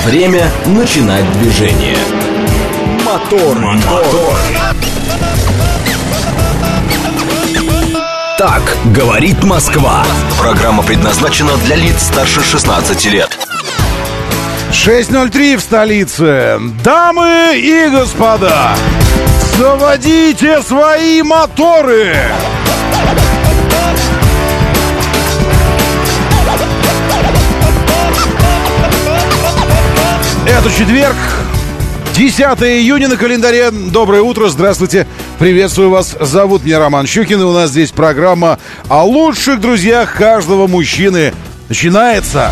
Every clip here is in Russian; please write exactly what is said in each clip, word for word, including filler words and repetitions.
Время начинать движение. Мотор, мотор. Так говорит Москва. Программа предназначена для лиц старше шестнадцати лет. шесть ноль три в столице. Дамы и господа, заводите свои моторы. Это четверг, десятое июня на календаре. Доброе утро, здравствуйте, приветствую вас. Зовут меня Роман Щукин, и у нас здесь программа о лучших друзьях каждого мужчины. Начинается.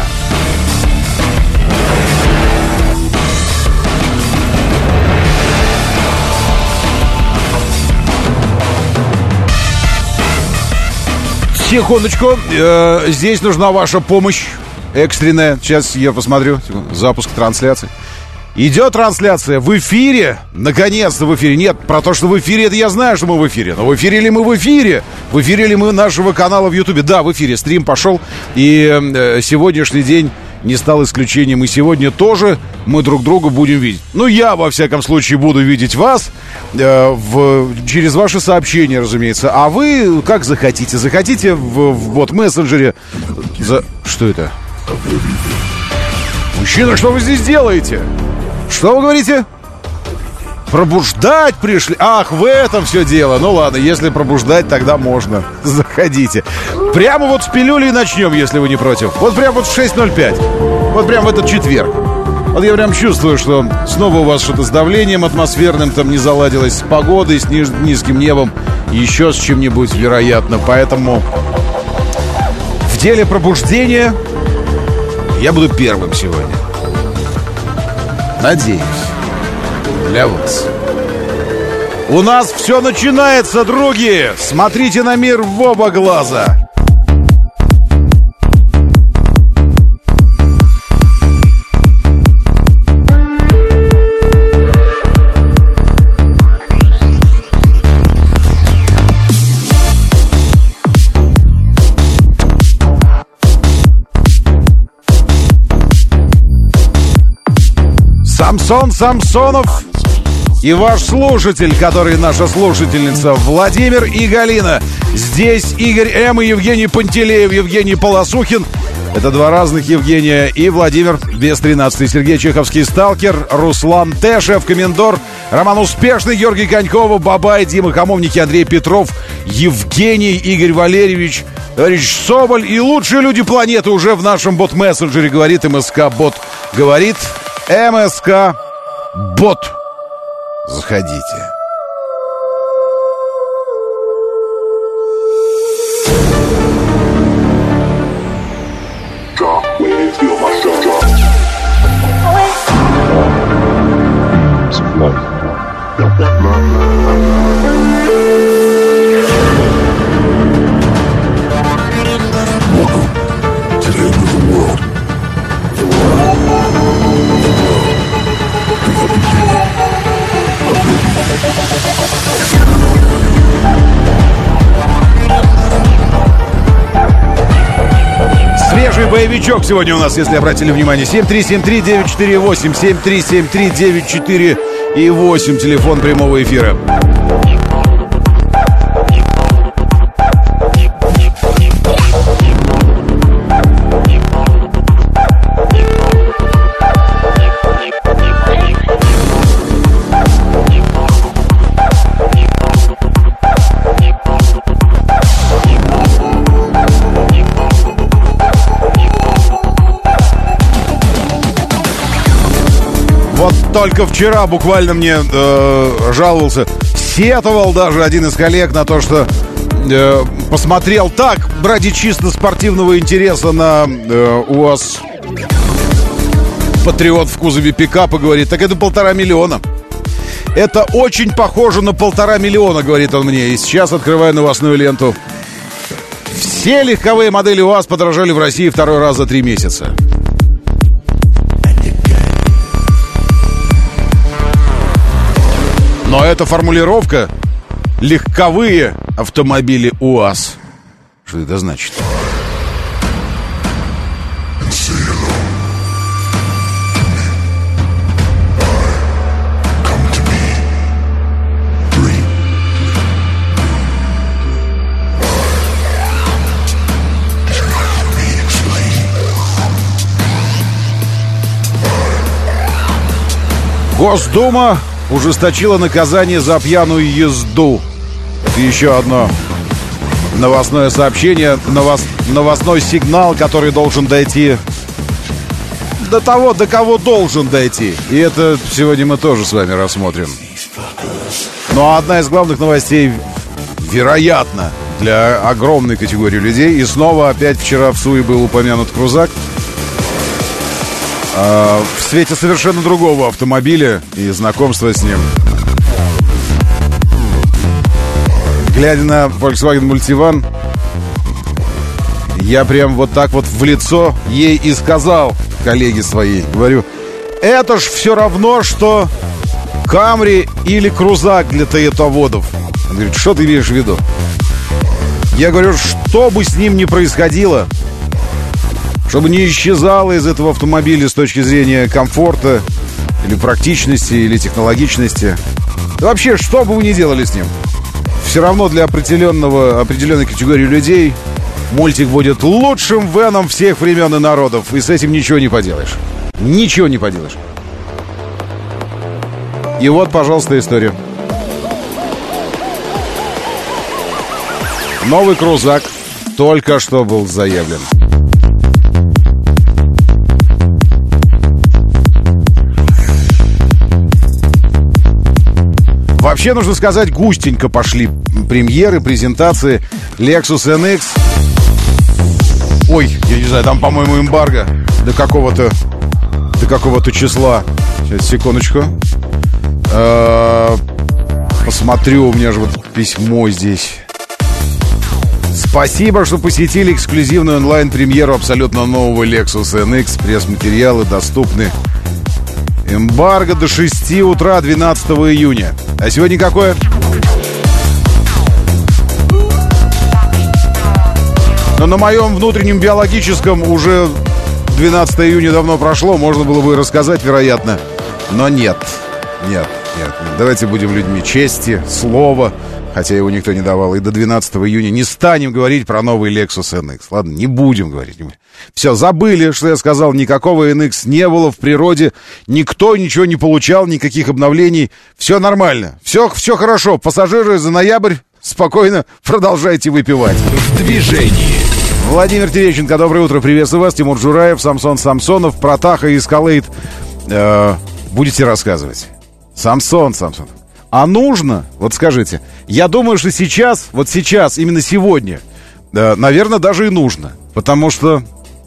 Секундочку, э, здесь нужна ваша помощь экстренная. Сейчас я посмотрю. Запуск трансляции. Идет трансляция в эфире. Наконец-то в эфире. Нет, про то, что в эфире, это я знаю, что мы в эфире. Но в эфире ли мы в эфире? В эфире ли мы нашего канала в Ютубе? Да, в эфире. Стрим пошел. И э, сегодняшний день не стал исключением. И сегодня тоже мы друг друга будем видеть. Ну, я, во всяком случае, буду видеть вас э, в, через ваши сообщения, разумеется. А вы как захотите. Захотите в, в вот мессенджере. За... Что это? Мужчина, что вы здесь делаете? Что вы говорите? Пробуждать пришли? Ах, в этом все дело. Ну ладно, если пробуждать, тогда можно. Заходите. Прямо вот с пилюли начнем, если вы не против. Вот прямо вот в шесть ноль пять. Вот прямо в этот четверг. Вот я прям чувствую, что снова у вас что-то с давлением атмосферным там не заладилось, с погодой, с низ- низким небом, еще с чем-нибудь, вероятно. Поэтому в деле пробуждения я буду первым сегодня. Надеюсь. Для вас. У нас все начинается, други! Смотрите на мир в оба глаза! Самсон Самсонов и ваш слушатель, который наша слушательница, Владимир и Галина. Здесь Игорь М. и Евгений Пантелеев, Евгений Полосухин. Это два разных Евгения. И Владимир, без тринадцатый, Сергей Чеховский, Сталкер, Руслан Т. Шеф-комендор, Роман Успешный, Георгий Конькова, Бабай, Дима Хамовники, Андрей Петров, Евгений, Игорь Валерьевич, товарищ Соболь и лучшие люди планеты уже в нашем бот-мессенджере, говорит МСК-бот. Говорит МСК-бот. Заходите. Свежий боевичок сегодня у нас, если обратили внимание. семь три семь три девять четыре восемь, семь три семь три девять четыре и восемь, телефон прямого эфира. Только вчера буквально мне э, жаловался, сетовал даже один из коллег на то, что э, посмотрел так, ради чисто спортивного интереса на э, УАЗ Патриот в кузове пикапа, говорит, так это полтора миллиона. Это очень похоже на полтора миллиона, говорит он мне. И сейчас открываю новостную ленту. Все легковые модели УАЗ подорожали в России второй раз за три месяца. Но эта формулировка «легковые автомобили УАЗ». Что это значит? Госдума ужесточила наказание за пьяную езду. Это еще одно новостное сообщение, новос... новостной сигнал, который должен дойти до того, до кого должен дойти. И это сегодня мы тоже с вами рассмотрим. Ну а одна из главных новостей, вероятно, для огромной категории людей. И снова опять вчера в СУИ был упомянут крузак. В свете совершенно другого автомобиля и знакомства с ним. Глядя на Volkswagen Multivan, я прям вот так вот в лицо ей и сказал, коллеге своей, говорю, это ж все равно, что Камри или крузак для тоетоводов. Он говорит, что ты имеешь в виду? Я говорю, что бы с ним ни происходило, чтобы не исчезало из этого автомобиля с точки зрения комфорта, или практичности, или технологичности. Да вообще, что бы вы ни делали с ним, все равно для определенного, определенной категории людей мультик будет лучшим веном всех времен и народов. И с этим ничего не поделаешь. Ничего не поделаешь. И вот, пожалуйста, история. Новый крузак только что был заявлен. Вообще, нужно сказать, густенько пошли премьеры, презентации Lexus эн икс. Ой, я не знаю, там, по-моему, эмбарго до какого-то до какого-то числа. Сейчас, секундочку. Э-э- посмотрю, у меня же вот письмо здесь. Спасибо, что посетили эксклюзивную онлайн-премьеру абсолютно нового Lexus эн икс. Пресс-материалы доступны. Эмбарго до шести утра двенадцатого июня. А сегодня какое? Но на моем внутреннем биологическом уже двенадцатого июня давно прошло. Можно было бы рассказать, вероятно. Но нет. Нет, нет, нет. Давайте будем людьми чести, слова. Хотя его никто не давал. И до двенадцатого июня не станем говорить про новый Lexus эн икс. Ладно, не будем говорить. Все, забыли, что я сказал. Никакого эн икс не было в природе. Никто ничего не получал, никаких обновлений. Все нормально. Все, все хорошо. Пассажиры за ноябрь спокойно продолжайте выпивать. В движении. Владимир Терещенко, доброе утро. Приветствую вас. Тимур Джураев, Самсон Самсонов. Про Таха и Эскалейд э, будете рассказывать. Самсон, Самсон. А нужно, вот скажите, я думаю, что сейчас, вот сейчас, именно сегодня, э, наверное, даже и нужно. Потому что,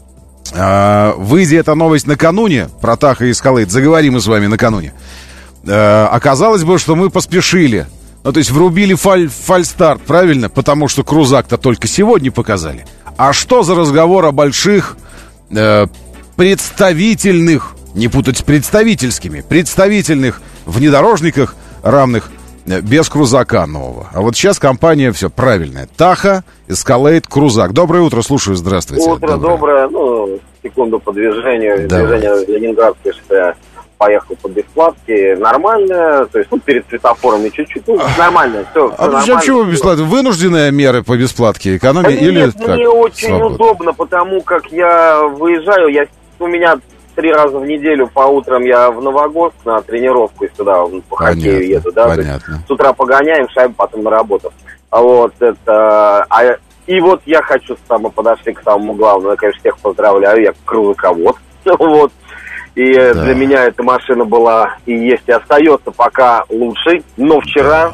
э, выйдя эта новость накануне, про Таха и Эскалейд, заговорим мы с вами накануне, э, оказалось бы, что мы поспешили. Ну, то есть врубили фаль, фальстарт, правильно? Потому что крузак-то только сегодня показали. А что за разговор о больших, э, представительных, не путать с представительскими, представительных внедорожниках, равных без крузака нового. А вот сейчас компания все правильная. Таха, Эскалейд, крузак. Доброе утро, слушаю, здравствуйте. Утро доброе. доброе. Ну, секунду по движению. Давай. Движение Ленинградской, что я поехал по бесплатке. Нормально. То есть, ну, перед светофорами чуть-чуть. Ну, нормально. Все, а нормально. Чего бесплатно? Вынужденные меры по бесплатке? Экономия да или нет, как? Мне очень Свобода? удобно, потому как я выезжаю, я, у меня три раза в неделю по утрам я в Новогорск на тренировку и сюда по хоккею еду, да, понятно. С утра погоняем, шайбу, потом на работу. А вот это, а, и вот я хочу, мы подошли к самому главному, я, конечно, всех поздравляю, я крузаковод, вот, и да. Для меня эта машина была и есть, и остается пока лучшей, но вчера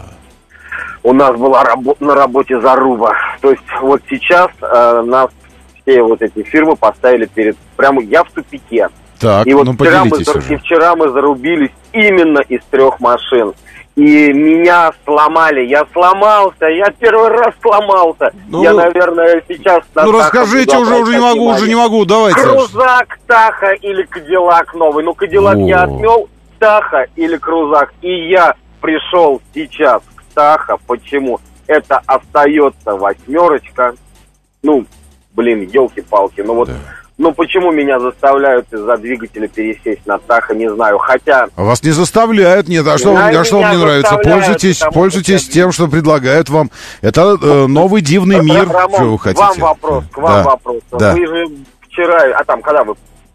у нас была рабо- на работе заруба, то есть вот сейчас э, нас все вот эти фирмы поставили перед, прямо я в тупике. Так, и вот ну вчера мы, поделитесь и вчера мы зарубились именно из трех машин. И меня сломали. Я сломался. Я первый раз сломался. Ну, я, наверное, сейчас... Ну, расскажите уже, уже не могу, внимание. уже не могу. Давайте. Крузак, Таха или Кадиллак новый. Ну, Кадиллак я отмел. Таха или крузак. И я пришел сейчас к Таха. Почему? Это остается восьмерочка. Ну, блин, елки-палки. Ну, вот... Да. Ну, почему меня заставляют из-за двигателя пересесть на Таха, не знаю, хотя... Вас не заставляют, нет, а что, а что вам не нравится? Пользуйтесь, пользуйтесь тем, что предлагают вам. Это э, новый дивный мир, Рамон, что вы хотите. К вам вопрос, к вам да. вопрос. Да. Вы же вчера, а там, когда вы, в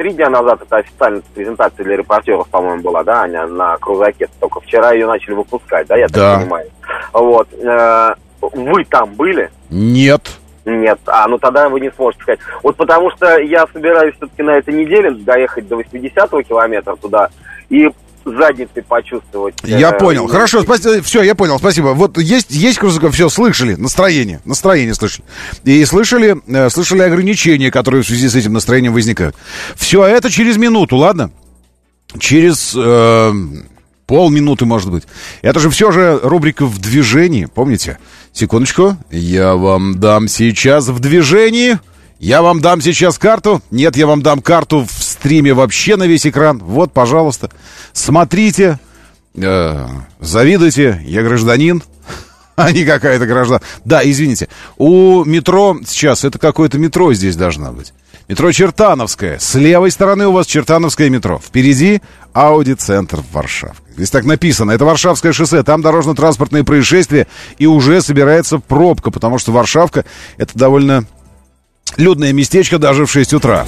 три дня назад, это официальная презентация для репортеров, по-моему, была, да, Аня, на крузаке. Только вчера ее начали выпускать, да, я да. так понимаю. Вот. Вы там были? Нет. Нет. А, ну тогда вы не сможете сказать. Вот потому что я собираюсь все-таки на этой неделе доехать до восьмидесятого километра туда и задницей почувствовать. Я э, понял. и... Хорошо, спасибо. Все, я понял, спасибо. Вот есть, есть Крузаков, все, слышали, настроение, настроение слышали. И слышали, э, слышали ограничения, которые в связи с этим настроением возникают. Все это через минуту, ладно? Через э, полминуты, может быть. Это же все же рубрика «В движении», помните? Секундочку. Я вам дам сейчас в движении... Я вам дам сейчас карту. Нет, я вам дам карту в стриме вообще на весь экран. Вот, пожалуйста. Смотрите. Э, завидуйте. Я гражданин. А не какая-то гражданка. Да, извините. У метро сейчас, это какое-то метро здесь должна быть. Метро Чертановское. С левой стороны у вас Чертановское метро. Впереди Ауди-центр Варшавка. Здесь так написано. Это Варшавское шоссе. Там дорожно-транспортные происшествия. И уже собирается пробка. Потому что Варшавка это довольно... людное местечко даже в шесть утра.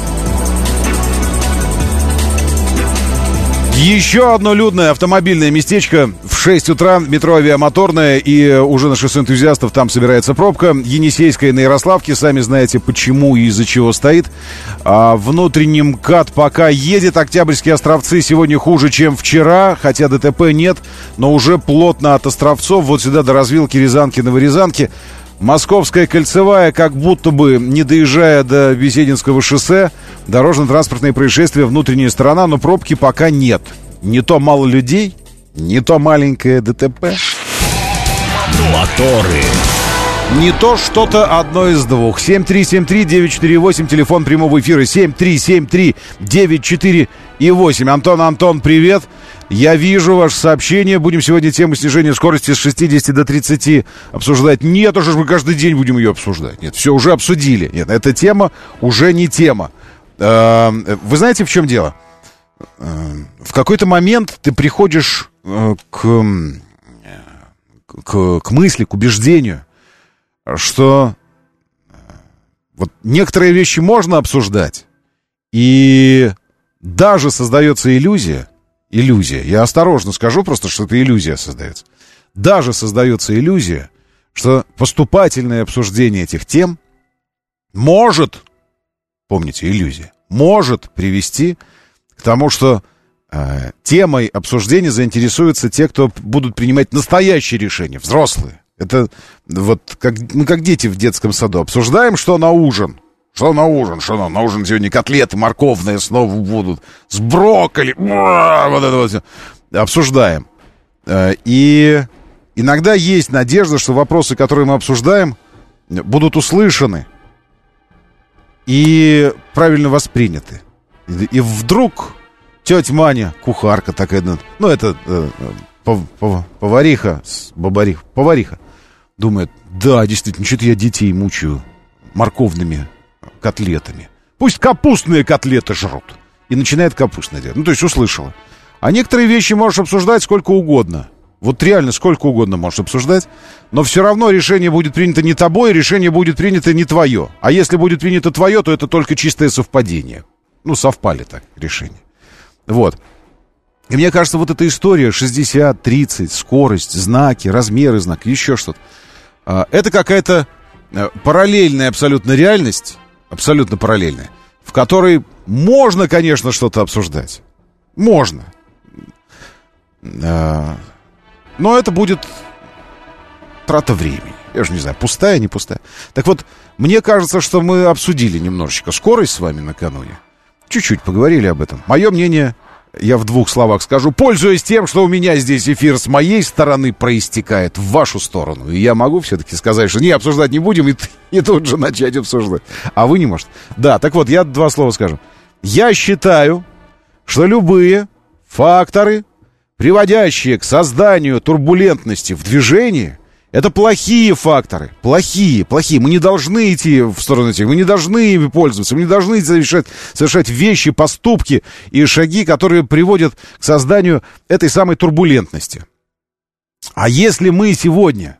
Еще одно людное автомобильное местечко в шесть утра. Метро Авиамоторное. И уже на шоссе энтузиастов там собирается пробка. Енисейская на Ярославке. Сами знаете, почему и из-за чего стоит. А внутренний МКАД пока едет. Октябрьские островцы сегодня хуже, чем вчера. Хотя ДТП нет. Но уже плотно от островцов. Вот сюда до развилки Рязанки-Новорязанки. Московская кольцевая, как будто бы, не доезжая до Бесединского шоссе, дорожно-транспортные происшествия, внутренняя сторона, но пробки пока нет. Не то мало людей, не то маленькое ДТП. Моторы. Не то что-то одно из двух. семь три семь три девять четыре восемь, телефон прямого эфира семь три семь три девять четыре восемь. Антон, Антон, привет. Я вижу ваше сообщение. Будем сегодня тему снижения скорости с шестидесяти до тридцати обсуждать. Нет, уже мы каждый день будем ее обсуждать. Нет, все, уже обсудили. Нет, эта тема уже не тема. Вы знаете, в чем дело? В какой-то момент ты приходишь к, к, к мысли, к убеждению, что вот некоторые вещи можно обсуждать, и даже создается иллюзия, иллюзия, я осторожно скажу просто, что это иллюзия создается, даже создается иллюзия, что поступательное обсуждение этих тем может, помните, иллюзия, может привести к тому, что э, темой обсуждения заинтересуются те, кто будут принимать настоящие решения, взрослые. Это вот как, ну, как дети в детском саду. Обсуждаем, что на ужин. Что на ужин? Что на, на ужин сегодня котлеты морковные снова будут. С брокколи. Вот это вот все. Обсуждаем. И иногда есть надежда, что вопросы, которые мы обсуждаем, будут услышаны и правильно восприняты. И вдруг тетя Маня, кухарка такая, ну это повариха, бабариха, повариха, думает, да, действительно, что-то я детей мучаю морковными котлетами. Пусть капустные котлеты жрут. И начинает капустное делать. Ну, то есть услышала. А некоторые вещи можешь обсуждать сколько угодно. Вот реально сколько угодно можешь обсуждать. Но все равно решение будет принято не тобой, решение будет принято не твое. А если будет принято твое, то это только чистое совпадение. Ну, совпали так решения. Вот. И мне кажется, вот эта история шестьдесят, тридцать, скорость, знаки, размеры знаков, еще что-то. Это какая-то параллельная абсолютно реальность, абсолютно параллельная, в которой можно, конечно, что-то обсуждать. Можно. Но это будет трата времени. Я же не знаю, пустая, не пустая. Так вот, мне кажется, что мы обсудили немножечко скорость с вами накануне. Чуть-чуть поговорили об этом. Мое мнение, я в двух словах скажу, пользуясь тем, что у меня здесь эфир с моей стороны проистекает в вашу сторону. И я могу все-таки сказать, что не, обсуждать не будем, и, и тут же начать обсуждать. А вы не можете. Да, так вот, я два слова скажу. Я считаю, что любые факторы, приводящие к созданию турбулентности в движении, это плохие факторы. Плохие, плохие. Мы не должны идти в сторону этих. Мы не должны ими пользоваться. Мы не должны совершать, совершать вещи, поступки и шаги, которые приводят к созданию этой самой турбулентности. А если мы сегодня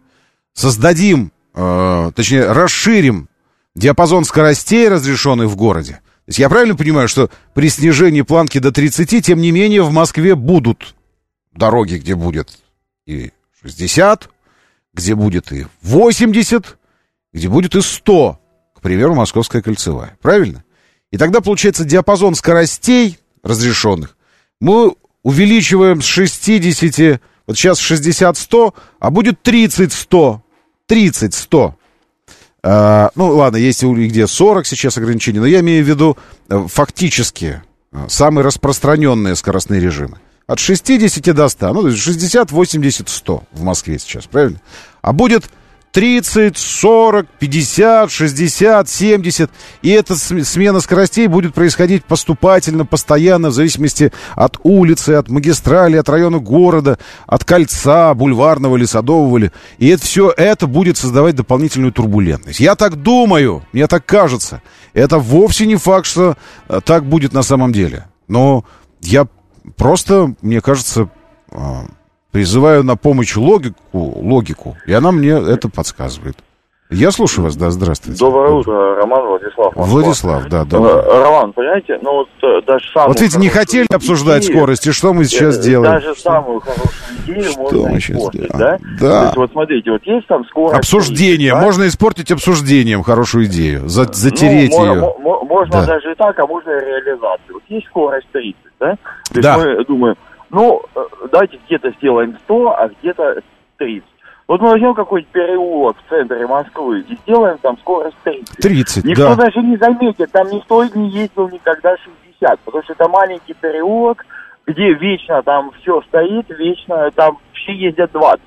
создадим, э, точнее, расширим диапазон скоростей, разрешенных в городе, есть я правильно понимаю, что при снижении планки до тридцати, тем не менее, в Москве будут дороги, где будет и шестьдесят, где будет и восемьдесят, где будет и сто, к примеру, Московская кольцевая. Правильно? И тогда, получается, диапазон скоростей разрешенных мы увеличиваем с шестидесяти, вот сейчас шестьдесят сто, а будет тридцать сто. тридцать сто. А, ну, ладно, есть где сорок сейчас ограничений, но я имею в виду фактически самые распространенные скоростные режимы. От шестидесяти до ста, ну, то есть шестьдесят, восемьдесят, сто в Москве сейчас, правильно? А будет тридцать, сорок, пятьдесят, шестьдесят, семьдесят. И эта смена скоростей будет происходить поступательно, постоянно, в зависимости от улицы, от магистрали, от района города, от кольца, бульварного или садового. Ли. И это все это будет создавать дополнительную турбулентность. Я так думаю, мне так кажется. Это вовсе не факт, что так будет на самом деле. Но я просто, мне кажется... призываю на помощь логику, логику, и она мне это подсказывает. Я слушаю вас, да, здравствуйте. Доброе утро, Роман, Владислав. Москва. Владислав, да, да. Роман, понимаете, ну вот даже самую... Вот видите, не хотели обсуждать идею, скорость, и что мы сейчас делаем? Даже самую хорошую идею что можно испортить, да? Да. То есть вот смотрите, вот есть там скорость... Обсуждение, тридцать, можно да? испортить обсуждением хорошую идею, за, затереть ну, ее. Мо- можно да. даже и так, а можно и реализацию. Вот есть скорость тридцать, да? То да. есть мы думаем, ну, давайте где-то сделаем сто, а где-то тридцать. Вот мы возьмем какой-нибудь переулок в центре Москвы и сделаем там скорость тридцать. тридцать, никто да. даже не заметит, там никто не ездил никогда шестьдесят, потому что это маленький переулок, где вечно там все стоит, вечно там все ездят двадцать.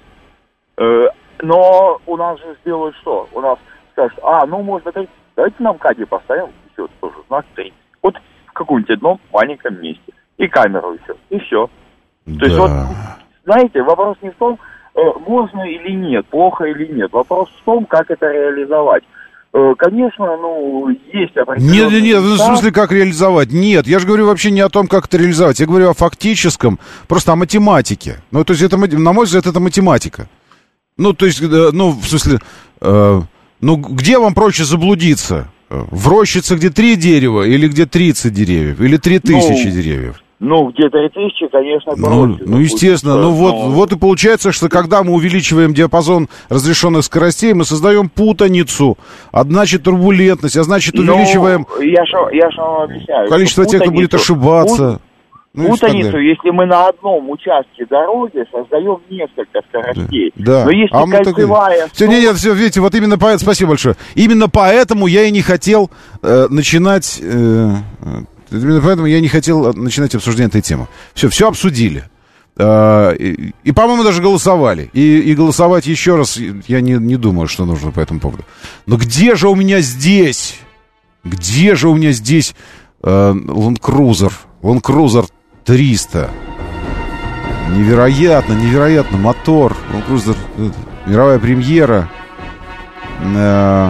Но у нас же сделают что? У нас скажут, а, ну можно тридцать, давайте нам Кате поставим еще тоже знак тридцать. Вот в каком-нибудь одном маленьком месте. И камеру еще, и все. Да. То есть вот, знаете, вопрос не в том, можно или нет, плохо или нет. Вопрос в том, как это реализовать. Конечно, ну, есть определенные... Нет, нет, нет, в смысле, как реализовать? Нет, я же говорю вообще не о том, как это реализовать. Я говорю о фактическом, просто о математике. Ну, то есть, это, на мой взгляд, это математика. Ну, то есть, ну, в смысле, э, ну, где вам проще заблудиться? В рощице, где три дерева, или где тридцать деревьев, или три тысячи ну... деревьев? Ну, где три тысячи, конечно, ну, проще. Ну, естественно. Ну, вот, но... вот и получается, что когда мы увеличиваем диапазон разрешенных скоростей, мы создаем путаницу, а значит турбулентность, а значит увеличиваем ну, я шо, я шо объясняю, количество тех, кто будет ошибаться. Пут... Ну, путаницу, если мы на одном участке дороги создаем несколько скоростей. Да. Но если а кольцевая... Так... Все, нет, нет, все, видите, вот именно поэтому, спасибо большое. Именно поэтому я и не хотел э, начинать... Э, Именно поэтому я не хотел начинать обсуждение этой темы. Все, все обсудили. И, и по-моему, даже голосовали. И, и голосовать еще раз я не, не думаю, что нужно по этому поводу. Но где же у меня здесь? Где же у меня здесь э, Land Cruiser? Land Cruiser триста. Невероятно, невероятно. Мотор. Land Cruiser, мировая премьера. Э,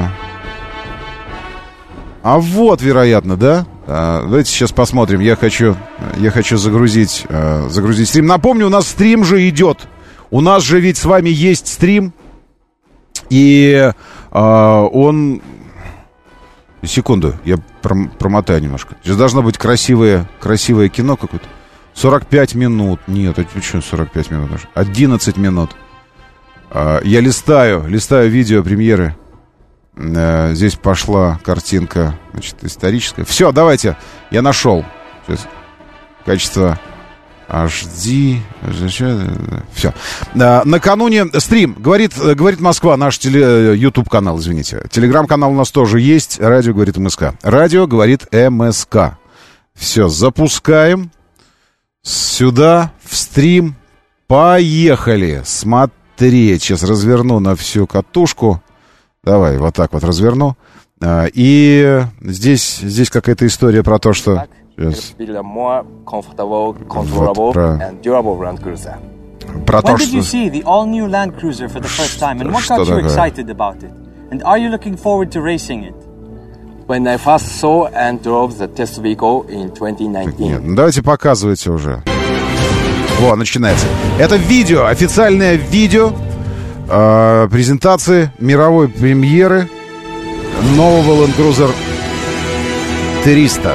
а вот, вероятно, да? Uh, давайте сейчас посмотрим. Я хочу, я хочу загрузить, uh, загрузить стрим. Напомню, у нас стрим же идет. У нас же ведь с вами есть стрим. И uh, он... Секунду, я пром- промотаю немножко. Здесь должно быть красивое, красивое кино какое-то. сорок пять минут. Нет, это почему сорок пять минут? одиннадцать минут. Uh, я листаю, листаю видео премьеры. Здесь пошла картинка, значит, историческая. Все, давайте, я нашел. Сейчас. Качество эйч ди. Все. Накануне стрим. Говорит, говорит Москва, наш теле, YouTube-канал, извините. Телеграм-канал у нас тоже есть. Радио говорит МСК. Радио говорит МСК. Все, запускаем. Сюда, в стрим. Поехали. Смотреть. Сейчас разверну на всю катушку. Давай, вот так вот разверну. А, и здесь, здесь какая-то история про то, что... Сейчас. Вот, про... про то, что... Что такое? When I first saw and drove the test vehicle in twenty nineteen. Нет, ну давайте показывайте уже. Во, начинается. Это видео, официальное видео э, презентации мировой премьеры нового Land Cruiser гитариста.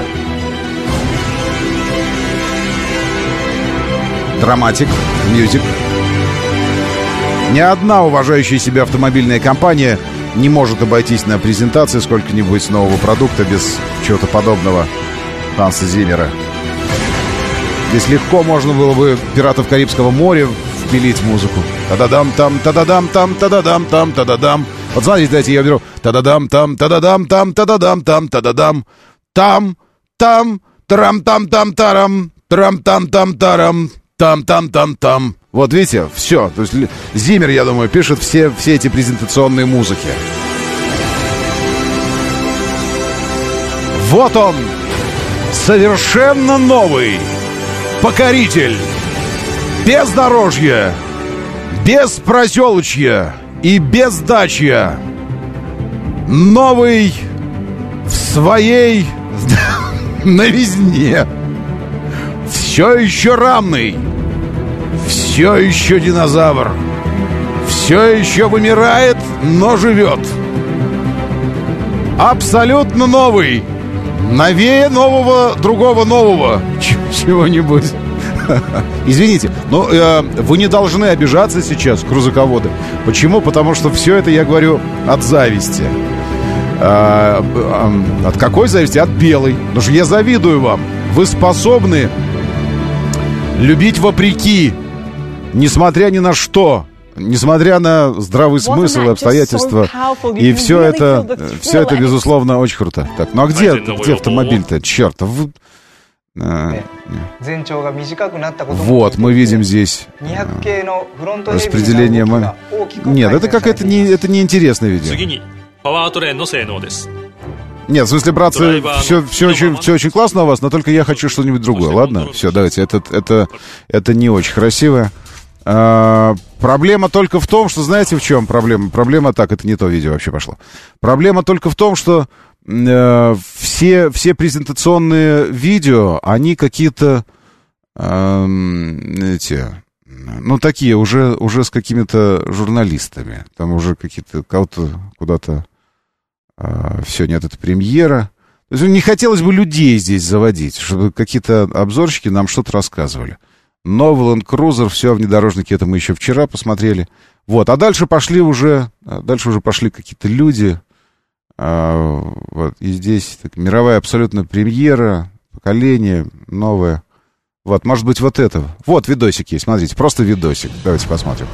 Драматик, мьюзик. Ни одна уважающая себя автомобильная компания не может обойтись на презентации сколько-нибудь нового продукта без чего-то подобного Ханса Зиммера. Здесь легко можно было бы «Пиратов Карибского моря» впилить музыку. Та-да-дам-там, та-да-дам-там, та-да-дам-там, та-да-дам. Вот смотрите, дайте я беру. Та-да-дам-там, та-да-дам-там, та-да-дам-там, та-да-дам. Там, там, трам-там-там-тарам, трам-там-там-тарам, там-там-там-там. Вот видите, все. То есть Зиммер, я думаю, пишет все, все эти презентационные музыки. Вот он, совершенно новый покоритель. Бездорожья, без проселочья и без дачья. Новый в своей новизне. Все еще равный. Все еще динозавр. Все еще вымирает, но живет. Абсолютно новый. Новее нового, другого нового. Чего-нибудь. Извините, но э, вы не должны обижаться сейчас, крузаководы. Почему? Потому что все это, я говорю, от зависти. Э, э, от какой зависти? От белой. Потому что я завидую вам. Вы способны любить вопреки, несмотря ни на что, несмотря на здравый смысл и обстоятельства. И все это, все это, безусловно, очень круто. Так, ну а где, где автомобиль-то? Черт, вы... Вот, мы видим здесь распределение... Нет, это какая-то не, это неинтересное видео. Нет, в смысле, братцы, все, все, очень, все очень классно у вас, но только я хочу что-нибудь другое, ладно? Все, давайте, это, это, это не очень красиво. А, проблема только в том, что, знаете, в чем проблема? Проблема, так, это не то видео вообще пошло. Проблема только в том, что э, все, все презентационные видео, они какие-то, э, эти, ну, такие, уже, уже с какими-то журналистами. Там уже какие-то, кого-то куда-то, э, все, нет, это премьера. То есть не хотелось бы людей здесь заводить, чтобы какие-то обзорщики нам что-то рассказывали. Новый Land Cruiser, все, внедорожники, это мы еще вчера посмотрели. Вот, а дальше пошли уже, дальше уже пошли какие-то люди. А, вот, и здесь так, мировая абсолютно премьера, поколение новое. Вот, может быть, вот это. Вот видосик есть, смотрите, просто видосик. Давайте посмотрим.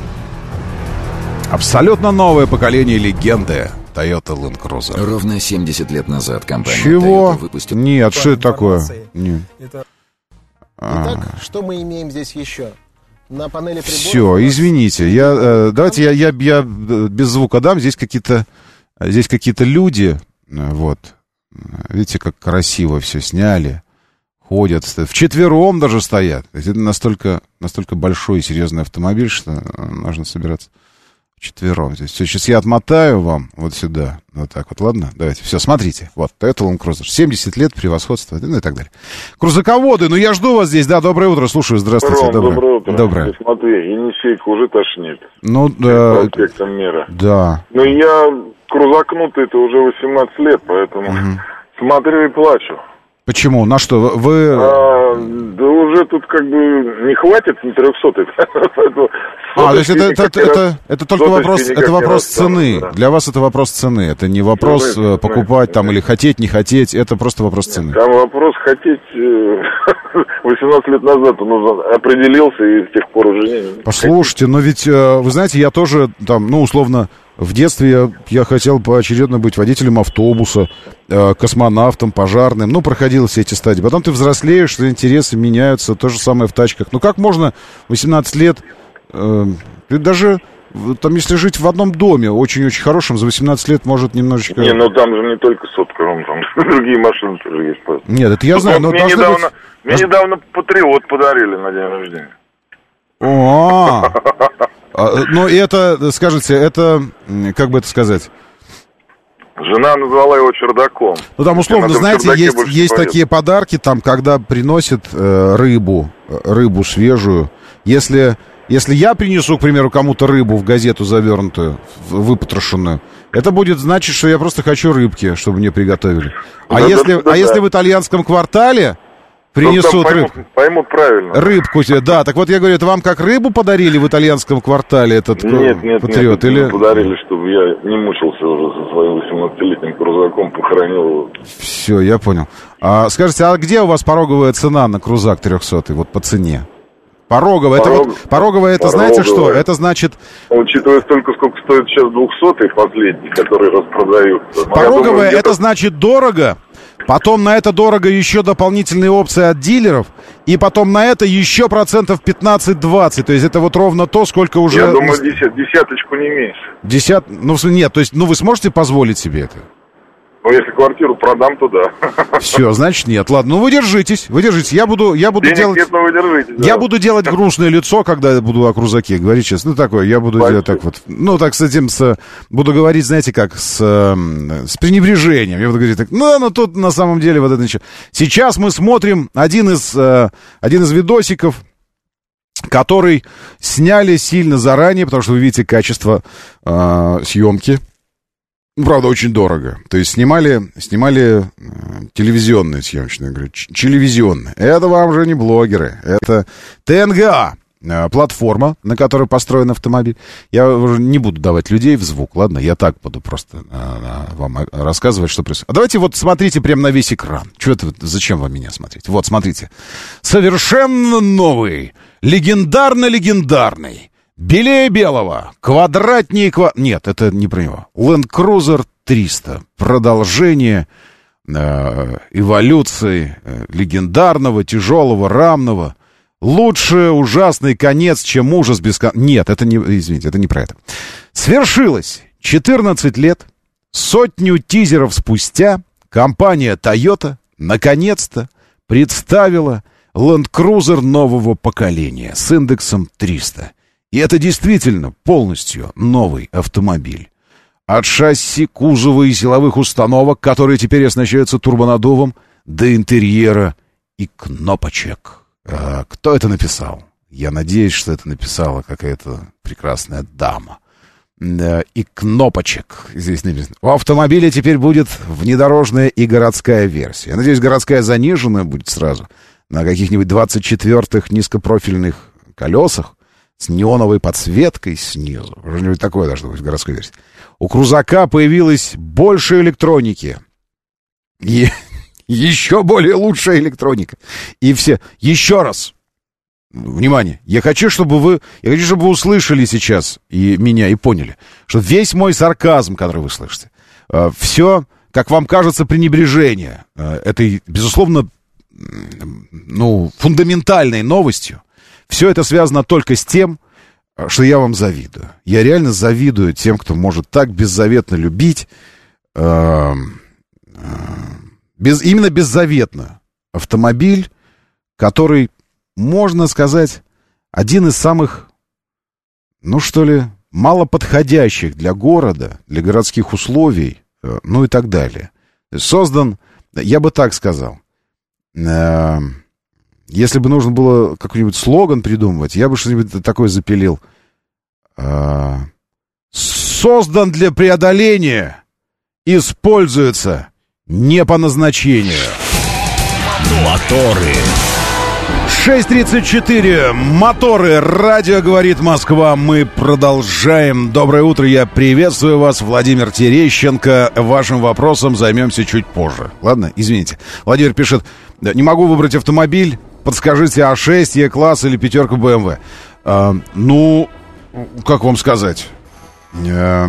Абсолютно новое поколение легенды Toyota Land Cruiser. Ровно семьдесят лет назад компания Чего? Toyota выпустила... Нет, что это такое? Нет. Это... Итак, а... что мы имеем здесь еще? На панели приборов... Все, извините, я, э, давайте я, я, я без звука дам. Здесь какие-то, здесь какие-то люди, вот, видите, как красиво все сняли, ходят, вчетвером даже стоят. Это настолько, настолько большой и серьезный автомобиль, что нужно собираться вчетвером. Все, сейчас я отмотаю вам вот сюда, вот так вот, ладно? Давайте, все, смотрите, вот, Toyota Land Cruiser, семьдесят лет, превосходство, ну и так далее. Крузаководы, ну я жду вас здесь, да, доброе утро, слушаю, здравствуйте. Ром, доброе. доброе утро. Доброе. Смотри, Енисейка уже тошнит. Ну, да. Проспектом Мира. Да. Ну, я крузакнутый-то уже восемнадцать лет, поэтому угу. смотрю и плачу. Почему? На что? Вы... А, да уже тут как бы не хватит на трехсотый. А, то есть это, это, это, это, это только вопрос, это вопрос цены. Да. Для вас это вопрос цены. Это не вопрос ну, покупать там или хотеть, не хотеть. Это просто вопрос цены. Там вопрос хотеть восемнадцать лет назад он определился и с тех пор уже не... Послушайте, но ведь, вы знаете, я тоже там, ну, условно... В детстве я, я хотел поочередно быть водителем автобуса, э, космонавтом, пожарным. Ну, проходил все эти стадии. Потом ты взрослеешь, что интересы меняются. То же самое в тачках. Ну, как можно восемнадцать лет... Э, даже, там, если жить в одном доме, очень-очень хорошем, за восемнадцать лет может немножечко... Не, ну там же не только сотка, там другие машины тоже есть. Нет, это я ну, знаю, но мне недавно, быть... Мне Аж... недавно Патриот подарили на день рождения. О, ну, это, скажите, это, как бы это сказать? Жена назвала его чердаком. Ну, там, условно, знаете, есть, есть такие подарки, там, когда приносят э, рыбу, рыбу свежую. Если, если я принесу, к примеру, кому-то рыбу в газету завернутую, выпотрошенную, Это будет значить, что я просто хочу рыбки, чтобы мне приготовили. А, Да, если, да, да, а если да. в итальянском квартале принесут Ну, там рыбку? поймут, поймут правильно. Рыбку тебе, да. Так вот я говорю, это вам как рыбу подарили в итальянском квартале этот Нет, нет, патриот? нет, Или... мне подарили, чтобы я не мучился уже со своим восемнадцатилетним крузаком, похоронил его. Все, я понял. А, скажите, а где у вас пороговая цена на крузак трехсотый, вот по цене? Пороговая, Порог- это вот, пороговая, это знаете что? пороговая. Это значит, Учитывая столько, сколько стоит сейчас двухсотый последний, который распродаются. Ну, я пороговая, думаю, где-то- это значит дорого, потом на это дорого еще дополнительные опции от дилеров, и потом на это еще процентов пятнадцать-двадцать, то есть это вот ровно то, сколько уже... Я думаю, десят- десяточку не меньше. Десят... Ну, в смысле, нет, то есть, ну, вы сможете позволить себе это? Но если квартиру продам, то да. Все, значит, нет. Ладно, ну вы держитесь, вы держитесь. Я буду, я буду Денег делать... нет, но вы держитесь. Да. Я буду делать грустное лицо, когда я буду о крузаке говорить сейчас. Ну, такое, я буду Спасибо. делать так вот. Ну, так с этим, с, буду говорить, знаете, как, с, э, с пренебрежением. Я буду говорить так, ну, ну, тут на самом деле вот это ничего. Сейчас мы смотрим один из, э, один из видосиков, который сняли сильно заранее, потому что вы видите качество э, съемки. Ну, правда, очень дорого. То есть снимали, снимали э, телевизионные съемочные, говорю, ч- телевизионные. Это вам же не блогеры, это ТНГА, э, платформа, на которой построен автомобиль. Я уже не буду давать людей в звук, ладно? Я так буду просто э, э, вам рассказывать, что происходит. А давайте вот смотрите прямо на весь экран. Чё это, зачем вам меня смотреть? Вот, смотрите. Совершенно новый, легендарно-легендарный, белее белого, квадратнее ква... Нет, это не про него. Land Cruiser триста. Продолжение э, эволюции э, легендарного, тяжелого, рамного. Лучше ужасный конец, чем ужас без конца. Нет, это не... Извините, это не про это. Свершилось. четырнадцать лет. Сотню тизеров спустя компания Toyota наконец-то представила Land Cruiser нового поколения с индексом триста. И это действительно полностью новый автомобиль. От шасси, кузова и силовых установок, которые теперь оснащаются турбонаддувом, до интерьера и кнопочек. А кто это написал? Я надеюсь, что это написала какая-то прекрасная дама. Да, и кнопочек здесь написано. У автомобиля теперь будет внедорожная и городская версия. Я надеюсь, городская заниженная будет сразу на каких-нибудь двадцать четвёртых низкопрофильных колесах, с неоновой подсветкой снизу. Что-нибудь такое должно быть в городской версии. У крузака появилось больше электроники. И еще более лучшая электроника. И все... Еще раз. Внимание. Я хочу, чтобы вы... Я хочу, чтобы вы услышали сейчас и меня, и поняли, что весь мой сарказм, который вы слышите, все, как вам кажется, пренебрежение этой, безусловно, ну, фундаментальной новостью, все это связано только с тем, что я вам завидую. Я реально завидую тем, кто может так беззаветно любить, э, э, без, именно беззаветно автомобиль, который, можно сказать, один из самых, ну что ли, малоподходящих для города, для городских условий, э, ну и так далее. Создан, я бы так сказал, э, если бы нужно было какой-нибудь слоган придумывать, я бы что-нибудь такое запилил. А, создан для преодоления, используется не по назначению. Моторы. шесть тридцать четыре. Моторы. Радио говорит Москва. Мы продолжаем. Доброе утро. Я приветствую вас, Владимир Терещенко. Вашим вопросом займемся чуть позже. Ладно, извините. Владимир пишет: не могу выбрать автомобиль. Подскажите, А шесть, Е-класс или пятерка бэ эм вэ? А, ну, как вам сказать? А,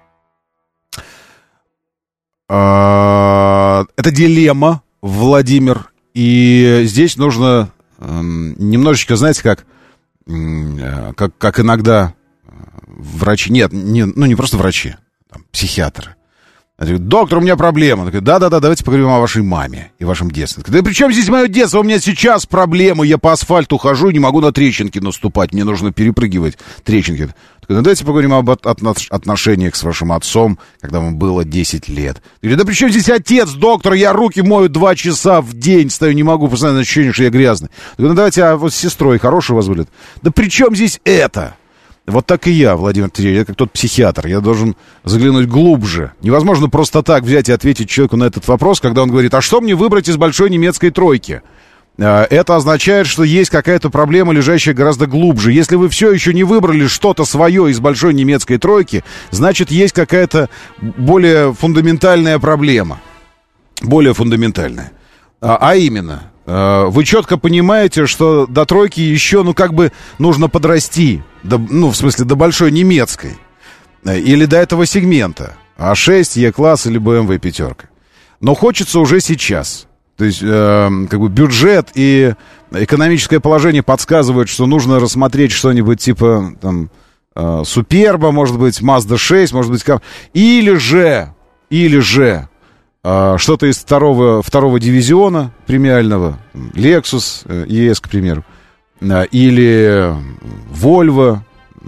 а, это дилемма, Владимир. И здесь нужно а, немножечко, знаете, как, как, как иногда врачи... Нет, не, ну не просто врачи, там, психиатры. Доктор, у меня проблема. Да-да-да, давайте поговорим о вашей маме и вашем детстве. Да при чем здесь мое детство? У меня сейчас проблемы. Я по асфальту хожу и не могу на трещинки наступать. Мне нужно перепрыгивать трещинки. Ну, давайте поговорим об отношениях с вашим отцом, когда вам было десять лет. Говорю, да при чем здесь отец, доктор? Я руки мою два часа в день стою, не могу, постоянно ощущение, что я грязный. Ну, давайте, а вот с сестрой хорошая у вас будет? Да при чем здесь это? Вот так и я, Владимир Терентьевич, я как тот психиатр, я должен заглянуть глубже. Невозможно просто так взять и ответить человеку на этот вопрос, когда он говорит, а что мне выбрать из большой немецкой тройки? Это означает, что есть какая-то проблема, лежащая гораздо глубже. Если вы все еще не выбрали что-то свое из большой немецкой тройки, значит, есть какая-то более фундаментальная проблема. Более фундаментальная. А, а именно, вы четко понимаете, что до тройки еще, ну, как бы нужно подрасти. До, ну, в смысле, до большой немецкой. Или до этого сегмента. а шесть, Е-класс или бэ эм вэ пятерка. Но хочется уже сейчас. То есть, э, как бы бюджет и экономическое положение подсказывают, что нужно рассмотреть что-нибудь типа там э, Суперба, может быть, Мазда шесть, может быть, или же, или же э, что-то из второго, второго дивизиона премиального, Lexus э, и эс, к примеру, э, или Volvo э,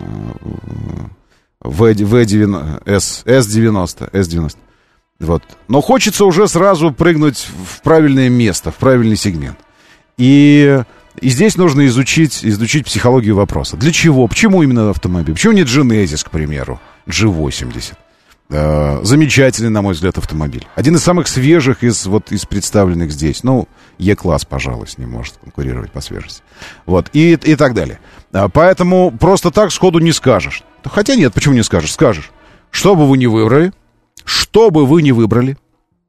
V девяносто, эс девяносто, эс девяносто. Вот. Но хочется уже сразу прыгнуть в правильное место, в правильный сегмент. И, и здесь нужно изучить, изучить психологию вопроса. Для чего? Почему именно автомобиль? Почему не Genesis, к примеру, джи восемьдесят? Э, замечательный, на мой взгляд, автомобиль. Один из самых свежих из, вот, из представленных здесь. Ну, Е-класс, пожалуй, с ним может конкурировать по свежести. Вот. И, и так далее. Поэтому просто так сходу не скажешь. Хотя нет, почему не скажешь? Скажешь. Что бы вы ни выбрали, что бы вы ни выбрали,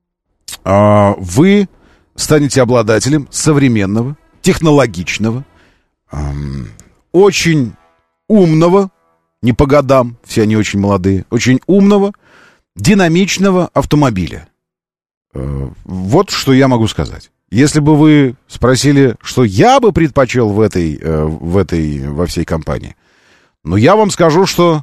вы станете обладателем современного, технологичного, очень умного, не по годам, все они очень молодые, очень умного, динамичного автомобиля. Вот что я могу сказать. Если бы вы спросили, что я бы предпочел в этой, в этой, во всей компании, ну, я вам скажу, что...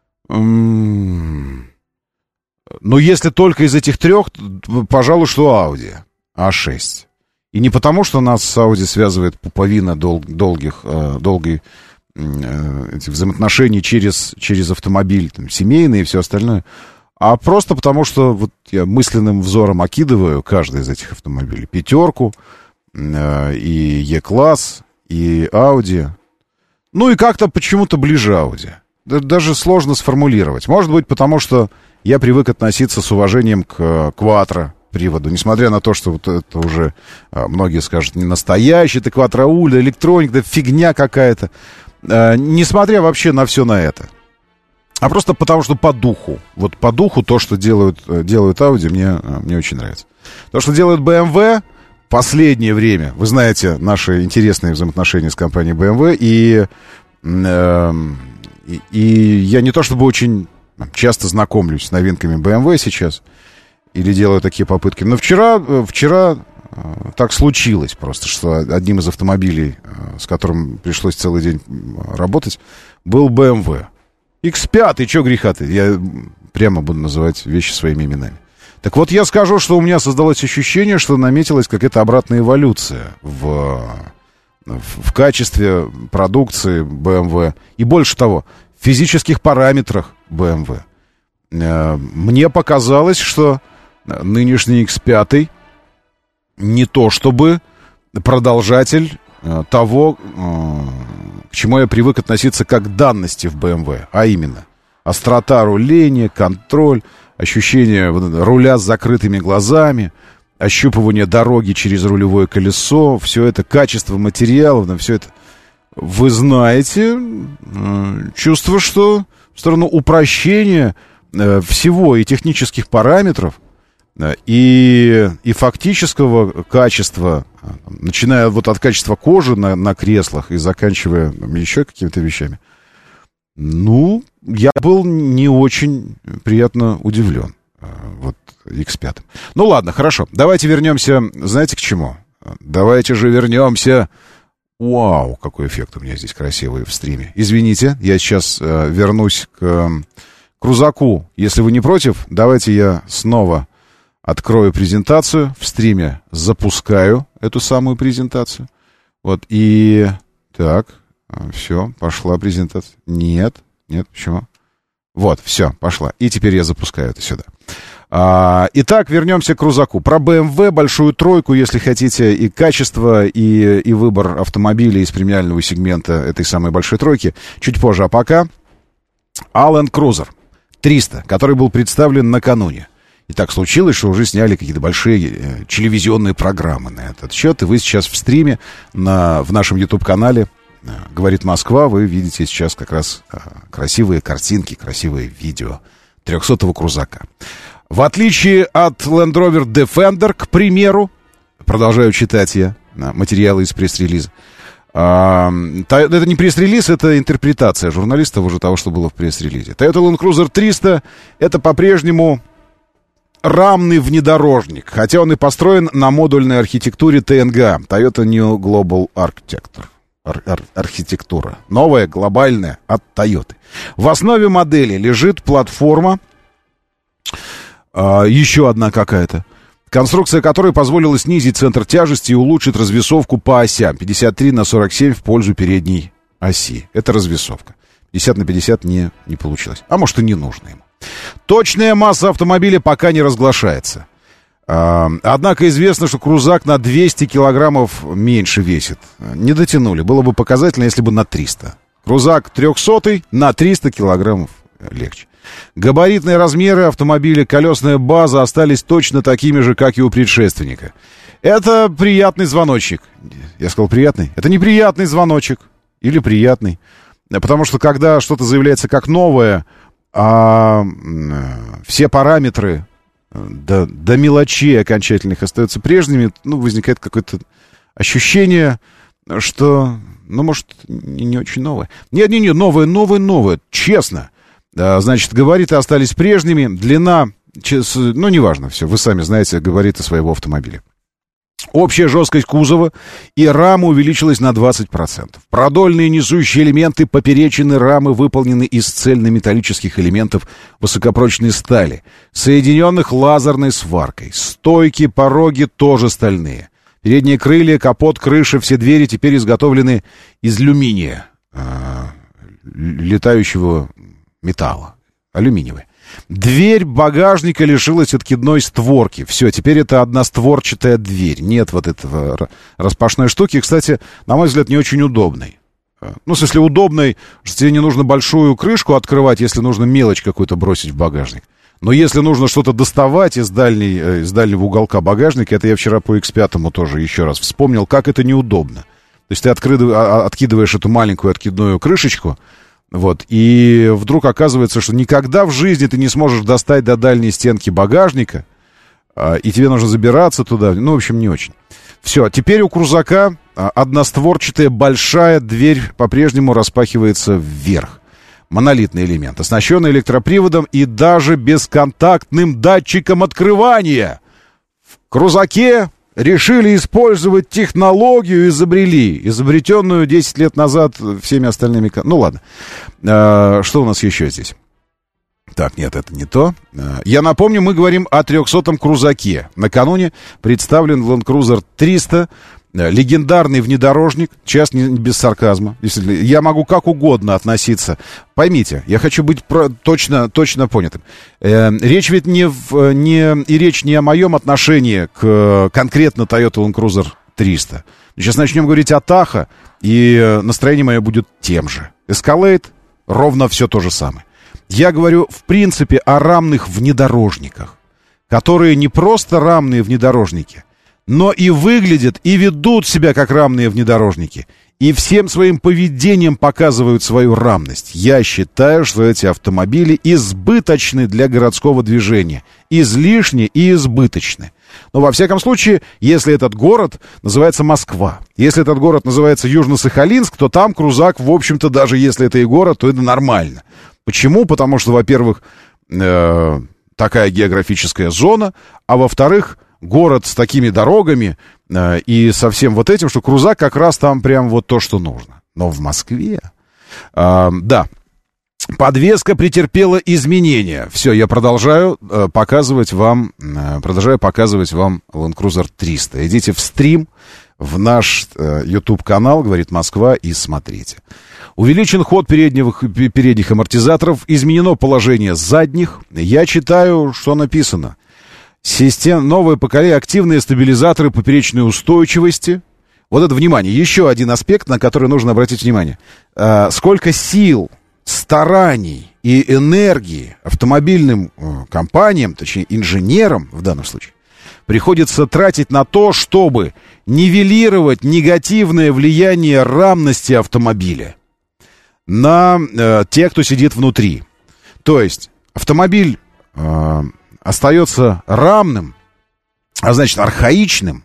М- Ну, если только из этих трех, пожалуй, что Audi а шесть. И не потому, что нас с Audi связывает пуповина дол- долгих, э, долгой э, этих взаимоотношений через, через автомобиль, там, семейный и все остальное, а просто потому, что вот я мысленным взором окидываю каждый из этих автомобилей. Пятерку, э, и E-класс, и Audi. Ну, и как-то почему-то ближе Audi. Даже сложно сформулировать. Может быть, потому что я привык относиться с уважением к кватро приводу, несмотря на то, что вот это уже многие скажут, не настоящий, это кватроуль, электроника, да фигня какая-то. Несмотря вообще на все на это. А просто потому, что по духу. Вот по духу то, что делают, делают Audi, мне, мне очень нравится. То, что делают бэ эм вэ в последнее время, вы знаете наши интересные взаимоотношения с компанией бэ эм вэ, и, э, и, и я не то чтобы очень... часто знакомлюсь с новинками бэ эм вэ сейчас. Или делаю такие попытки. Но вчера, вчера э, так случилось просто, что одним из автомобилей, э, с которым пришлось целый день работать, был бэ эм вэ. икс пять, что греха-то? Я прямо буду называть вещи своими именами. Так вот, я скажу, что у меня создалось ощущение, что наметилась какая-то обратная эволюция в, в, в качестве продукции бэ эм вэ. И больше того, в физических параметрах бэ эм вэ. Мне показалось, что нынешний икс пять не то чтобы продолжатель того, к чему я привык относиться как к данности в бэ эм вэ, а именно острота руления, контроль, ощущение руля с закрытыми глазами, ощупывание дороги через рулевое колесо, все это, качество материалов, все это. Вы знаете, чувство, что в сторону упрощения всего и технических параметров, и, и фактического качества, начиная вот от качества кожи на, на креслах и заканчивая еще какими-то вещами, ну, я был не очень приятно удивлен вот икс пять. Ну ладно, хорошо, давайте вернемся, знаете, к чему? Давайте же вернемся... Вау, какой эффект у меня здесь красивый в стриме. Извините, я сейчас э, вернусь к э, крузаку. Если вы не против, давайте я снова открою презентацию. В стриме запускаю эту самую презентацию. Вот, и... Так, все, пошла презентация. Нет, нет, почему? Вот, все, пошла. И теперь я запускаю это сюда. А, итак, вернемся к крузаку. Про бэ эм вэ, большую тройку, если хотите, и качество, и, и выбор автомобилей из премиального сегмента этой самой большой тройки чуть позже. А пока а Land Cruiser триста, который был представлен накануне. И так случилось, что уже сняли какие-то большие э, телевизионные программы на этот счет. И вы сейчас в стриме на, в нашем YouTube-канале э, «Говорит Москва», вы видите сейчас как раз э, красивые картинки, красивые видео трехсотого крузака. В отличие от Land Rover Defender, к примеру, продолжаю читать я э, материалы из пресс-релиза. Э, это не пресс-релиз, это интерпретация журналистов уже того, что было в пресс-релизе. Toyota Land Cruiser триста — это по-прежнему рамный внедорожник, хотя он и построен на модульной архитектуре тэ эн гэ, Toyota New Global Architecture. Ар- ар- архитектура. Новая, глобальная, от Toyota. В основе модели лежит платформа, э, еще одна какая-то, конструкция которой позволила снизить центр тяжести и улучшить развесовку по осям. пятьдесят три на сорок семь в пользу передней оси. Это развесовка. пятьдесят на пятьдесят не, не получилось. А может, и не нужно ему. Точная масса автомобиля пока не разглашается. Однако известно, что крузак на двести килограммов меньше весит. Не дотянули. Было бы показательно, если бы на триста. Крузак трехсотый на триста килограммов легче. Габаритные размеры автомобиля, колесная база остались точно такими же, как и у предшественника. Это приятный звоночек. Я сказал приятный? Это неприятный звоночек. Или приятный. Потому что когда что-то заявляется как новое, а все параметры до, до мелочей окончательных остаются прежними, ну, возникает какое-то ощущение, что, ну, может, не, не очень новое. Нет-нет-нет, новое, новое, новое, честно. А, значит, габариты остались прежними, длина, ну, неважно, все, вы сами знаете габариты своего автомобиля. Общая жесткость кузова и рамы увеличилась на двадцать процентов. Продольные несущие элементы поперечины рамы выполнены из цельнометаллических элементов высокопрочной стали, соединенных лазерной сваркой. Стойки, пороги тоже стальные. Передние крылья, капот, крыша, все двери теперь изготовлены из алюминия, э, летающего металла, алюминиевая. Дверь багажника лишилась откидной створки. Все, теперь это одностворчатая дверь. Нет вот этого распашной штуки. Кстати, на мой взгляд, не очень удобной. Ну, в смысле, удобной, что тебе не нужно большую крышку открывать, если нужно мелочь какую-то бросить в багажник. Но если нужно что-то доставать из, дальней, из дальнего уголка багажника, это я вчера по икс пять тоже еще раз вспомнил, как это неудобно. То есть ты откидываешь эту маленькую откидную крышечку, вот, и вдруг оказывается, что никогда в жизни ты не сможешь достать до дальней стенки багажника, и тебе нужно забираться туда. Ну, в общем, не очень. Все, теперь у крузака одностворчатая большая дверь по-прежнему распахивается вверх. Монолитный элемент, оснащенный электроприводом и даже бесконтактным датчиком открывания. В крузаке решили использовать технологию, изобрели, изобретенную десять лет назад всеми остальными... Ну, ладно. А, что у нас еще здесь? Так, нет, это не то. А, я напомню, мы говорим о трехсотом крузаке. Накануне представлен Land Cruiser триста, легендарный внедорожник. Сейчас не без сарказма. Действительно, я могу как угодно относиться. Поймите, я хочу быть про, точно, точно понятым. Э, речь ведь не, в, не... И речь не о моем отношении к конкретно Toyota Land Cruiser триста. Сейчас начнем говорить о Tahoe, и настроение мое будет тем же. Escalade ровно все то же самое. Я говорю, в принципе, о рамных внедорожниках, которые не просто рамные внедорожники, но и выглядят, и ведут себя как рамные внедорожники. И всем своим поведением показывают свою рамность. Я считаю, что эти автомобили избыточны для городского движения. Излишни и избыточны. Но, во всяком случае, если этот город называется Москва, если этот город называется Южно-Сахалинск, то там крузак, в общем-то, даже если это и город, то это нормально. Почему? Потому что, во-первых, э, такая географическая зона, а во-вторых, город с такими дорогами э, и со всем вот этим, что крузак как раз там прям вот то, что нужно. Но в Москве... Э, да, подвеска претерпела изменения. Все, я продолжаю э, показывать вам, э, продолжаю показывать вам Land Cruiser триста. Идите в стрим, в наш э, YouTube-канал, говорит Москва, и смотрите. Увеличен ход передних, передних амортизаторов, изменено положение задних. Я читаю, что написано. Систем, новое поколение, активные стабилизаторы поперечной устойчивости. Вот это, внимание, еще один аспект, на который нужно обратить внимание. А, сколько сил стараний и энергии автомобильным э, компаниям, точнее инженерам в данном случае, приходится тратить на то, чтобы нивелировать негативное влияние рамности автомобиля на э, тех, кто сидит внутри. То есть автомобиль э, остается рамным, а значит архаичным,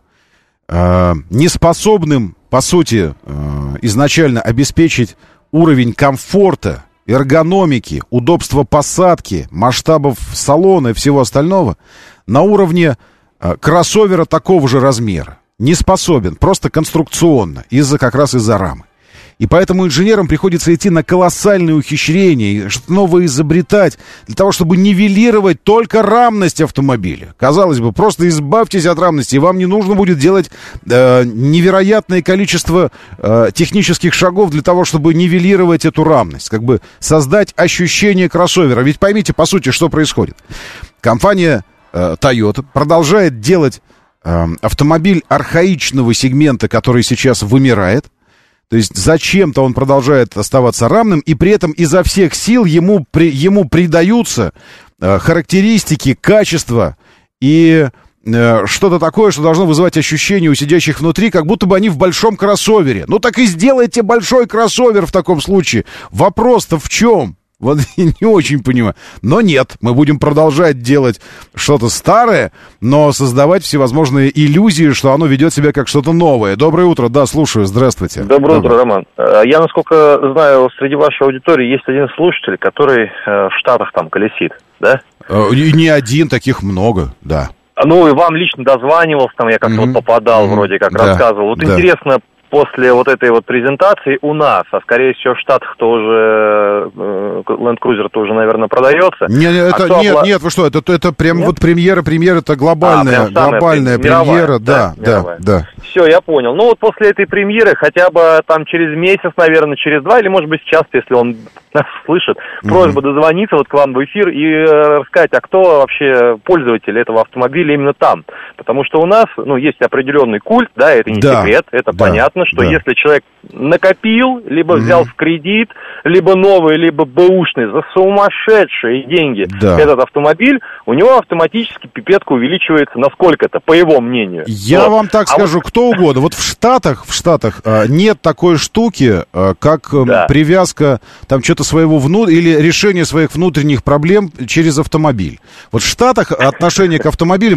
э, неспособным, по сути, э, изначально обеспечить уровень комфорта, эргономики, удобства посадки, масштабов салона и всего остального на уровне э, кроссовера такого же размера. Не способен, просто конструкционно, из-за как раз из-за рамы. И поэтому инженерам приходится идти на колоссальные ухищрения, что-то новое изобретать, для того, чтобы нивелировать только рамность автомобиля. Казалось бы, просто избавьтесь от рамности, и вам не нужно будет делать э, невероятное количество э, технических шагов для того, чтобы нивелировать эту рамность, как бы создать ощущение кроссовера. Ведь поймите, по сути, что происходит. Компания э, Toyota продолжает делать э, автомобиль архаичного сегмента, который сейчас вымирает. То есть зачем-то он продолжает оставаться рамным, и при этом изо всех сил ему, при, ему придаются э, характеристики, качества и э, что-то такое, что должно вызывать ощущение у сидящих внутри, как будто бы они в большом кроссовере. Ну так и сделайте большой кроссовер в таком случае. Вопрос-то в чем? Вот я не очень понимаю. Но нет, мы будем продолжать делать что-то старое, но создавать всевозможные иллюзии, что оно ведет себя как что-то новое. Доброе утро, да, слушаю, здравствуйте. Доброе утро, Роман. Я, насколько знаю, среди вашей аудитории есть один слушатель, который в Штатах там колесит, да? И не один, таких много, да. Ну, и вам лично дозванивался, там я как-то mm-hmm. вот попадал, mm-hmm. вроде как да. рассказывал. Вот да. интересно, после вот этой вот презентации у нас, а скорее всего в Штатах тоже э, Land Cruiser тоже, наверное, продается. Не, не, это, а нет, обла... нет, вы что, это, это прям нет? вот премьера, премьера, это глобальная, а, глобальная премьера, мировая, да, да, да, да. Все, я понял. Ну вот после этой премьеры, хотя бы там через месяц, наверное, через два, или может быть сейчас, если он нас слышит, mm-hmm. просьба дозвониться вот к вам в эфир и э, рассказать, а кто вообще пользователь этого автомобиля именно там. Потому что у нас, ну, есть определенный культ, да, это не да. секрет, это да. понятно, что да. если человек накопил, либо mm-hmm. взял в кредит, либо новый, либо бэушный за сумасшедшие деньги да. этот автомобиль, у него автоматически пипетка увеличивается на сколько-то, по его мнению. Я вот. вам так а скажу, вот... кто угодно. Вот в Штатах, в Штатах а, нет такой штуки, а, как да. привязка там что-то своего внутреннего, или решение своих внутренних проблем через автомобиль. Вот в Штатах отношение к автомобилям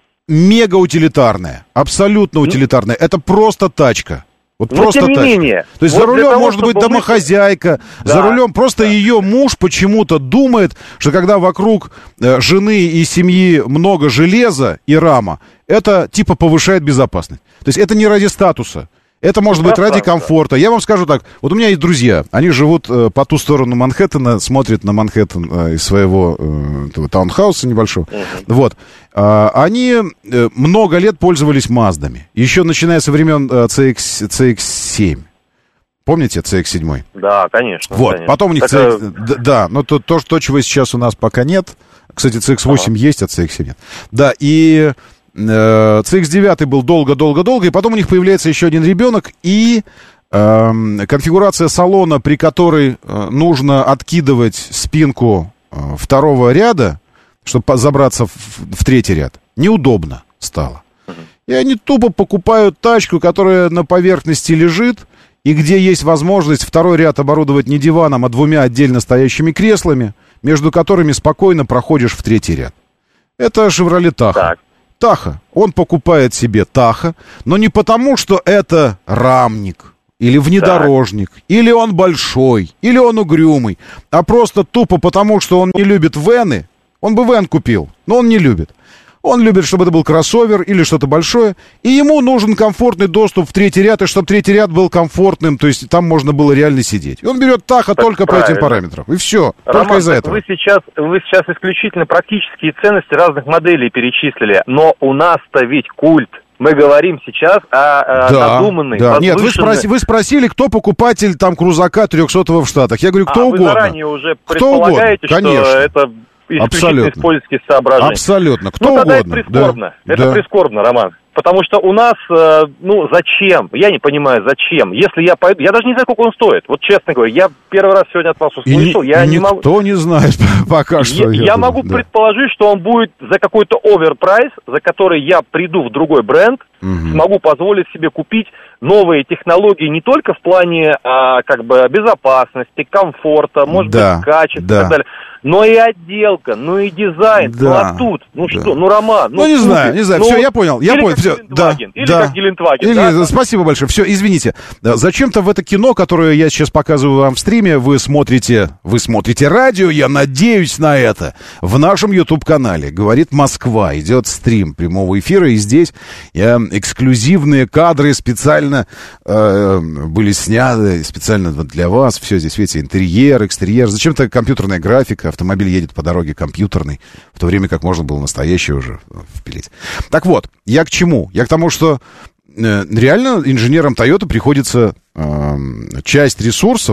мега утилитарное, абсолютно утилитарное. Это просто тачка. Вот Но просто тем не тачка. менее. То есть вот за рулем того, может быть домохозяйка, да, за рулем просто да. ее муж почему-то думает, что когда вокруг э, жены и семьи много железа и рама, это типа повышает безопасность. То есть это не ради статуса. Это может быть ради комфорта. Я вам скажу так. Вот у меня есть друзья. Они живут э, по ту сторону Манхэттена, смотрят на Манхэттен э, из своего э, таунхауса небольшого. Uh-huh. Вот. А, они э, много лет пользовались Маздами. Еще начиная со времен э, си икс, си икс семь. Помните си икс семь? Да, конечно. Вот. Конечно. Потом у них... Так, си икс, да, да, но то, то, то, чего сейчас у нас пока нет. Кстати, си икс восемь uh-huh. есть, а си икс семь нет. Да, и... си икс девять был долго-долго-долго, и потом у них появляется еще один ребенок, и э, конфигурация салона, при которой э, нужно откидывать спинку э, второго ряда, чтобы забраться в, в третий ряд, неудобно стало. И они тупо покупают тачку, которая на поверхности лежит, и где есть возможность второй ряд оборудовать не диваном, а двумя отдельно стоящими креслами, между которыми спокойно проходишь в третий ряд. Это Chevrolet Tahoe. Так. Таха. Он покупает себе Таха, но не потому, что это рамник, или внедорожник, так. или он большой, или он угрюмый, а просто тупо потому, что он не любит вены. Он бы вен купил, но он не любит. Он любит, чтобы это был кроссовер или что-то большое, и ему нужен комфортный доступ в третий ряд, и чтобы третий ряд был комфортным, то есть там можно было реально сидеть. И он берет Таха так только правильно. По этим параметрам, и все, Роман, только из-за этого. Вы сейчас, вы сейчас исключительно практические ценности разных моделей перечислили, но у нас-то ведь культ. Мы говорим сейчас о, да, о надуманной, да. Нет, вы, спроси, вы спросили, кто покупатель там крузака трехсотого в Штатах. Я говорю, кто а, угодно. Вы заранее уже кто предполагаете, угодно, что конечно. это исключительно из польских соображений. Абсолютно. Кто ну, угодно. Это прискорбно. Да. Это да. прискорбно, Роман. Потому что у нас, э, ну, зачем? Я не понимаю, зачем. Если я пойду... Я даже не знаю, сколько он стоит. Вот честно говоря, я первый раз сегодня от вас услышал. И я ни, не могу... Никто не знает пока что. Я, я, я думаю, могу да. предположить, что он будет за какой-то оверпрайс, за который я приду в другой бренд, угу. смогу позволить себе купить новые технологии не только в плане а, как бы безопасности, комфорта, может да, быть, качества да. и так далее. Но и отделка, ну и дизайн, да, ну а тут, ну да. что, ну Роман, ну, ну не слушай, знаю, не знаю, ну, все, я понял, я или понял, как все, да, или да. как Гелендваген, или, да? Спасибо большое, все, извините, да, зачем-то в это кино, которое я сейчас показываю вам в стриме, вы смотрите, вы смотрите радио, я надеюсь на это, в нашем YouTube-канале, говорит Москва, идет стрим прямого эфира, и здесь я, эксклюзивные кадры специально э, были сняты, специально для вас, все здесь, видите, интерьер, экстерьер, зачем-то компьютерная графика, автомобиль едет по дороге компьютерный, в то время как можно было настоящий уже впилить. Так вот, я к чему? Я к тому, что э, реально инженерам Toyota приходится э, часть ресурсов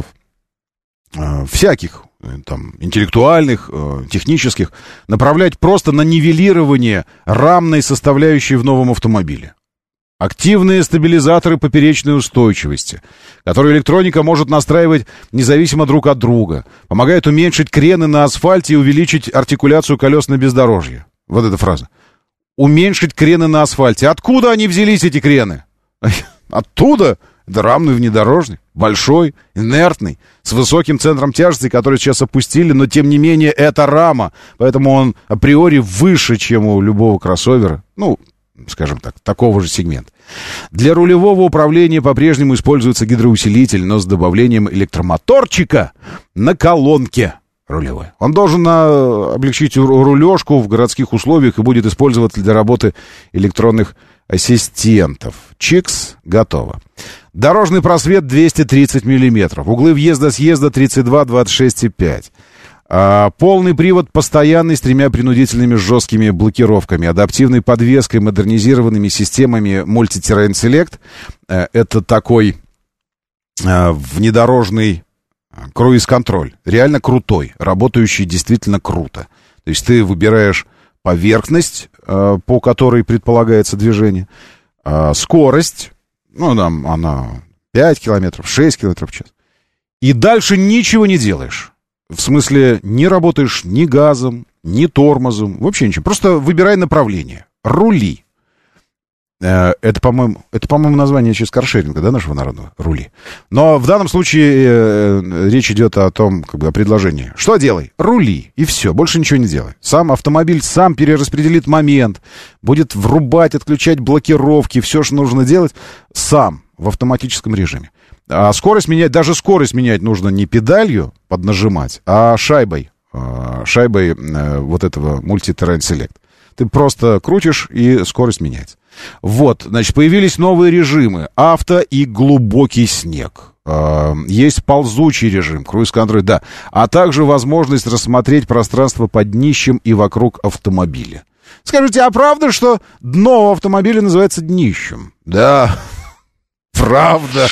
э, всяких, э, там, интеллектуальных, э, технических, направлять просто на нивелирование рамной составляющей в новом автомобиле. Активные стабилизаторы поперечной устойчивости, которые электроника может настраивать независимо друг от друга, помогают уменьшить крены на асфальте и увеличить артикуляцию колес на бездорожье. Вот эта фраза. Уменьшить крены на асфальте. Откуда они взялись, эти крены? Оттуда. Это рамный внедорожник. Большой, инертный, с высоким центром тяжести, который сейчас опустили, но тем не менее это рама. Поэтому он априори выше, чем у любого кроссовера. Ну, скажем так, такого же сегмента. Для рулевого управления по-прежнему используется гидроусилитель, но с добавлением электромоторчика на колонке рулевой. Он должен на... облегчить рулежку в городских условиях и будет использоваться для работы электронных ассистентов. Чикс, готово. Дорожный просвет двести тридцать миллиметров. Углы въезда-съезда тридцать два двадцать шесть и пять. А, полный привод постоянный с тремя принудительными жесткими блокировками, адаптивной подвеской, модернизированными системами Multi-Terrain Select. А, это такой а, внедорожный круиз-контроль. Реально крутой, работающий действительно круто. То есть ты выбираешь поверхность, а, по которой предполагается движение, а, скорость, ну, там она пять километров, шесть километров в час. И дальше ничего не делаешь. В смысле, не работаешь ни газом, ни тормозом, вообще ничего. Просто выбирай направление. Рули. Это, по-моему, это, по-моему, название сейчас каршеринга, да, нашего народного? Рули. Но в данном случае э, речь идет о том, как бы, о предложении. Что делай? Рули. И все. Больше ничего не делай. Сам автомобиль сам перераспределит момент, будет врубать, отключать блокировки, все, что нужно делать, сам в автоматическом режиме. А скорость менять, даже скорость менять нужно не педалью поднажимать, а шайбой, шайбой вот этого Multi-Terrain Select. Ты просто крутишь, и скорость меняется. Вот, значит, появились новые режимы. Авто и глубокий снег. Есть ползучий режим, круиз-контроль, да. А также возможность рассмотреть пространство под днищем и вокруг автомобиля. Скажите, а правда, что дно автомобиля называется днищем? Да, правда.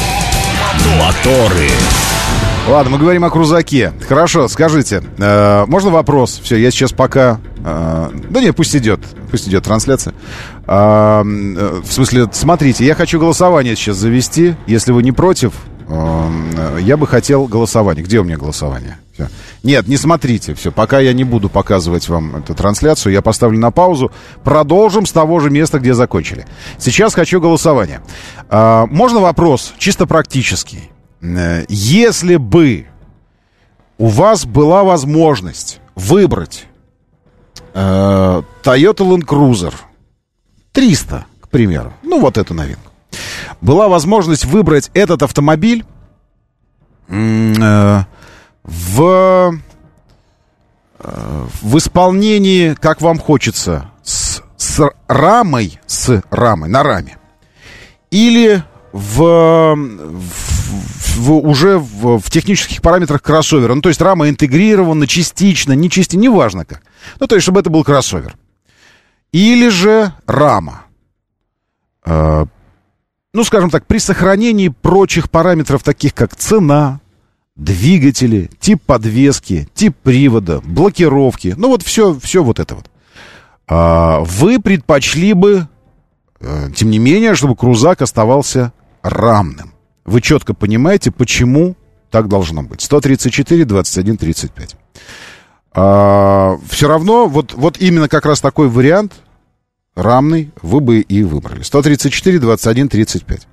Моторы. Ладно, мы говорим о крузаке. Хорошо, скажите, э, можно вопрос? Все, я сейчас пока... Э, да нет, пусть идет, пусть идет трансляция. Э, э, в смысле, смотрите, я хочу голосование сейчас завести. Если вы не против, э, я бы хотел голосование. Где у меня голосование? Все. Нет, не смотрите, все, пока я не буду показывать вам эту трансляцию, я поставлю на паузу. Продолжим с того же места, где закончили. Сейчас хочу голосование. Э, можно вопрос, чисто практический? Если бы у вас была возможность выбрать э, Toyota Land Cruiser триста, к примеру, ну вот эту новинку, была возможность выбрать этот автомобиль э, в, э, в исполнении, как вам хочется, с, с рамой, с рамой, на раме, или в, в, в уже в, в технических параметрах кроссовера. Ну, то есть рама интегрирована частично, не частично, неважно как. Ну, то есть, чтобы это был кроссовер. Или же рама. Э, ну, скажем так, при сохранении прочих параметров, таких как цена, двигатели, тип подвески, тип привода, блокировки. Ну, вот все, все вот это вот. Э, вы предпочли бы тем не менее, чтобы крузак оставался рамным. Вы четко понимаете, почему так должно быть. сто тридцать четыре двадцать один тридцать пять. А, все равно, вот, вот именно как раз такой вариант, рамный, вы бы и выбрали. сто тридцать четыре двадцать один тридцать пять.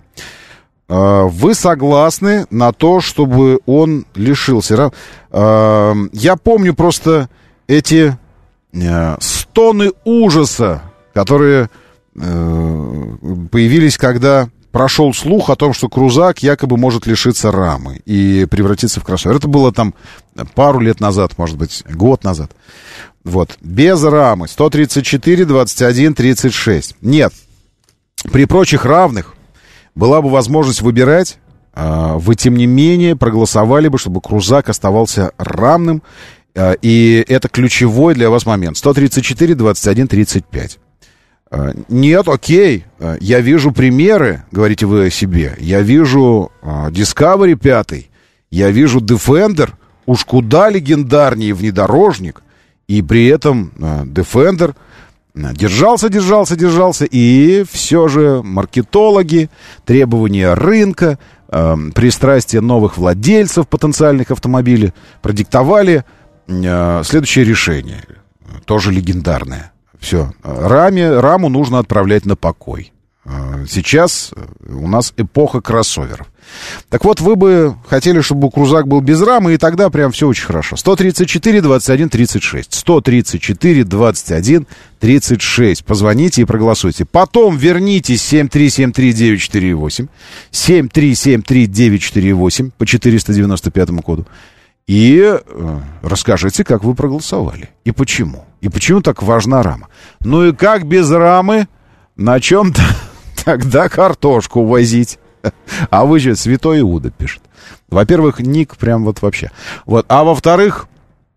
А, вы согласны на то, чтобы он лишился? А, я помню просто эти а, стоны ужаса, которые а, появились, когда прошел слух о том, что крузак якобы может лишиться рамы и превратиться в кроссовер. Это было там пару лет назад, может быть, год назад. Вот. Без рамы. сто тридцать четыре двадцать один тридцать шесть. Нет. При прочих равных была бы возможность выбирать. Вы, тем не менее, проголосовали бы, чтобы крузак оставался рамным. И это ключевой для вас момент. сто тридцать четыре двадцать один тридцать пять. Нет, окей, я вижу примеры, говорите вы о себе. Я вижу Discovery пять, я вижу Defender, уж куда легендарнее внедорожник. И при этом Defender держался, держался, держался. И все же маркетологи, требования рынка, пристрастие новых владельцев потенциальных автомобилей продиктовали следующее решение, тоже легендарное. Все, раме, раму нужно отправлять на покой. Сейчас у нас эпоха кроссоверов. Так вот, вы бы хотели, чтобы крузак был без рамы, и тогда прям все очень хорошо. сто тридцать четыре двадцать один тридцать шесть. сто тридцать четыре двадцать один тридцать шесть. Позвоните и проголосуйте. Потом вернитесь семь три семь три девять четыре восемь. семь три семь три девять четыре восемь по четыреста девяносто пятому коду. И э, расскажите, как вы проголосовали. И почему. И почему так важна рама. Ну и как без рамы, на чем-то тогда картошку возить? А вы же Святой Иуда пишет. Во-первых, ник прям вот вообще. Вот. А во-вторых,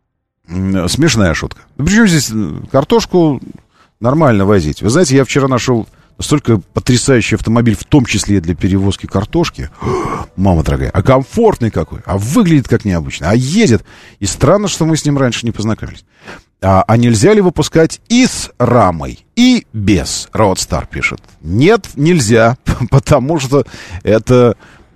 смешная шутка. Причем здесь картошку нормально возить? Вы знаете, я вчера нашел настолько потрясающий автомобиль, в том числе и для перевозки картошки. Мама дорогая, а комфортный какой, а выглядит как необычно, а едет. И странно, что мы с ним раньше не познакомились. А, а нельзя ли выпускать и с рамой, и без? Roadstar пишет. Нет, нельзя, потому что это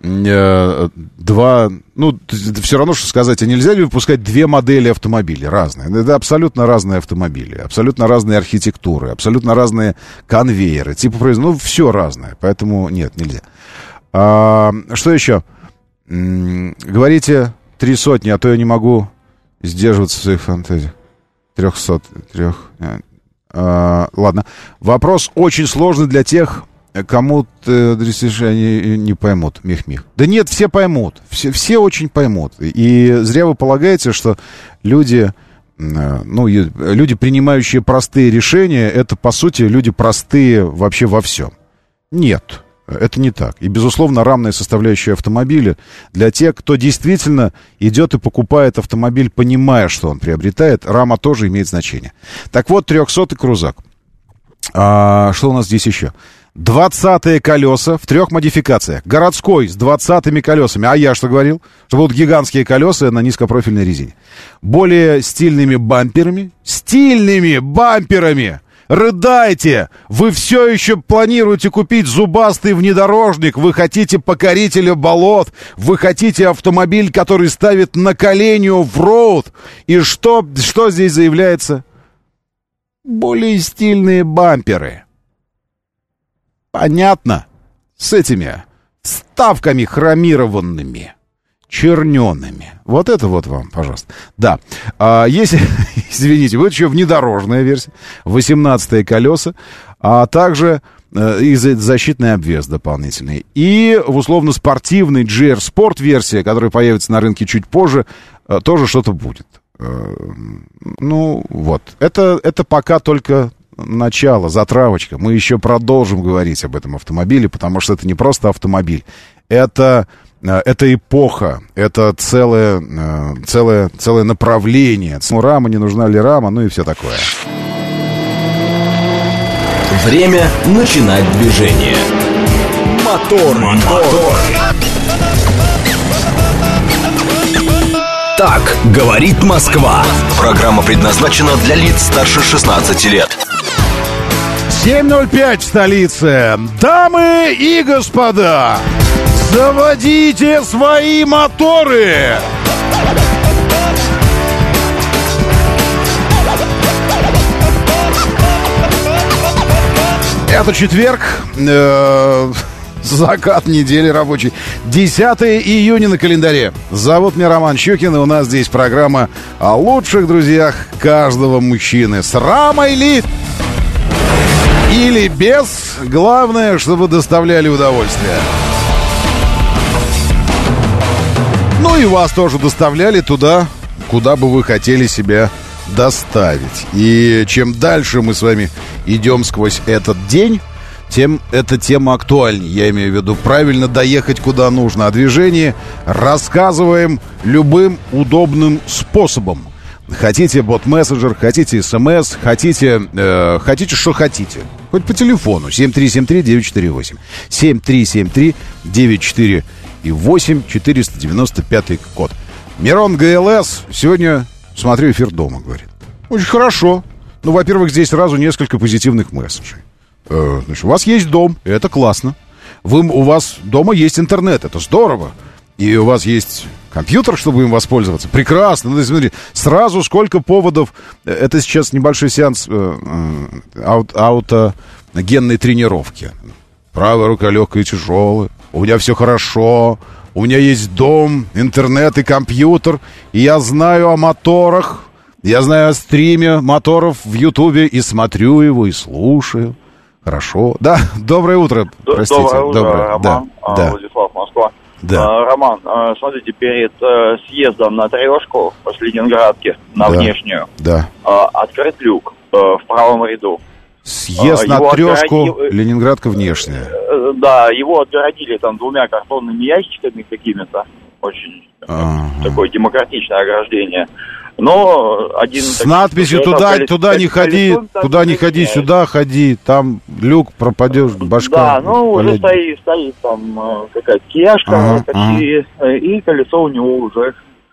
э, два... Ну, все равно, что сказать, а нельзя ли выпускать две модели автомобилей разные? Это абсолютно разные автомобили, абсолютно разные архитектуры, абсолютно разные конвейеры, типа производства, ну, все разное, поэтому нет, нельзя. А, что еще? М-м, говорите три сотни, а то я не могу сдерживаться в своих фантазиях. Трехсот, трех... А, ладно. Вопрос очень сложный для тех, кому они не поймут. Мих-мих. Да нет, все поймут. Все, все очень поймут. И зря вы полагаете, что люди, ну, люди, принимающие простые решения, это, по сути, люди простые вообще во всем. Нет. Это не так. И, безусловно, рамная составляющая автомобиля для тех, кто действительно идет и покупает автомобиль, понимая, что он приобретает, рама тоже имеет значение. Так вот, трехсотый крузак. А, что у нас здесь еще? двадцатые колеса в трех модификациях. Городской с двадцатыми колесами. А я что говорил? Что будут гигантские колеса на низкопрофильной резине. Более стильными бамперами. Стильными бамперами! Рыдайте! Вы все еще планируете купить зубастый внедорожник, вы хотите покорителя болот, вы хотите автомобиль, который ставит на колени оффроуд. И что, что здесь заявляется? Более стильные бамперы. Понятно? С этими вставками хромированными. Черненными. Вот это вот вам, пожалуйста. Да. А, если, извините, вот еще внедорожная версия. восемнадцатые колеса. А также э, и защитный обвес дополнительный. И в условно-спортивный джи ар Sport версия, которая появится на рынке чуть позже, э, тоже что-то будет. Э, ну, вот. Это, это пока только начало, затравочка. Мы еще продолжим говорить об этом автомобиле, потому что это не просто автомобиль. Это... Это эпоха, это целое, целое, целое направление. Рама, не нужна ли рама, ну и все такое. Время начинать движение. Мотор, мотор. Так говорит Москва. Программа предназначена для лиц старше шестнадцати лет. семь ноль пять в столице. Дамы и господа, заводите свои моторы! Это четверг, э, закат недели рабочий. десятое июня на календаре. Зовут меня Роман Щукин, и у нас здесь программа о лучших друзьях каждого мужчины. С рамой ли или без, главное, чтобы доставляли удовольствие. Ну и вас тоже доставляли туда, куда бы вы хотели себя доставить. И чем дальше мы с вами идем сквозь этот день, тем эта тема актуальнее. Я имею в виду правильно доехать куда нужно. О движении рассказываем любым удобным способом. Хотите бот-мессенджер, хотите смс, хотите, э, хотите что хотите. Хоть по телефону. семь три семь три девять четыре восемь. семь три семь три девять четыре восемь. четыреста девяносто пятый код. Мирон ГЛС сегодня... Смотрю эфир дома, говорит. Очень хорошо. Ну, во-первых, здесь сразу несколько позитивных месседжей. Э, значит, у вас есть дом, и это классно. Вы, у вас дома есть интернет, это здорово. И у вас есть компьютер, чтобы им воспользоваться. Прекрасно. Ну, смотри, сразу сколько поводов. Это сейчас небольшой сеанс э, э, аут, аутогенной тренировки. Правая рука легкая и тяжелая. У меня все хорошо. У меня есть дом, интернет и компьютер, и я знаю о моторах, я знаю о стриме моторов в Ютубе, и смотрю его, и слушаю. Хорошо. Да, доброе утро. Простите. Доброе утро, доброе. Роман, да, да. Владислав, Москва. Да. А, Роман, а, смотрите, перед а, съездом на трешку после Ленинградки на да. внешнюю Да. а, открыт люк а, в правом ряду. Съезд а, на трешку, отгородил... Ленинградка внешняя. Да, его отгородили там двумя картонными ящиками какими-то. Очень ага. такое демократичное ограждение. Но один... С надписью «Туда, колес... туда не ходи, туда не ходи, сюда ходи, там люк, пропадешь, башка». Да, ну уже стоит, стоит там какая-то кияшка, ага, почти, ага. и колесо у него уже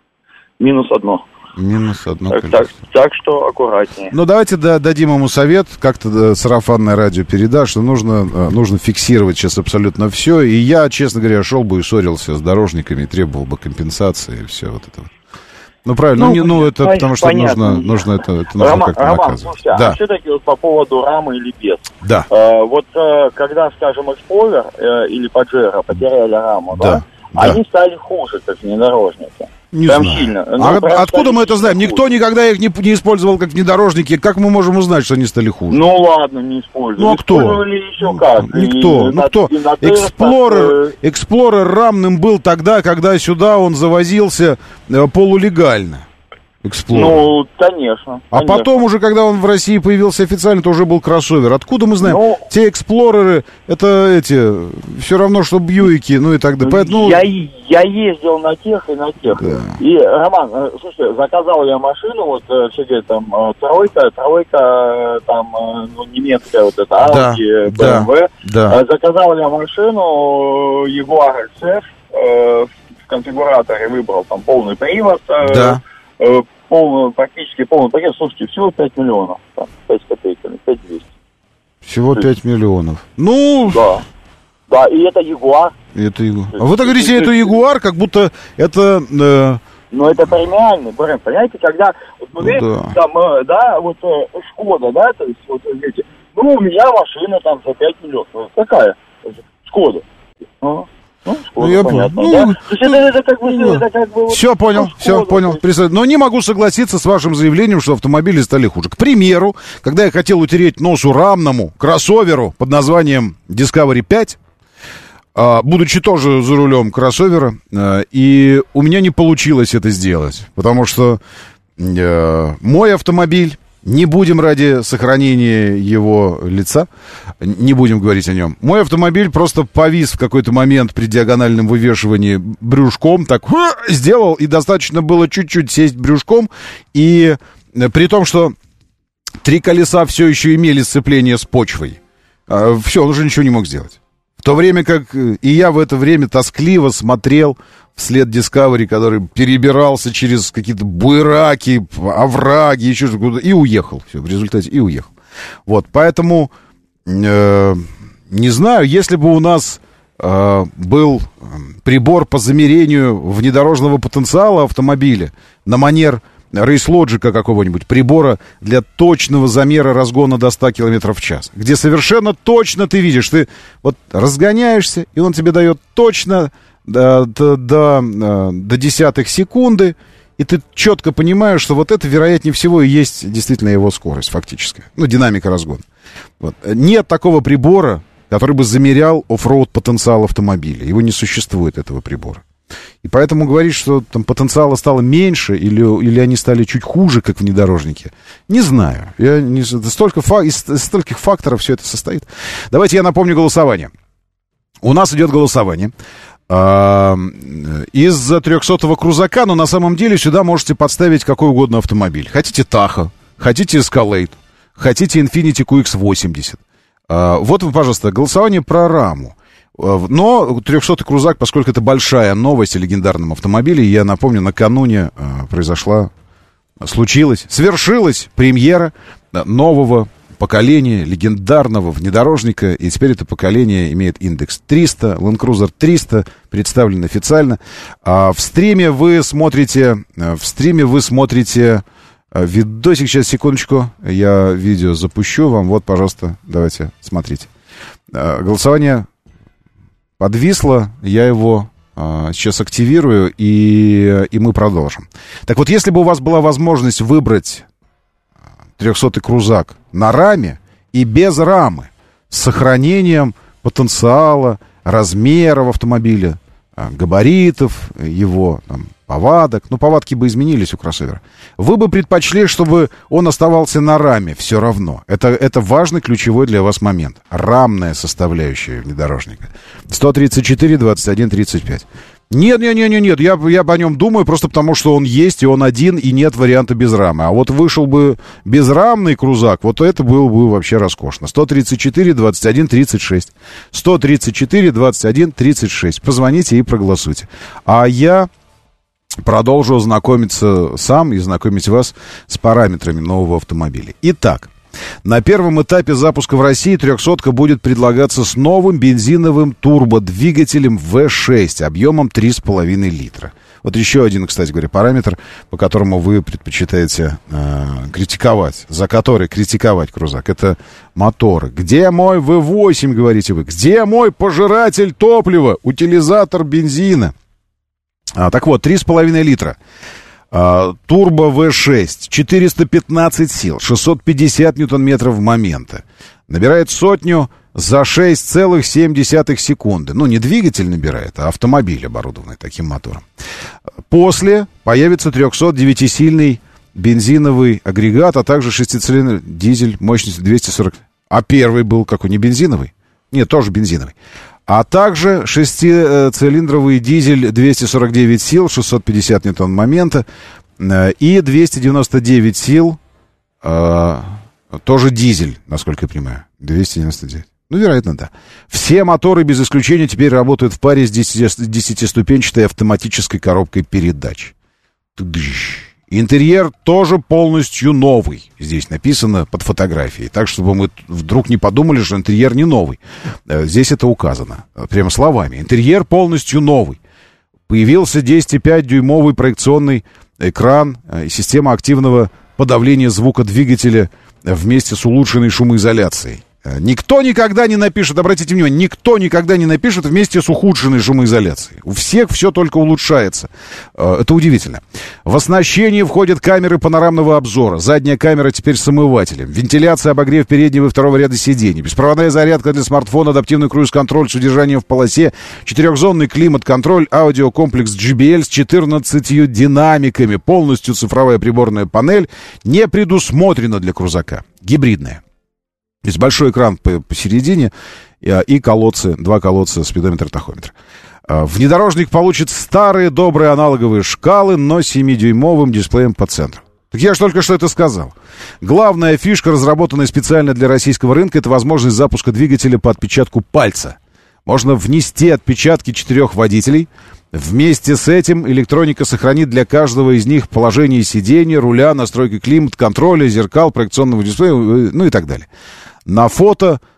минус одно. Минус одно так, колесо. Так, так что аккуратнее. Ну, давайте да, дадим ему совет, как-то сарафанное радио передашь, что нужно, нужно фиксировать сейчас абсолютно все. И я, честно говоря, шел бы и ссорился с дорожниками, требовал бы компенсации и все вот это. Ну, правильно, ну, ну, не, ну это понятно, потому что нужно, нужно это, это нужно Роман, как-то Роман, наказывать. Слушайте, да. А все-таки вот по поводу рамы или без. Да. Э, вот э, когда, скажем, Explorer э, или Pajero потеряли раму, да, да, они да. стали хуже, как внедорожники. Не прям знаю. сильно. Ну, а прям откуда мы это знаем? хуже. Никто никогда их не, не использовал как внедорожники. Как мы можем узнать, что они стали хуже? Ну ладно, не использовали. Ну а кто? Еще как. Никто. И ну кто? Explorer, Explorer рамным был тогда, когда сюда он завозился э, полулегально. Explorer. Ну, конечно. А конечно. потом уже, когда он в России появился официально, то уже был кроссовер. Откуда мы знаем? Ну, те эксплореры, это эти, все равно, что Бьюики, ну и так далее. Поэтому... Я, я ездил на тех и на тех. Да. И, Роман, слушай, заказал я машину, вот, все говорят, там, тройка, тройка, там, ну, немецкая вот эта, Audi, да, бэ эм вэ. Да, да. Заказал я машину, Jaguar икс эф, э, в конфигураторе выбрал там полный привод. Да. Э, полный, практически полный пакет. Слушайте, всего пять миллионов. Там, пять копейками, пять двести. Всего пять миллионов. Ну... Да. Да, и это Ягуар. Это Ягуар. А вы так говорите, это Ягуар, как будто это... Э... Ну, это премиальный бренд, понимаете, когда, вот, ну, ну, да. там, э, да, вот, э, Шкода, да, то есть, вот, видите, ну, у меня машина там за пять миллионов. Какая? Шкода. А? Ну, Шкода, ну, я понятно, понял. Да? Ну, это, это как бы, ну, это как бы, вот, все понял, ну, все понял. Есть... Но не могу согласиться с вашим заявлением, что автомобили стали хуже. К примеру, когда я хотел утереть носу рамному кроссоверу под названием Discovery пять, будучи тоже за рулем кроссовера, и у меня не получилось это сделать, потому что мой автомобиль, не будем ради сохранения его лица, не будем говорить о нем. Мой автомобиль просто повис в какой-то момент при диагональном вывешивании брюшком, так сделал, и достаточно было чуть-чуть сесть брюшком, и при том, что три колеса все еще имели сцепление с почвой, все, он уже ничего не мог сделать. В то время как и я в это время тоскливо смотрел вслед Discovery, который перебирался через какие-то буераки, овраги, еще что-то, и уехал. Все, в результате и уехал. Вот, поэтому э, не знаю, если бы у нас э, был прибор по замерению внедорожного потенциала автомобиля на манер рейс-лоджика какого-нибудь, прибора для точного замера разгона до ста километров в час, где совершенно точно ты видишь, ты вот разгоняешься, и он тебе дает точно до, до, до, до десятых секунды, и ты четко понимаешь, что вот это, вероятнее всего, и есть действительно его скорость фактическая, ну, динамика разгона. Вот. Нет такого прибора, который бы замерял оффроуд потенциал автомобиля. Его не существует, этого прибора. И поэтому говорить, что там потенциала стало меньше или, или они стали чуть хуже, как внедорожники, не знаю. Я не, столько фа, из, из стольких факторов все это состоит. Давайте я напомню голосование. У нас идет голосование а, из-за трехсотого крузака, но на самом деле сюда можете подставить какой угодно автомобиль. Хотите Tahoe, хотите Escalade, хотите Infiniti кью икс восемьдесят. А, вот, пожалуйста, голосование про раму. Но трехсотый крузак, поскольку это большая новость о легендарном автомобиле, я напомню, накануне э, произошла, случилась, свершилась премьера нового поколения легендарного внедорожника, и теперь это поколение имеет индекс триста, Land Cruiser триста, представлен официально. А в стриме вы смотрите, в стриме вы смотрите видосик, сейчас, секундочку, я видео запущу вам, вот, пожалуйста, давайте, смотрите. Голосование подвисло, я его а, сейчас активирую, и, и мы продолжим. Так вот, если бы у вас была возможность выбрать трехсотый крузак на раме и без рамы, с сохранением потенциала, размеров автомобиля, габаритов его, там, повадок, ну, повадки бы изменились у кроссовера, вы бы предпочли, чтобы он оставался на раме все равно. Это, это важный, ключевой для вас момент. Рамная составляющая внедорожника. сто тридцать четыре, двадцать один, тридцать пять. Нет, нет, нет, нет, нет, я, я о нем думаю просто потому, что он есть, и он один, и нет варианта без рамы. А вот вышел бы безрамный крузак, вот это было бы вообще роскошно. сто тридцать четыре, двадцать один, тридцать шесть. сто тридцать четыре, двадцать один, тридцать шесть. Позвоните и проголосуйте. А я продолжу знакомиться сам и знакомить вас с параметрами нового автомобиля. Итак, на первом этапе запуска в России трехсотка будет предлагаться с новым бензиновым турбодвигателем вэ шесть объемом три с половиной литра. Вот еще один, кстати говоря, параметр, по которому вы предпочитаете э, критиковать, за который критиковать крузак, это моторы. Где мой вэ восемь, говорите вы? Где мой пожиратель топлива, утилизатор бензина? А, так вот, три с половиной литра. А, турбо вэ шесть, четыреста пятнадцать сил, шестьсот пятьдесят ньютон-метров момента. Набирает сотню за шесть целых семь десятых секунды. Ну, не двигатель набирает, а автомобиль, оборудованный таким мотором. После появится трехсотдевятисильный бензиновый агрегат, а также шестицилиндровый дизель мощностью двести сорок. А первый был какой, не бензиновый? Нет, тоже бензиновый. А также шестицилиндровый дизель двести сорок девять сил, шестьсот пятьдесят ньютон момента и двести девяносто девять сил, э, тоже дизель, насколько я понимаю, двести девяносто девять. Ну, вероятно, да. Все моторы без исключения теперь работают в паре с десятиступенчатой автоматической коробкой передач. Интерьер тоже полностью новый. Здесь написано под фотографией. Так, чтобы мы вдруг не подумали, что интерьер не новый. Здесь это указано. Прямо словами. Интерьер полностью новый. Появился десять и пять дюймовый проекционный экран и система активного подавления звука двигателя вместе с улучшенной шумоизоляцией. Никто никогда не напишет, обратите внимание, никто никогда не напишет вместе с ухудшенной шумоизоляцией. У всех все только улучшается. Это удивительно. В оснащение входят камеры панорамного обзора. Задняя камера теперь с омывателем. Вентиляция, обогрев переднего и второго ряда сидений. Беспроводная зарядка для смартфона, адаптивный круиз-контроль с удержанием в полосе, четырехзонный климат-контроль, аудиокомплекс джей би эл с четырнадцатью динамиками. Полностью цифровая приборная панель не предусмотрена для крузака. Гибридная. То есть большой экран посередине и колодцы, два колодца, спидометр, тахометр. Внедорожник получит старые добрые аналоговые шкалы, но семидюймовым дисплеем по центру. Так я же только что это сказал. Главная фишка, разработанная специально для российского рынка, это возможность запуска двигателя по отпечатку пальца. Можно внести отпечатки четырех водителей. Вместе с этим электроника сохранит для каждого из них положение сидения, руля, настройки климат-контроля, зеркал, проекционного дисплея, ну и так далее. На фото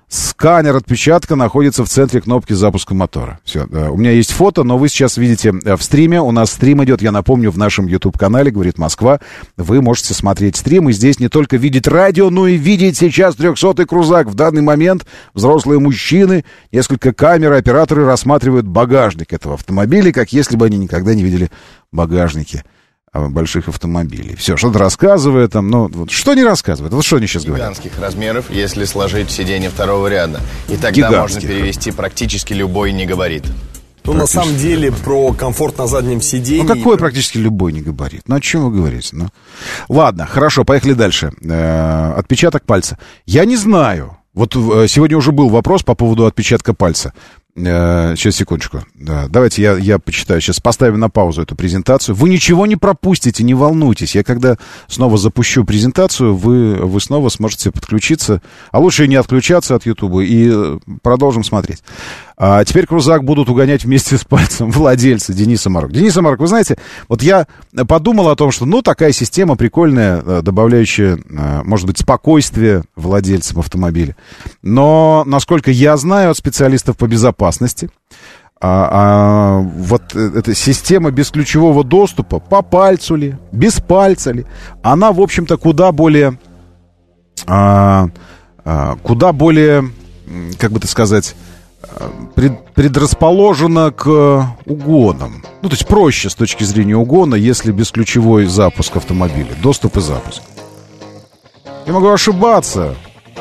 Сканер отпечатка находится в центре кнопки запуска мотора. Все, да. У меня есть фото, но вы сейчас видите в стриме. У нас стрим идет, я напомню, в нашем YouTube-канале «Говорит Москва». Вы можете смотреть стрим и здесь не только видеть радио, но и видеть сейчас трехсотый крузак. В данный момент взрослые мужчины, несколько камер, операторы рассматривают багажник этого автомобиля, как если бы они никогда не видели багажники больших автомобилей. Все, что-то рассказывает там, ну, вот, что не рассказывает? Вот что они сейчас говорят? Гигантских размеров, если сложить сиденье второго ряда. И тогда Гигантских. можно перевести практически любой негабарит. Ну, на самом деле, про комфорт на заднем сиденье... Ну, какой практически любой не габарит? Ну, о чем вы говорите? Ну, ладно, хорошо, поехали дальше. Э-э, отпечаток пальца. Я не знаю. Вот э, сегодня уже был вопрос по поводу отпечатка пальца. Э, сейчас, секундочку. Да, давайте я, я почитаю. Сейчас поставим на паузу эту презентацию. Вы ничего не пропустите, не волнуйтесь. Я когда снова запущу презентацию, вы, вы снова сможете подключиться. А лучше и не отключаться от Ютуба и продолжим смотреть. А теперь крузак будут угонять вместе с пальцем владельца Дениса Марок. Дениса Марок, вы знаете, вот я подумал о том, что, ну, такая система прикольная, добавляющая, может быть, спокойствие владельцам автомобиля. Но, насколько я знаю от специалистов по безопасности, а, а, вот эта система без ключевого доступа, по пальцу ли, без пальца ли, она, в общем-то, куда более, а, а, куда более, как бы это сказать, пред, предрасположена к угонам. Ну, то есть проще с точки зрения угона, если бесключевой запуск автомобиля, доступ и запуск. Я могу ошибаться,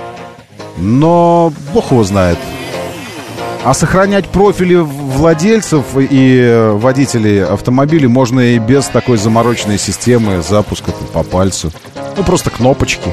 но бог его знает. А сохранять профили владельцев и водителей автомобилей можно и без такой замороченной системы запуска по пальцу. Ну, просто кнопочки,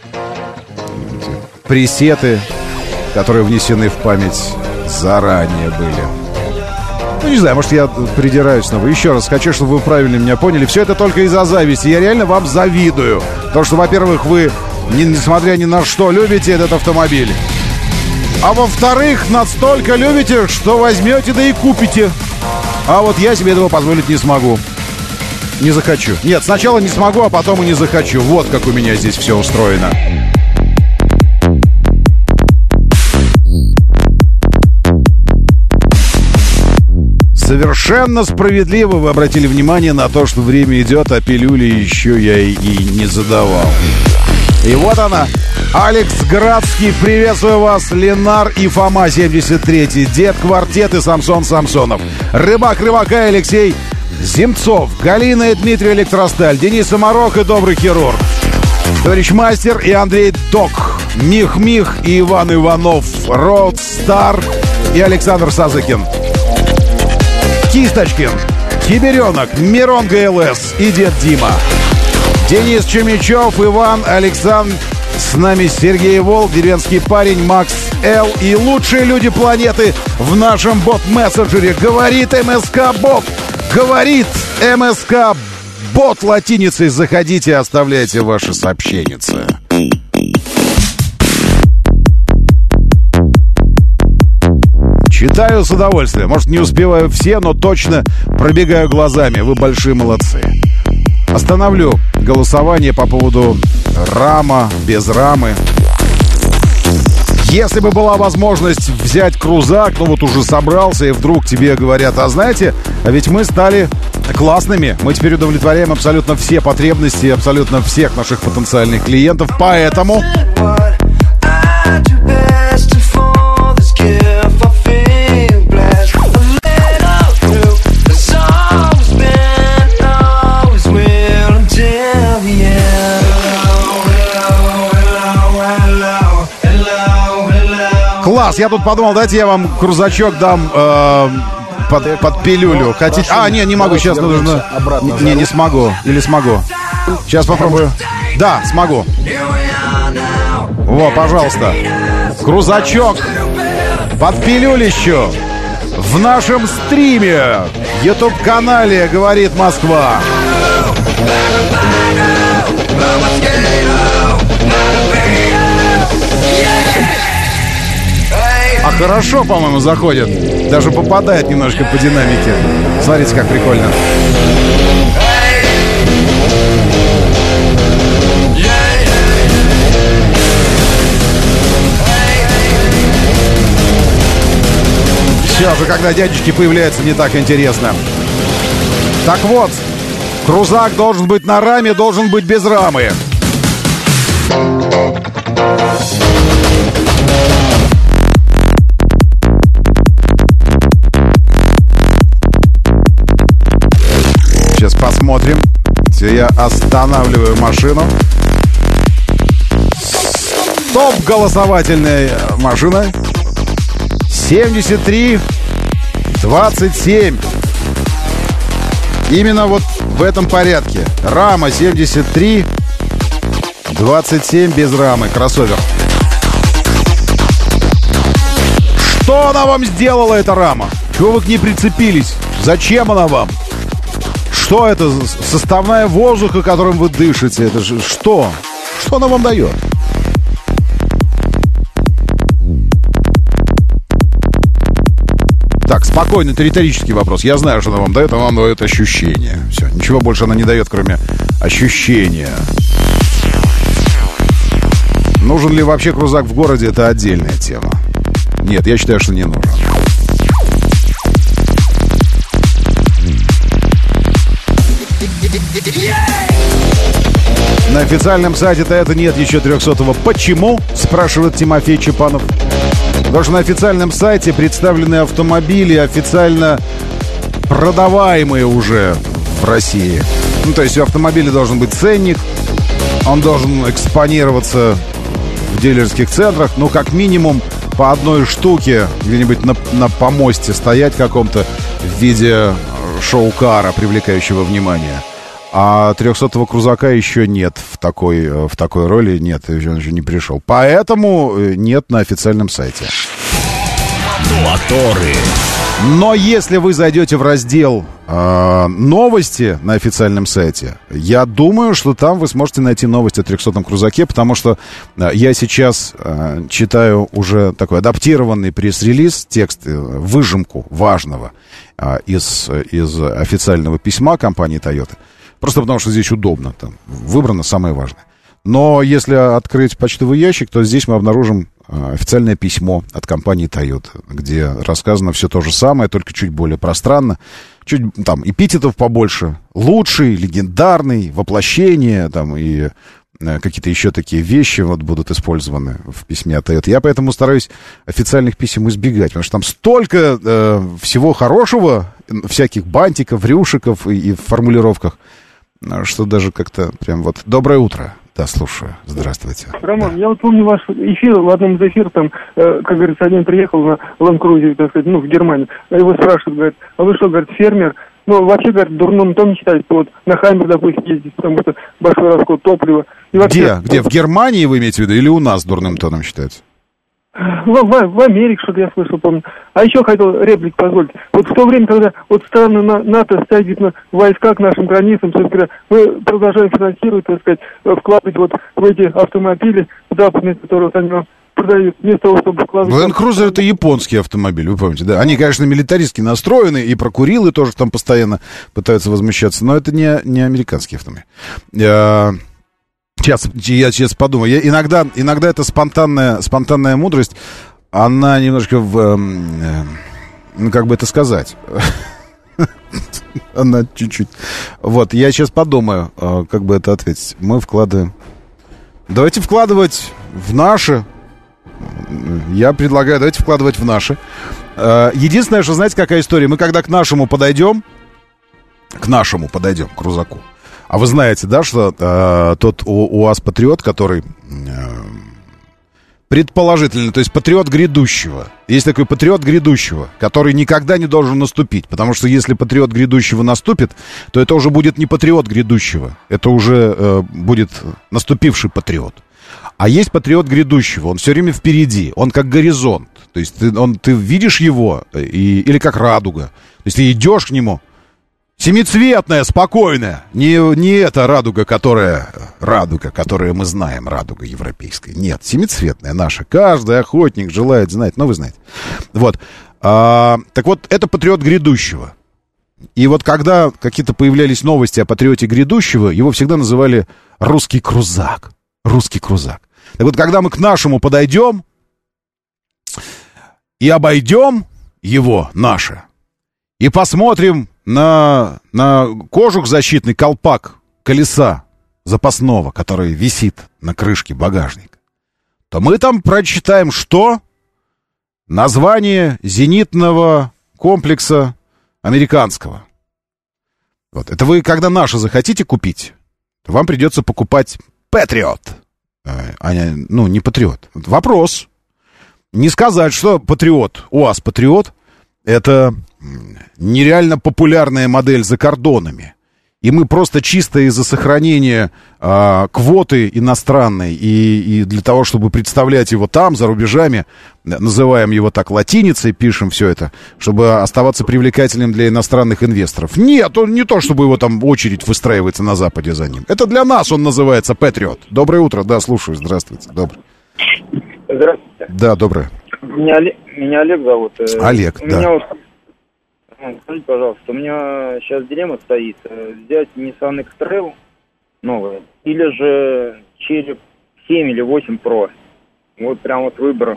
пресеты, которые внесены в память заранее были. Ну, не знаю, может, я придираюсь снова. Еще раз хочу, чтобы вы правильно меня поняли. Все это только из-за зависти. Я реально вам завидую. Потому что, во-первых, вы, несмотря ни на что, любите этот автомобиль. А во-вторых, настолько любите, что возьмете, да и купите. А вот я себе этого позволить не смогу. Не захочу. Нет, сначала не смогу, а потом и не захочу. Вот как у меня здесь все устроено. Совершенно справедливо вы обратили внимание на то, что время идет, а пилюли еще я и, и не задавал. И вот она, Алекс Градский, приветствую вас, Ленар и Фома семьдесят три, Дед Квартет и Самсон Самсонов, Рыбак Рыбака и Алексей Земцов, Галина и Дмитрий Электросталь, Денис Марок и Добрый Хирург, Товарищ Мастер и Андрей Док, Мих-Мих и Иван Иванов, Роудстар и Александр Сазыкин, Кисточкин, Киберенок, Мирон ГЛС и Дед Дима, Денис Чумичев, Иван, Александр, с нами Сергей Волк, деревенский парень, Макс Л и лучшие люди планеты в нашем бот-мессенджере. Говорит МСК-бот, говорит МСК-бот латиницей. Заходите, оставляйте ваши сообщеницы. Читаю с удовольствием. Может, не успеваю все, но точно пробегаю глазами. Вы большие молодцы. Остановлю голосование по поводу рама, без рамы. Если бы была возможность взять крузак, ну вот уже собрался, и вдруг тебе говорят, а знаете, а ведь мы стали классными, мы теперь удовлетворяем абсолютно все потребности, абсолютно всех наших потенциальных клиентов, поэтому... Класс, я тут подумал, дайте я вам крузачок дам э, под, под пилюлю. Хотите? А, не, не могу, сейчас нужно... Не, не смогу, или смогу. Сейчас попробую. Да, смогу. Во, пожалуйста. Крузачок под пилюлищу в нашем стриме, ютуб-канале «Говорит Москва». А хорошо, по-моему, заходит. Даже попадает немножко по динамике. Смотрите, как прикольно. Все же, когда дядечки появляются, не так интересно. Так вот, крузак должен быть на раме, должен быть без рамы. Сейчас посмотрим. Все, я останавливаю машину. Топ-голосовательная машина. семьдесят три двадцать семь. Именно вот в этом порядке. Рама семьдесят три двадцать семь без рамы. Кроссовер. Что она вам сделала, эта рама? Чего вы к ней прицепились? Зачем она вам? Что это? Составная воздуха, которым вы дышите? Это же что? Что она вам дает? Так, спокойно, это риторический вопрос. Я знаю, что она вам дает, а вам дает ощущение. Все, ничего больше она не дает, кроме ощущения. Нужен ли вообще крузак в городе, это отдельная тема. Нет, я считаю, что не нужен. На официальном сайте-то это нет еще трехсотого. Почему? Спрашивает Тимофей Чепанов. Потому что на официальном сайте представлены автомобили, официально продаваемые уже в России. Ну, то есть у автомобиля должен быть ценник, он должен экспонироваться в дилерских центрах, ну, как минимум по одной штуке где-нибудь на, на помосте стоять каком-то в виде шоу-кара, привлекающего внимание. А трехсотого крузака еще нет в такой, в такой роли, нет, он еще не пришел. Поэтому нет на официальном сайте. Моторы. Но если вы зайдете в раздел э, новости на официальном сайте, я думаю, что там вы сможете найти новости о трехсотом крузаке, потому что э, я сейчас э, читаю уже такой адаптированный пресс-релиз, текст, э, выжимку важного э, из, из официального письма компании Toyota. Просто потому, что здесь удобно, там выбрано самое важное. Но если открыть почтовый ящик, то здесь мы обнаружим э, официальное письмо от компании Toyota, где рассказано все то же самое, только чуть более пространно, чуть там эпитетов побольше, лучший, легендарный, воплощение, там и э, какие-то еще такие вещи вот будут использованы в письме от Toyota. Я поэтому стараюсь официальных писем избегать, потому что там столько э, всего хорошего, всяких бантиков, рюшиков и, и в формулировках, что даже как-то прям вот... Доброе утро. Да, слушаю. Здравствуйте. Роман, да. Я вот помню ваш эфир, в одном из эфиров, там, э, как говорится, один приехал на Лэнд-Крузере, так сказать, ну, в Германию. Его спрашивают, говорят, а вы что, говорит, фермер? Ну, вообще, говорит, дурным том не считаете, вот на Хаммер, допустим, ездить, потому что большой расход топлива. И вообще, где? Где? В Германии вы имеете в виду? Или у нас дурным тоном считается? В, в, в Америке, что-то я слышал, помню. А еще хотел реплик позволить. Вот в то время, когда вот страны НАТО ставят на войска к нашим границам, собственно говоря, мы продолжаем финансировать, так сказать, вкладывать вот в эти автомобили западные, которые вот они нам продают, вместо того, чтобы вкладывать... Land Cruiser — это японский автомобиль, вы помните, да? Они, конечно, милитаристски настроены, и про Курилы тоже там постоянно пытаются возмущаться, но это не, не американский автомобиль. Сейчас, я сейчас подумаю. Я, иногда, иногда эта спонтанная, спонтанная мудрость, она немножко в... Э, э, ну, как бы это сказать? Она чуть-чуть... Вот, я сейчас подумаю, э, как бы это ответить. Мы вкладываем... Давайте вкладывать в наши. Я предлагаю, давайте вкладывать в наши. Э, единственное, что, знаете, какая история? Мы когда к нашему подойдем, к нашему подойдем, к крузаку, а вы знаете, да, что э, тот УАЗ Патриот, который э, предположительно, то есть Патриот грядущего, есть такой Патриот грядущего, который никогда не должен наступить, потому что если Патриот грядущего наступит, то это уже будет не Патриот грядущего, это уже э, будет наступивший Патриот. А есть Патриот грядущего, он все время впереди, он как горизонт, то есть ты, он, ты видишь его, и, или как радуга, то есть ты идешь к нему. Семицветная, спокойная. Не, не эта радуга, которая... Радуга, которую мы знаем, радуга европейская. Нет, семицветная наша. Каждый охотник желает знать. Ну, вы знаете. Вот. А, так вот, это Патриот грядущего. И вот когда какие-то появлялись новости о Патриоте грядущего, его всегда называли русский крузак. Русский крузак. Так вот, когда мы к нашему подойдем и обойдем... его, наше, и посмотрим на, на кожух защитный, колпак колеса запасного, который висит на крышке багажника, то мы там прочитаем, что? Название зенитного комплекса американского. Вот. Это вы, когда наше захотите купить, то вам придется покупать Патриот. А не, ну, не Патриот. Вопрос. Не сказать, что Патриот, УАЗ Патриот, это нереально популярная модель за кордонами. И мы просто чисто из-за сохранения а, квоты иностранной и, и для того, чтобы представлять его там, за рубежами, называем его так латиницей, пишем все это, чтобы оставаться привлекательным для иностранных инвесторов. Нет, он не то, чтобы его там очередь выстраивается на Западе за ним. Это для нас он называется Патриот. Доброе утро, да, слушаю, здравствуйте. Доброе. Здравствуйте. Да, доброе. Меня, меня Олег зовут. Олег, у да. Меня... Скажите, пожалуйста, у меня сейчас дилемма стоит. Взять Nissan X-Trail новый или же Череп семь или восемь Pro. Вот прям вот выбор.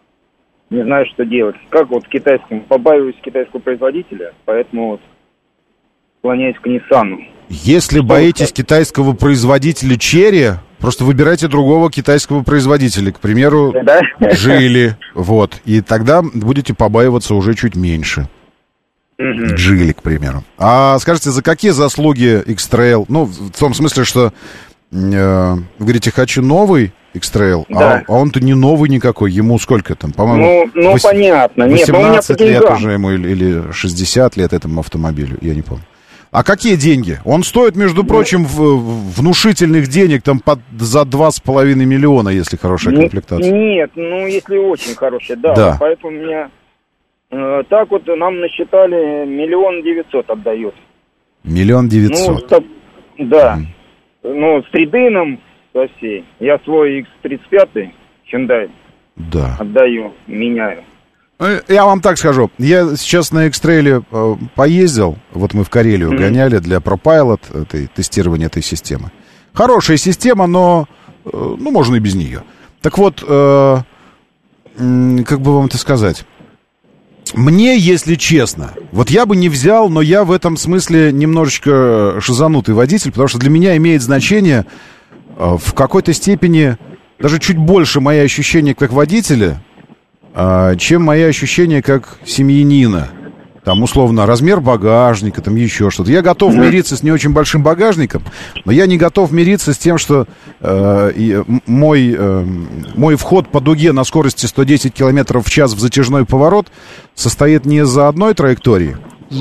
Не знаю, что делать. Как вот китайскому, побаиваюсь китайского производителя, поэтому вот склоняюсь к Nissan. Если что боитесь это? Китайского производителя Черри, просто выбирайте другого китайского производителя, к примеру, да? Джили, вот, и тогда будете побаиваться уже чуть меньше. Mm-hmm. Джили, к примеру. А скажите, за какие заслуги X-Trail? Ну, в том смысле, что э, вы говорите, хочу новый X-Trail, да. а, а он-то не новый никакой. Ему сколько там, по-моему? Ну, ну вось... понятно. восемнадцать Нет, лет уже ему или, или шестьдесят лет этому автомобилю, я не помню. А какие деньги? Он стоит, между прочим, в, в внушительных денег, там, под, за два с половиной миллиона, если хорошая комплектация. Нет, ну, если очень хорошая, да. да. Поэтому у меня... Так вот нам насчитали миллион девятьсот отдает. Миллион девятьсот? Ну, да. Mm. Ну, с тридыном со всей. Я свой икс тридцать пять Hyundai да. отдаю, меняю. Я вам так скажу. Я сейчас на X-Trail э, поездил. Вот мы в Карелию mm. гоняли для ProPilot, этой, тестирования этой системы. Хорошая система, но э, ну, можно и без нее. Так вот, э, э, как бы вам это сказать... Мне, если честно, вот я бы не взял, но я в этом смысле немножечко шизанутый водитель, потому что для меня имеет значение э, в какой-то степени даже чуть больше мои ощущения как водителя, э, чем мои ощущения как семьянина. Там, условно, размер багажника, там еще что-то. Я готов мириться с не очень большим багажником, но я не готов мириться с тем, что э, и, мой, э, мой вход по дуге на скорости сто десять километров в час в затяжной поворот состоит не из-за одной траектории,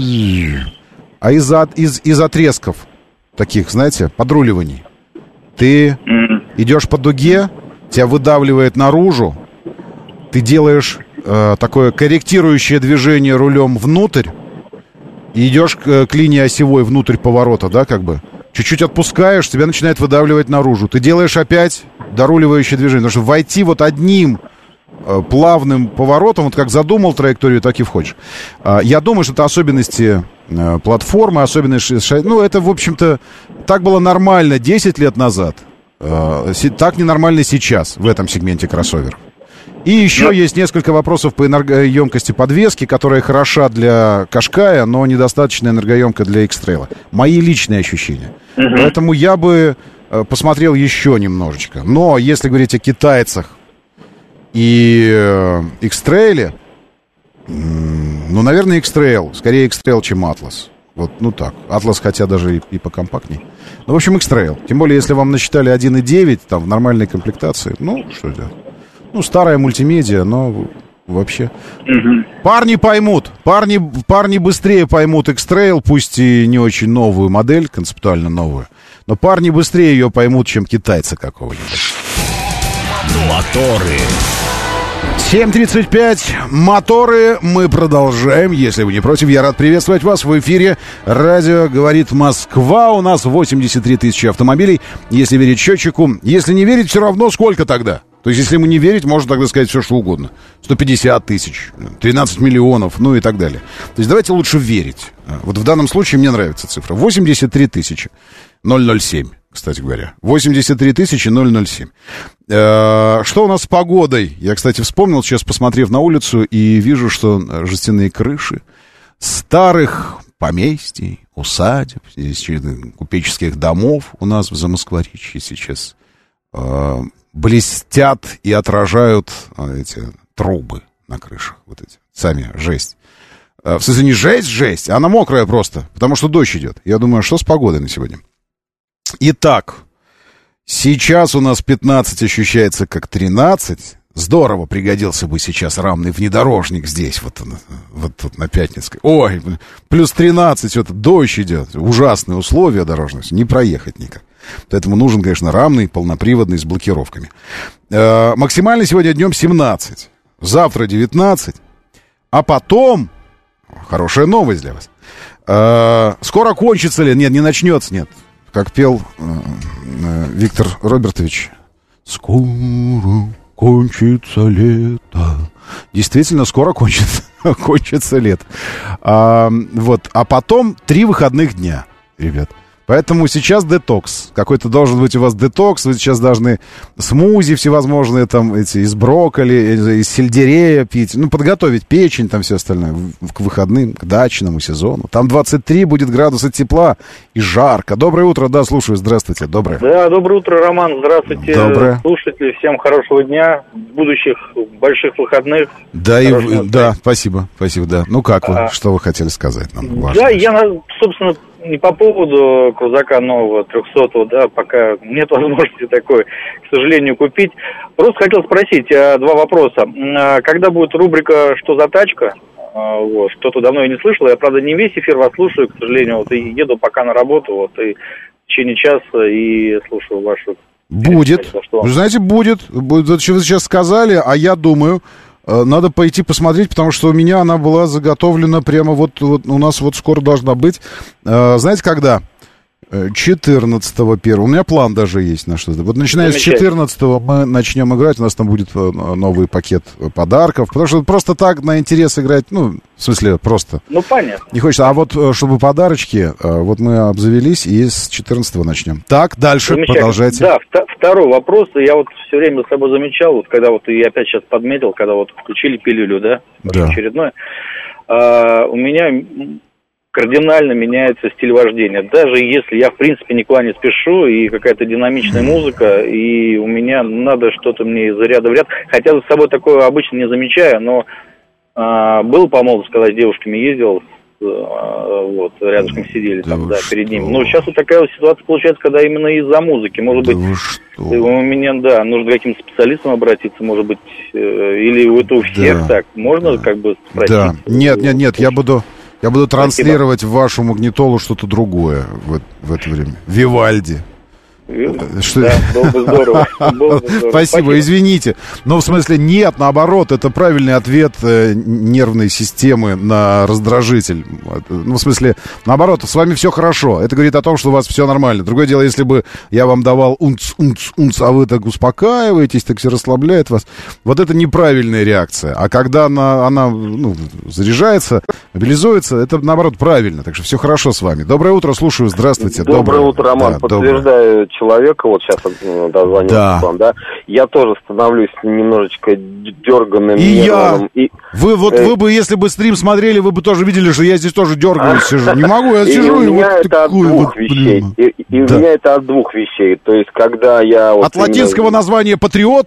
а из-за из, из отрезков таких, знаете, подруливаний. Ты идешь по дуге, тебя выдавливает наружу, ты делаешь... такое корректирующее движение рулем внутрь, и идешь к, к линии осевой внутрь поворота, да, как бы. Чуть-чуть отпускаешь, тебя начинает выдавливать наружу. Ты делаешь опять доруливающее движение. Потому что войти вот одним э, плавным поворотом, вот как задумал траекторию, так и входишь. Э, я думаю, что это особенности э, платформы, особенности... Ну, это, в общем-то, так было нормально десять лет назад. Э, так ненормально сейчас в этом сегменте кроссоверов. И еще есть несколько вопросов по энергоемкости подвески, которая хороша для Кашкая, но недостаточно энергоемка для X-Trail. Мои личные ощущения. Uh-huh. Поэтому я бы э, посмотрел еще немножечко. Но если говорить о китайцах и э, X-Trail, э, ну, наверное, X-Trail. Скорее X-Trail, чем Atlas. Вот, ну так. Atlas, хотя даже и, и покомпактней. Ну, в общем, X-Trail. Тем более, если вам насчитали один и девять, там, в нормальной комплектации, ну, что делать? Ну, старая мультимедиа, но вообще... Угу. Парни поймут. Парни, парни быстрее поймут X-Trail, пусть и не очень новую модель, концептуально новую. Но парни быстрее ее поймут, чем китайца какого-нибудь. Моторы. семь тридцать пять. Моторы. Мы продолжаем. Если вы не против, я рад приветствовать вас в эфире. Радио «Говорит Москва». У нас восемьдесят три тысячи автомобилей. Если верить счетчику. Если не верить, все равно сколько тогда? То есть, если ему не верить, можно тогда сказать все, что угодно. сто пятьдесят тысяч, тринадцать миллионов, ну и так далее. То есть, давайте лучше верить. Вот в данном случае мне нравится цифра. восемьдесят три тысячи. ноль ноль семь. кстати говоря. восемьдесят три тысячи ноль ноль семь. Э, что у нас с погодой? Я, кстати, вспомнил, сейчас посмотрев на улицу, и вижу, что жестяные крыши старых поместий, усадеб, здесь купеческих домов у нас в Замоскворечье сейчас э, блестят и отражают э, эти трубы на крышах. Вот эти, сами, жесть. Э, в смысле, не жесть, жесть, она мокрая просто, потому что дождь идет. Я думаю, что с погодой на сегодня? Итак, сейчас у нас пятнадцать ощущается как тринадцать. Здорово пригодился бы сейчас рамный внедорожник здесь, вот, вот тут на Пятницкой. Ой, плюс тринадцать, вот дождь идет. Ужасные условия дорожные, не проехать никак. Поэтому нужен, конечно, рамный, полноприводный, с блокировками. Э, максимально сегодня днем семнадцать, завтра девятнадцать, а потом, хорошая новость для вас, э, скоро кончится ли? Нет, не начнется, нет. Как пел э, э, Виктор Робертович, скоро кончится лето. Действительно, скоро кончится, кончится лето. А, вот. А потом три выходных дня, ребят. Поэтому сейчас детокс. Какой-то должен быть у вас детокс. Вы сейчас должны смузи всевозможные, там, эти, из брокколи, из сельдерея пить. Ну, подготовить печень, там, все остальное. К выходным, к дачному сезону. Там двадцать три будет градуса тепла и жарко. Доброе утро, да, слушаю. Здравствуйте, доброе. Да, доброе утро, Роман. Здравствуйте. Доброе. Слушатели, всем хорошего дня. Будущих больших выходных. Да, и, да, спасибо, спасибо, да. Ну, как вы, а, что вы хотели сказать нам? Важно. Да, я, собственно, не по поводу крузака нового трехсотого, да, пока нет возможности такой, к сожалению, купить. Просто хотел спросить а, два вопроса. А, когда будет рубрика «Что за тачка?» а, вот, что-то давно я не слышал. Я, правда, не весь эфир вас слушаю, к сожалению. Вот, и еду пока на работу, вот, и в течение часа и слушаю вашу... Будет. Вы знаете, будет. будет. Что вы сейчас сказали, а я думаю... Надо пойти посмотреть, потому что у меня она была заготовлена прямо вот, вот у нас вот скоро должна быть. Знаете, когда? четырнадцатого первого. У меня план даже есть на что-то. Вот начиная с четырнадцатого мы начнем играть. У нас там будет новый пакет подарков. Потому что просто так на интерес играть, ну, в смысле, просто. Ну, понятно. Не хочется. А вот, чтобы подарочки, вот мы обзавелись и с четырнадцатого начнем. Так, дальше, продолжайте. Да, второй вопрос. Я вот все время за собой замечал, вот когда вот я опять сейчас подметил, когда вот включили пилюлю, да, да. очередное, а, у меня кардинально меняется стиль вождения. Даже если я, в принципе, никуда не спешу, и какая-то динамичная музыка, и у меня надо что-то мне из ряда в ряд, хотя за собой такое обычно не замечаю, но а, был по молодости, когда с девушками ездил, а, вот, рядышком сидели там, да, перед ними. Но сейчас вот такая вот ситуация получается, когда именно из-за музыки. Может да быть, у меня, да, нужно к каким-то специалистам обратиться, может быть, или это у всех да. так. Можно да. как бы спросить? Да. Нет, нет, нет, я буду... Я буду транслировать Спасибо. в вашу магнитолу что-то другое в, в это время. Вивальди. Что... Да, было бы здорово. Было бы здорово. Спасибо, Спасибо, извините. Но в смысле нет, наоборот, это правильный ответ э, нервной системы на раздражитель. Ну, в смысле, наоборот, с вами все хорошо. Это говорит о том, что у вас все нормально. Другое дело, если бы я вам давал унц, унц, унц, а вы так успокаиваетесь, так все расслабляет вас. Вот это неправильная реакция. А когда она, она ну, заряжается, мобилизуется, это, наоборот, правильно. Так что все хорошо с вами. Доброе утро, слушаю. Здравствуйте. Доброе, доброе утро, Роман. Да, подтверждаю доброе. Человека, вот сейчас дозвонился да. вам, да, я тоже становлюсь немножечко дерганным. И я. И, вы вот, э... вы бы, если бы стрим смотрели, вы бы тоже видели, что я здесь тоже дергаюсь, сижу. Не могу, я сижу и, и у меня вот это от двух вещей. И, и да. у меня это от двух вещей. То есть, когда я... От латинского названия «патриот»?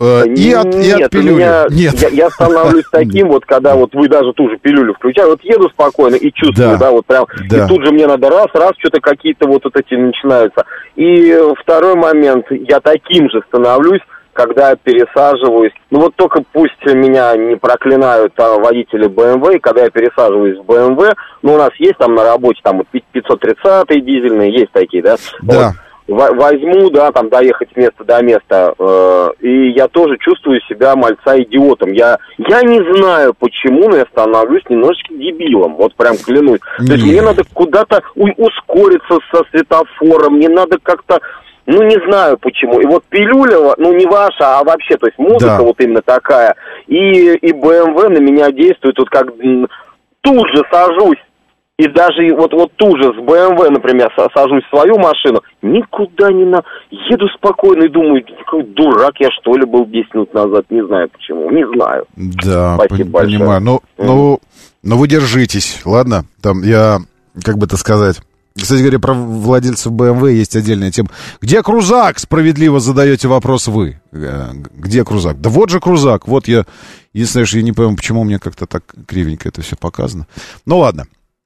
И от, и Нет, от пилюли. Меня, Нет. Я, я становлюсь таким, вот когда вот вы даже ту же пилюлю включаете, вот еду спокойно и чувствую, да, да вот прям, да. и тут же мне надо раз, раз, что-то какие-то вот, вот эти начинаются. И второй момент, я таким же становлюсь, когда я пересаживаюсь, ну вот только пусть меня не проклинают а, водители бэ эм вэ, когда я пересаживаюсь в бэ эм вэ, ну у нас есть там на работе, там вот пятьсот тридцатые дизельные, есть такие, да? Да. Вот. Возьму, да, там, доехать с места до места, э, и я тоже чувствую себя мальца-идиотом. Я, я не знаю, почему, но я становлюсь немножечко дебилом, вот прям клянусь. Mm. То есть мне надо куда-то у- ускориться со светофором, мне надо как-то, ну, не знаю почему. И вот пилюля, ну, не ваша, а вообще, то есть музыка да. вот именно такая, и, и бэ эм вэ на меня действует, вот как тут же сажусь, И даже вот, вот ту же с бэ эм вэ, например, сажусь в свою машину, никуда не на... Еду спокойно и думаю, какой дурак я, что ли, был десять минут назад. Не знаю почему, не знаю. Да, Спасибо пон- понимаю. Ну, mm. ну, ну, вы держитесь, ладно? Там я, как бы это сказать... Кстати говоря, про владельцев бэ эм вэ есть отдельная тема. Где крузак? Справедливо задаете вопрос вы. Где крузак? Да вот же крузак. Вот я... Единственное, что я не пойму, почему мне как-то так кривенько это все показано. Ну, ладно.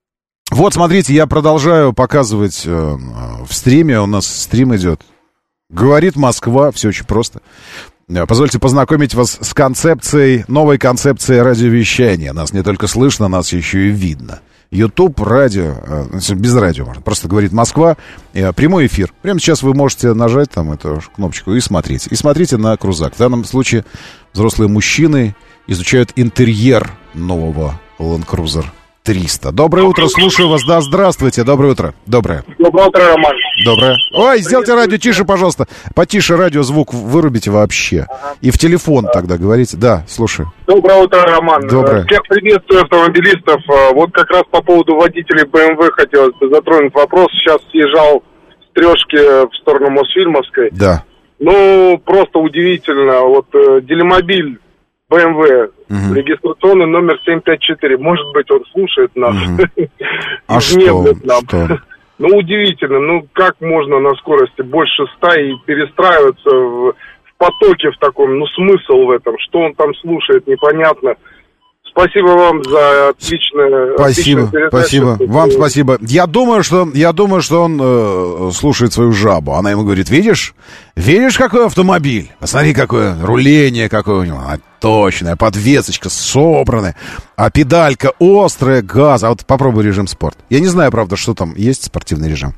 Вот, смотрите, я продолжаю показывать э, в стриме. У нас стрим идет. Говорит Москва. Все очень просто. Позвольте познакомить вас с концепцией, новой концепцией радиовещания. Нас не только слышно, нас еще и видно. YouTube, радио, без радио можно. Просто говорит Москва, прямой эфир. Прямо сейчас вы можете нажать там эту кнопочку и смотреть. И смотрите на крузак. В данном случае взрослые мужчины изучают интерьер нового Land Cruiser триста. Доброе утро, слушаю вас. Да, здравствуйте. Доброе утро. Доброе. Доброе утро, Роман. Доброе. Ой, сделайте радио тише, пожалуйста. Потише радио, звук вырубите вообще. Ага. И в телефон тогда говорите. Да, слушаю. Доброе утро, Роман. Доброе. Всех приветствую, автомобилистов. Вот как раз по поводу водителей бэ эм вэ хотелось бы затронуть вопрос. Сейчас съезжал с трешки в сторону Мосфильмовской. Да. Ну, просто удивительно. Вот э, делимобиль бэ эм вэ, угу. Регистрационный номер семь пять четыре. Может быть, он слушает нас. Угу. А что? Нам. что? Ну, удивительно. Ну, как можно на скорости больше ста и перестраиваться в, в потоке в таком? Ну, смысл в этом? Что он там слушает, непонятно. Спасибо вам за отличное, спасибо, спасибо. Вам спасибо. Я думаю, что я думаю, что он э, слушает свою жабу. Она ему говорит: видишь, видишь, какой автомобиль? Посмотри, какое руление, какое у него. А, точная подвесочка собранная, а педалька острая, газ. А вот попробуй режим спорт. Я не знаю, правда, что там есть спортивный режим.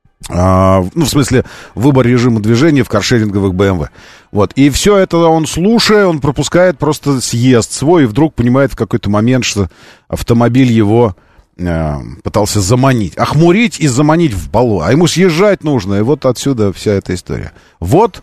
А, ну, в смысле, выбор режима движения в каршеринговых бэ эм вэ. Вот. И все это он, слушая, он пропускает просто съезд свой и вдруг понимает в какой-то момент, что автомобиль его э, пытался заманить. Охмурить и заманить в баллон. А ему съезжать нужно. И вот отсюда вся эта история. Вот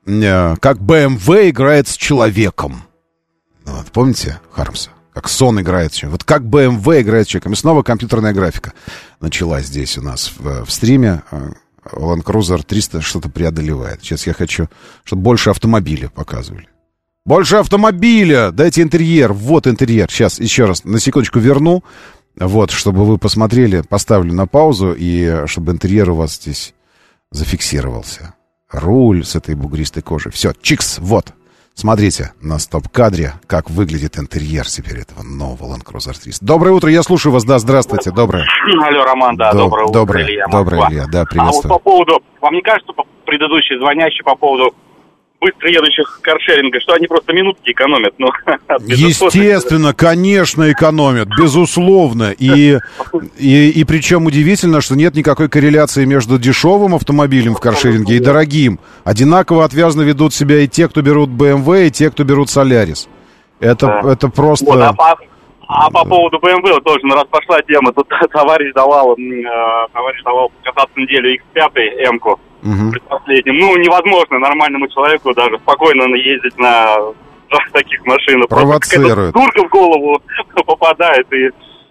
э, как бэ эм вэ играет с человеком. Вот, помните Хармса? Как сон играет. Вот как бэ эм вэ играет с человеком. И снова компьютерная графика началась здесь у нас в, в стриме. Land Cruiser триста что-то преодолевает. Сейчас я хочу, чтобы больше автомобиля показывали. Больше автомобиля! Дайте интерьер. Вот интерьер. Сейчас еще раз на секундочку верну. Вот, чтобы вы посмотрели. Поставлю на паузу. И чтобы интерьер у вас здесь зафиксировался. Руль с этой бугристой кожей. Все, чикс, вот. Смотрите на стоп-кадре, как выглядит интерьер теперь этого нового Land Cruiser триста. Доброе утро, я слушаю вас, да, здравствуйте, доброе. Алло, Роман, да, Доб- доброе утро, доброе, Илья, доброе, Илья, да, приветствую. А вот по поводу, вам не кажется, предыдущий звонящий по поводу быстро едущих каршеринга, что они просто минутки экономят? Ну, естественно, конечно, экономят, безусловно. И, и, и причем удивительно, что нет никакой корреляции между дешевым автомобилем в каршеринге и дорогим. Одинаково отвязно ведут себя и те, кто берут бэ эм вэ, и те, кто берут Солярис. Это, да. это просто... Вот, а, по, а по поводу бэ эм вэ тоже, ну, раз пошла тема, тут товарищ давал, э, товарищ давал кататься неделю икс пять М-ку. Угу. Предпоследним. Ну, невозможно нормальному человеку даже спокойно ездить на таких машинах. Провоцирует. Дурка в голову попадает и...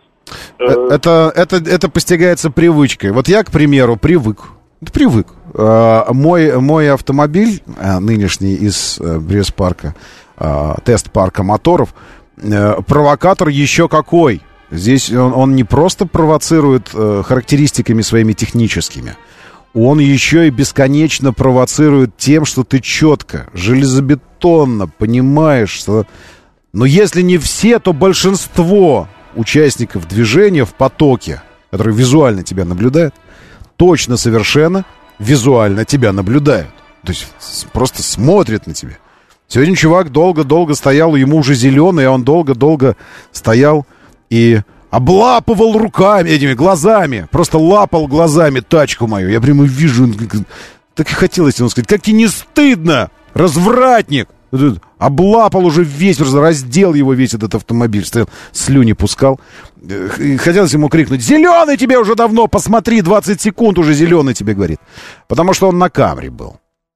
Э... Это, это, это постигается привычкой. Вот я, к примеру, привык. Привык. А, мой, мой автомобиль, нынешний из Брестпарка, тест-парка моторов, провокатор еще какой. Здесь он, он не просто провоцирует характеристиками своими техническими. Он еще и бесконечно провоцирует тем, что ты четко, железобетонно понимаешь, что... Но если не все, то большинство участников движения в потоке, которые визуально тебя наблюдают, точно совершенно визуально тебя наблюдают. То есть просто смотрят на тебя. Сегодня чувак долго-долго стоял, ему уже зеленый, а он долго-долго стоял и... облапывал руками, этими глазами. Просто лапал глазами тачку мою. Я прямо вижу. Так и хотелось ему сказать: как тебе не стыдно, развратник. Облапал уже весь, раздел его весь этот автомобиль. Стоял, слюни пускал. И хотелось ему крикнуть: зеленый тебе уже давно, посмотри, двадцать секунд уже зеленый тебе, говорит. Потому что он на Камри был.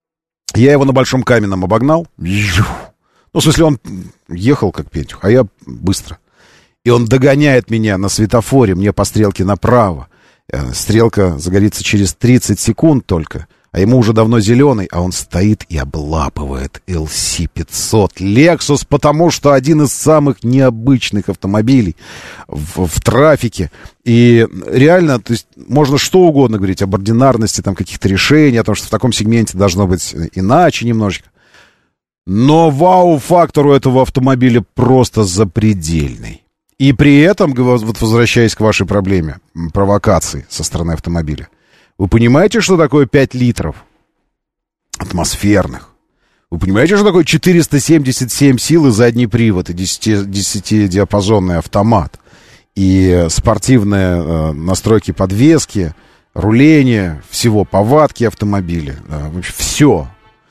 Я его на Большом Каменном обогнал. Ну, в смысле, он ехал как пентюх, а я быстро. и он догоняет меня на светофоре, мне по стрелке направо. Стрелка загорится через тридцать секунд только, а ему уже давно зеленый, а он стоит и облапывает эл си пятьсот Lexus, потому что один из самых необычных автомобилей в, в трафике. И реально, то есть, можно что угодно говорить об ординарности там, каких-то решений, о том, что в таком сегменте должно быть иначе немножечко. Но вау-фактор у этого автомобиля просто запредельный. И при этом, вот возвращаясь к вашей проблеме провокации со стороны автомобиля, вы понимаете, что такое пять литров атмосферных? Вы понимаете, что такое четыреста семьдесят семь сил и задний привод, и десятидиапазонный автомат, и спортивные э, настройки подвески, руление, всего, повадки автомобиля, да, все.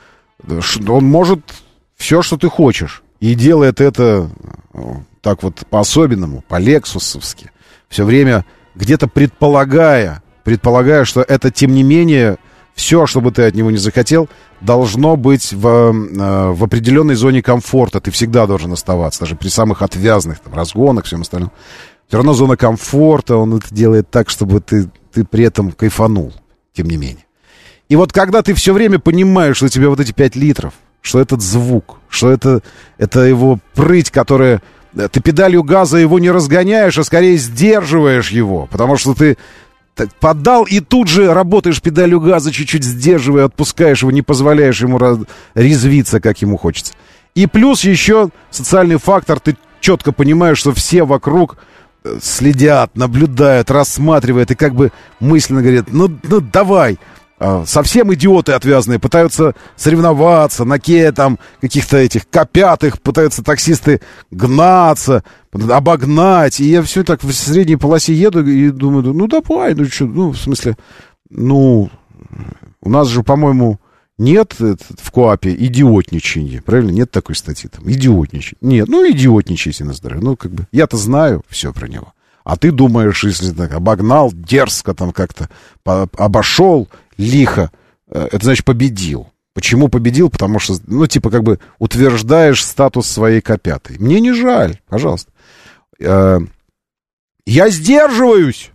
Он может все, что ты хочешь, и делает это так вот по-особенному, по-лексусовски, все время где-то предполагая, предполагая, что это, тем не менее, все, что бы ты от него не захотел, должно быть в, в определенной зоне комфорта. Ты всегда должен оставаться, даже при самых отвязных там, разгонах, всем остальном. Все равно зона комфорта, он это делает так, чтобы ты, ты при этом кайфанул, тем не менее. И вот когда ты все время понимаешь, что у тебя вот эти пять литров, что этот звук, что это, это его прыть, которая... Ты педалью газа его не разгоняешь, а скорее сдерживаешь его, потому что ты поддал и тут же работаешь педалью газа, чуть-чуть сдерживая, отпускаешь его, не позволяешь ему резвиться, как ему хочется. И плюс еще социальный фактор, ты четко понимаешь, что все вокруг следят, наблюдают, рассматривают и как бы мысленно говорят, ну, ну давай. Совсем идиоты отвязные пытаются соревноваться, на кее там каких-то этих копятых, пытаются таксисты гнаться, обогнать. И я все так в средней полосе еду и думаю, ну давай, ну что, ну в смысле, ну у нас же, по-моему, нет в КоАПе идиотничания, правильно? Нет такой статьи там, идиотничание. Нет, ну идиотничайте на здоровье, ну как бы, я-то знаю все про него. А ты думаешь, если так обогнал дерзко там как-то, по- обошел лихо, это значит победил. Почему победил? Потому что, ну, типа, как бы утверждаешь статус своей копятой. Мне не жаль, пожалуйста. Я сдерживаюсь.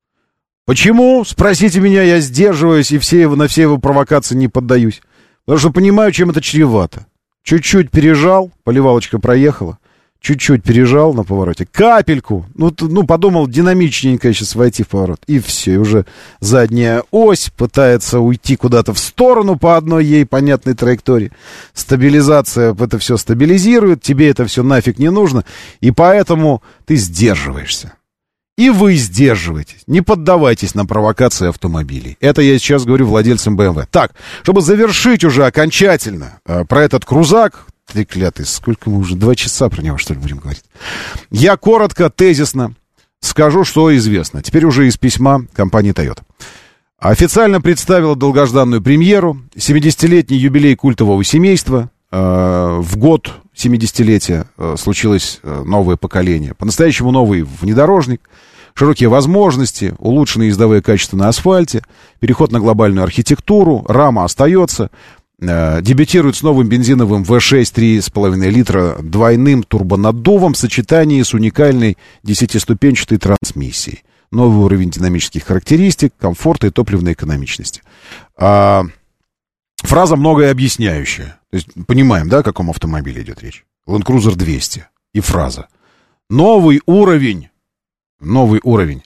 Почему? Спросите меня, я сдерживаюсь и все его, на все его провокации не поддаюсь. Потому что понимаю, чем это чревато. Чуть-чуть пережал, поливалочка проехала. Чуть-чуть пережал на повороте. Капельку. Ну, ну, подумал, динамичненько сейчас войти в поворот. И все. И уже задняя ось пытается уйти куда-то в сторону по одной ей понятной траектории. Стабилизация это все стабилизирует. Тебе это все нафиг не нужно. И поэтому ты сдерживаешься. И вы сдерживаетесь. Не поддавайтесь на провокации автомобилей. Это я сейчас говорю владельцам бэ эм вэ. Так, чтобы завершить уже окончательно э, про этот крузак... Треклятый, сколько мы уже, два часа про него, что ли, будем говорить. Я коротко, тезисно скажу, что известно. Теперь уже из письма компании Toyota. Официально представила долгожданную премьеру. семидесятилетний юбилей культового семейства. В год семидесятилетия случилось новое поколение. По-настоящему новый внедорожник. Широкие возможности, улучшенные ездовые качества на асфальте, переход на глобальную архитектуру, рама остается. Дебютирует с новым бензиновым вэ шесть три с половиной литра двойным турбонаддувом в сочетании с уникальной десятиступенчатой трансмиссией. Новый уровень динамических характеристик, комфорта и топливной экономичности. А, фраза многое объясняющая. То есть понимаем, да, о каком автомобиле идет речь. Land Cruiser двести. И фраза. Новый уровень. Новый уровень.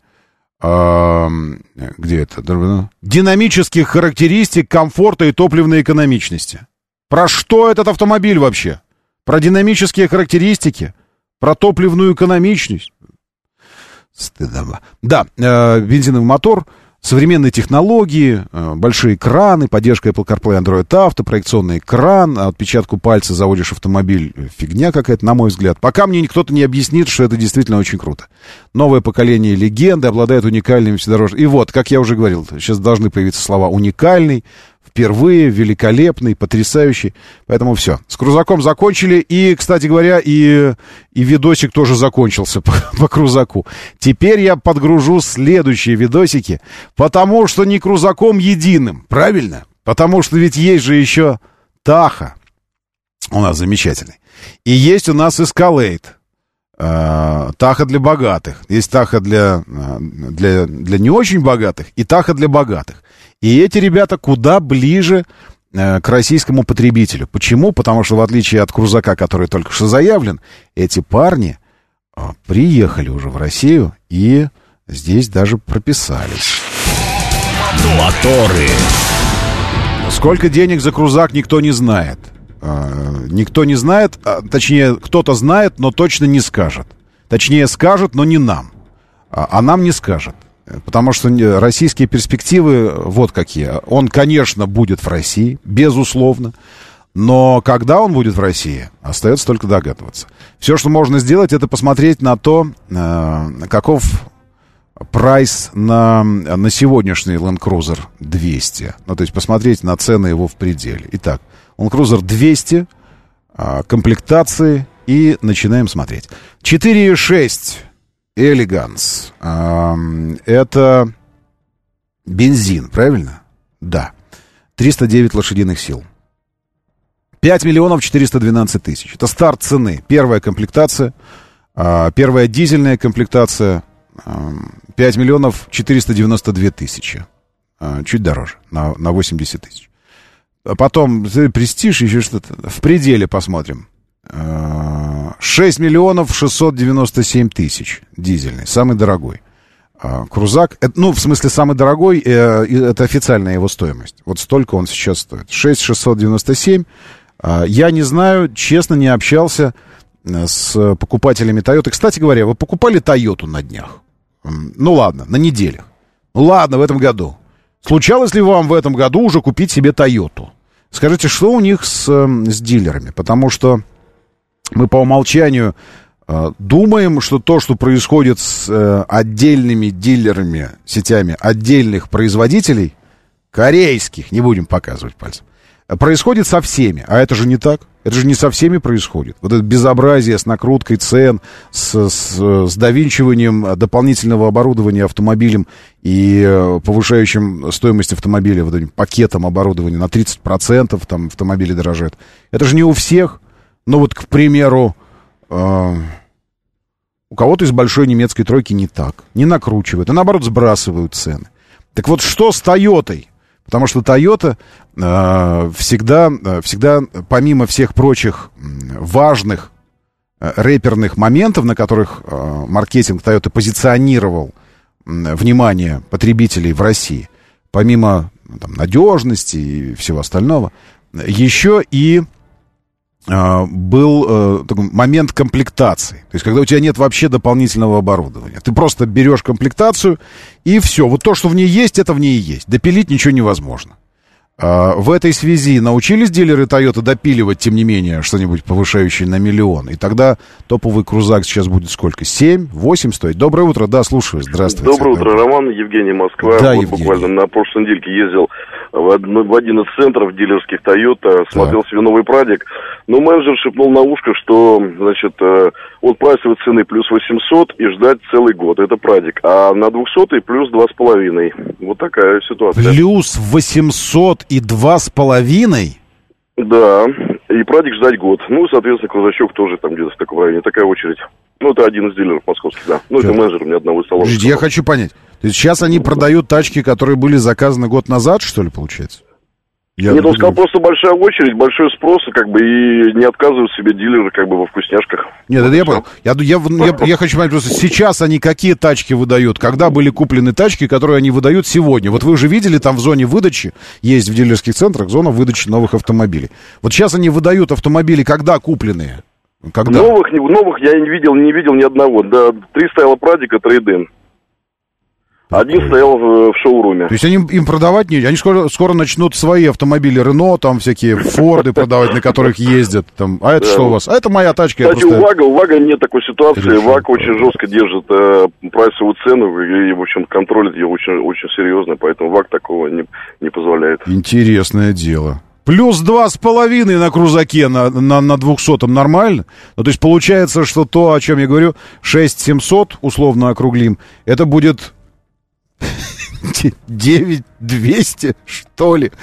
А, где это? Динамических характеристик, комфорта и топливной экономичности. Про что этот автомобиль вообще? Про динамические характеристики? Про топливную экономичность? Стыдно. Да, э, бензиновый мотор, современные технологии, э, большие экраны, поддержка Apple CarPlay, Android Auto, проекционный экран, отпечатку пальца заводишь автомобиль. Фигня какая-то, на мой взгляд. Пока мне кто-то не объяснит, что это действительно очень круто. Новое поколение легенды обладает уникальными вседорожными. И вот, как я уже говорил, сейчас должны появиться слова «уникальный», впервые, великолепный, потрясающий. Поэтому все. С крузаком закончили. И, кстати говоря, и, и видосик тоже закончился по, по крузаку. Теперь я подгружу следующие видосики, потому что не крузаком единым. Правильно? Потому что ведь есть же еще Таха. У нас замечательный. И есть у нас Escalade. э, Таха для богатых, есть Таха для, для, для не очень богатых и Таха для богатых. И эти ребята куда ближе э, к российскому потребителю. Почему? Потому что в отличие от крузака, который только что заявлен, эти парни э, приехали уже в Россию и здесь даже прописались. Моторы. Сколько денег за крузак, никто не знает. Э, никто не знает, а, точнее, кто-то знает, но точно не скажет. Точнее, скажет, но не нам. А, а нам не скажет. Потому что российские перспективы вот какие. Он, конечно, будет в России, безусловно. Но когда он будет в России, остается только догадываться. Все, что можно сделать, это посмотреть на то, э, каков прайс на, на сегодняшний Land Cruiser двести. Ну, то есть посмотреть на цены его в пределе. Итак, Land Cruiser двести, э, комплектации, и начинаем смотреть. четыре и шесть Элеганс. Это бензин, правильно? Да. триста девять лошадиных сил. пять миллионов четыреста двенадцать тысяч. Это старт цены. Первая комплектация. Первая дизельная комплектация. пять миллионов четыреста девяносто две тысячи. Чуть дороже. На, на восемьдесят тысяч. Потом престиж, еще что-то. В пределе посмотрим. шесть миллионов шестьсот девяносто семь тысяч. Дизельный, самый дорогой. Крузак, это, ну, в смысле, самый дорогой, э, это официальная его стоимость. Вот столько он сейчас стоит. шесть тысяч шестьсот девяносто семь. Я не знаю, честно, не общался с покупателями Toyota. Кстати говоря, вы покупали Toyota на днях? Ну, ладно, на неделях. Ну, ладно, в этом году. Случалось ли вам в этом году уже купить себе Toyota? Скажите, что у них с, с дилерами? Потому что мы по умолчанию э, думаем, что то, что происходит с э, отдельными дилерами, сетями отдельных производителей, корейских, не будем показывать пальцем, происходит со всеми. А это же не так. Это же не со всеми происходит. Вот это безобразие с накруткой цен, с, с, с довинчиванием дополнительного оборудования автомобилем и э, повышающим стоимость автомобиля, вот этим пакетом оборудования на тридцать процентов, там автомобили дорожают. Это же не у всех. Ну вот, к примеру, э, у кого-то из большой немецкой тройки не так. Не накручивают, а наоборот сбрасывают цены. Так вот, что с Тойотой? Потому что Toyota э, всегда, всегда, помимо всех прочих важных э, рэперных моментов, на которых э, маркетинг Toyota позиционировал э, внимание потребителей в России, помимо там, надежности и всего остального, еще и э, был э, такой момент комплектации. То есть, когда у тебя нет вообще дополнительного оборудования. Ты просто берешь комплектацию, и все. Вот то, что в ней есть, это в ней и есть. Допилить ничего невозможно. Э, в этой связи научились дилеры Toyota допиливать, тем не менее, что-нибудь повышающее на миллион. И тогда топовый крузак сейчас будет сколько? семь, восемь стоить? Доброе утро, да, слушаю. Здравствуйте. Доброе утро, Роман, Евгений, Москва. Да, вот Евгений. буквально на прошлой недельке ездил в, одно, в один из центров дилерских Toyota, смотрел да. себе новый прадик. Но менеджер шепнул на ушко, что, значит, от прайсовой цены плюс восемьсот и ждать целый год. Это прадик. А на двухсотый плюс два с половиной. Вот такая ситуация. Плюс восемьсот и два с половиной? Да. И прадик ждать год. Ну, соответственно, крузачок тоже там где-то в таком районе. Такая очередь. Ну, это один из дилеров московских, да. Ну, Что? Это менеджер мне одного из салонов. Подождите, я хочу понять. То есть сейчас они продают тачки, которые были заказаны год назад, что ли, получается? Я Нет, он сказал, просто большая очередь, большой спрос, как бы, и не отказывают себе дилеры, как бы, во вкусняшках. Нет, это я понял. Я, я, я, я хочу понять, просто сейчас они какие тачки выдают? Когда были куплены тачки, которые они выдают сегодня? Вот вы уже видели, там в зоне выдачи, есть в дилерских центрах зона выдачи новых автомобилей. Вот сейчас они выдают автомобили, когда купленные? Когда? Новых, новых я не видел, не видел ни одного. Да, три стояло прадика, трейд-ин. Один стоял в, в шоуруме. То есть они им продавать не... Они скоро, скоро начнут свои автомобили Рено, там всякие Форды продавать, на которых ездят. Там. А это что у вас? А это моя тачка. Кстати, у ВАГа, у ВАГа нет такой ситуации. ВАГ очень жестко держит э, прайсовую цену и, в общем, контролит ее очень, очень серьезно. Поэтому ВАГ такого не, не позволяет. Интересное дело. Плюс два с половиной на крузаке, на, на, на двухсотом нормально? Ну, то есть получается, что то, о чем я говорю, шесть семьсот, условно округлим, это будет... девять двести, что ли?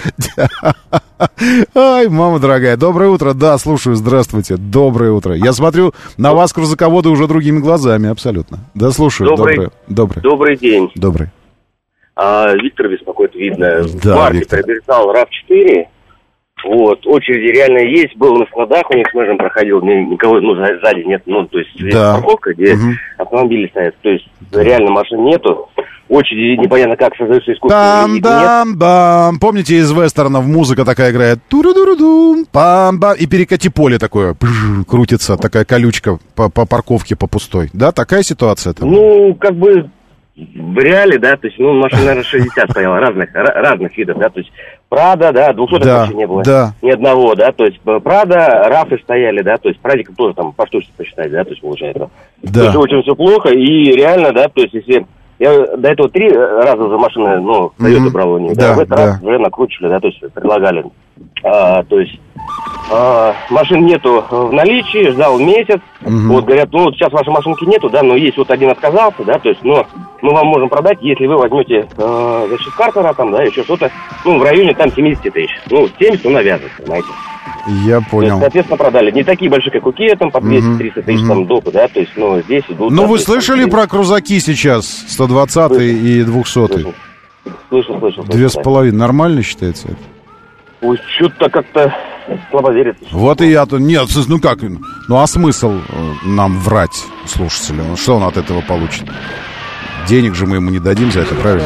Ай, мама дорогая, доброе утро. Да, слушаю, здравствуйте, доброе утро. Я смотрю на вас, крузаководы, уже другими глазами, абсолютно. Да, слушаю, добрый, доброе. Добрый. Добрый день. Добрый. А, Виктор беспокоит, видно. Да, в марте Виктор. приобретал рав четыре. Вот, очереди реально есть. Был на складах, у них с мужем проходил. ни- Никого, ну, за- сзади нет. Ну, то есть, есть Да. парковка, где Мгм. автомобили стоят. То есть, реально машин нету. Очереди непонятно как создаются искусственные. Их нет. Там-дам-бам. Помните, из вестернов музыка такая играет? Туру-дуру-дум, пам-бам. И перекати поле такое. Пш, крутится такая колючка по, по парковке, по пустой. Да, такая ситуация там? Ну, как бы в реале, да, то есть, ну, машин, наверное, шестьдесят стояло, разных, ра- разных видов, да, то есть, Прада, да, двухсотых Да, вообще не было, да. ни одного, да, то есть, Прада, рафы стояли, да, то есть, Прадиков тоже там по штучке посчитать, да, то есть, получается. Да. То есть, очень все плохо, и реально, да, то есть, если... Я до этого три раза за машины, ну, Toyota Мгм. брал у них, Да, да, в этот да. раз уже накручивали, да, то есть, предлагали. А, то есть, а, машин нету в наличии, ждал месяц. Мгм. Вот, говорят, ну, вот сейчас вашей машинки нету, да, но есть вот один отказался, да, то есть, но мы вам можем продать, если вы возьмете, э, значит, картера там, да, еще что-то, ну, в районе там семьдесят тысяч. Ну, семьдесят, он навязывает, понимаете. Я То есть, понял. соответственно, продали. Не такие большие, как у Kia, там, по двести-триста тысяч, там, допы, да, то есть, ну, здесь идут... Ну, вы соответственно, слышали про крузаки сейчас? сто двадцатый и двухсотый? Слышал, слышал. Две с слышал, половиной. Нормально считается это? да. Ой, что-то как-то слабо верится. Вот и я-то... Нет, с- ну как? Ну, а смысл э, нам врать слушателю? Ну, что он от этого получит? Денег же мы ему не дадим за это, правильно?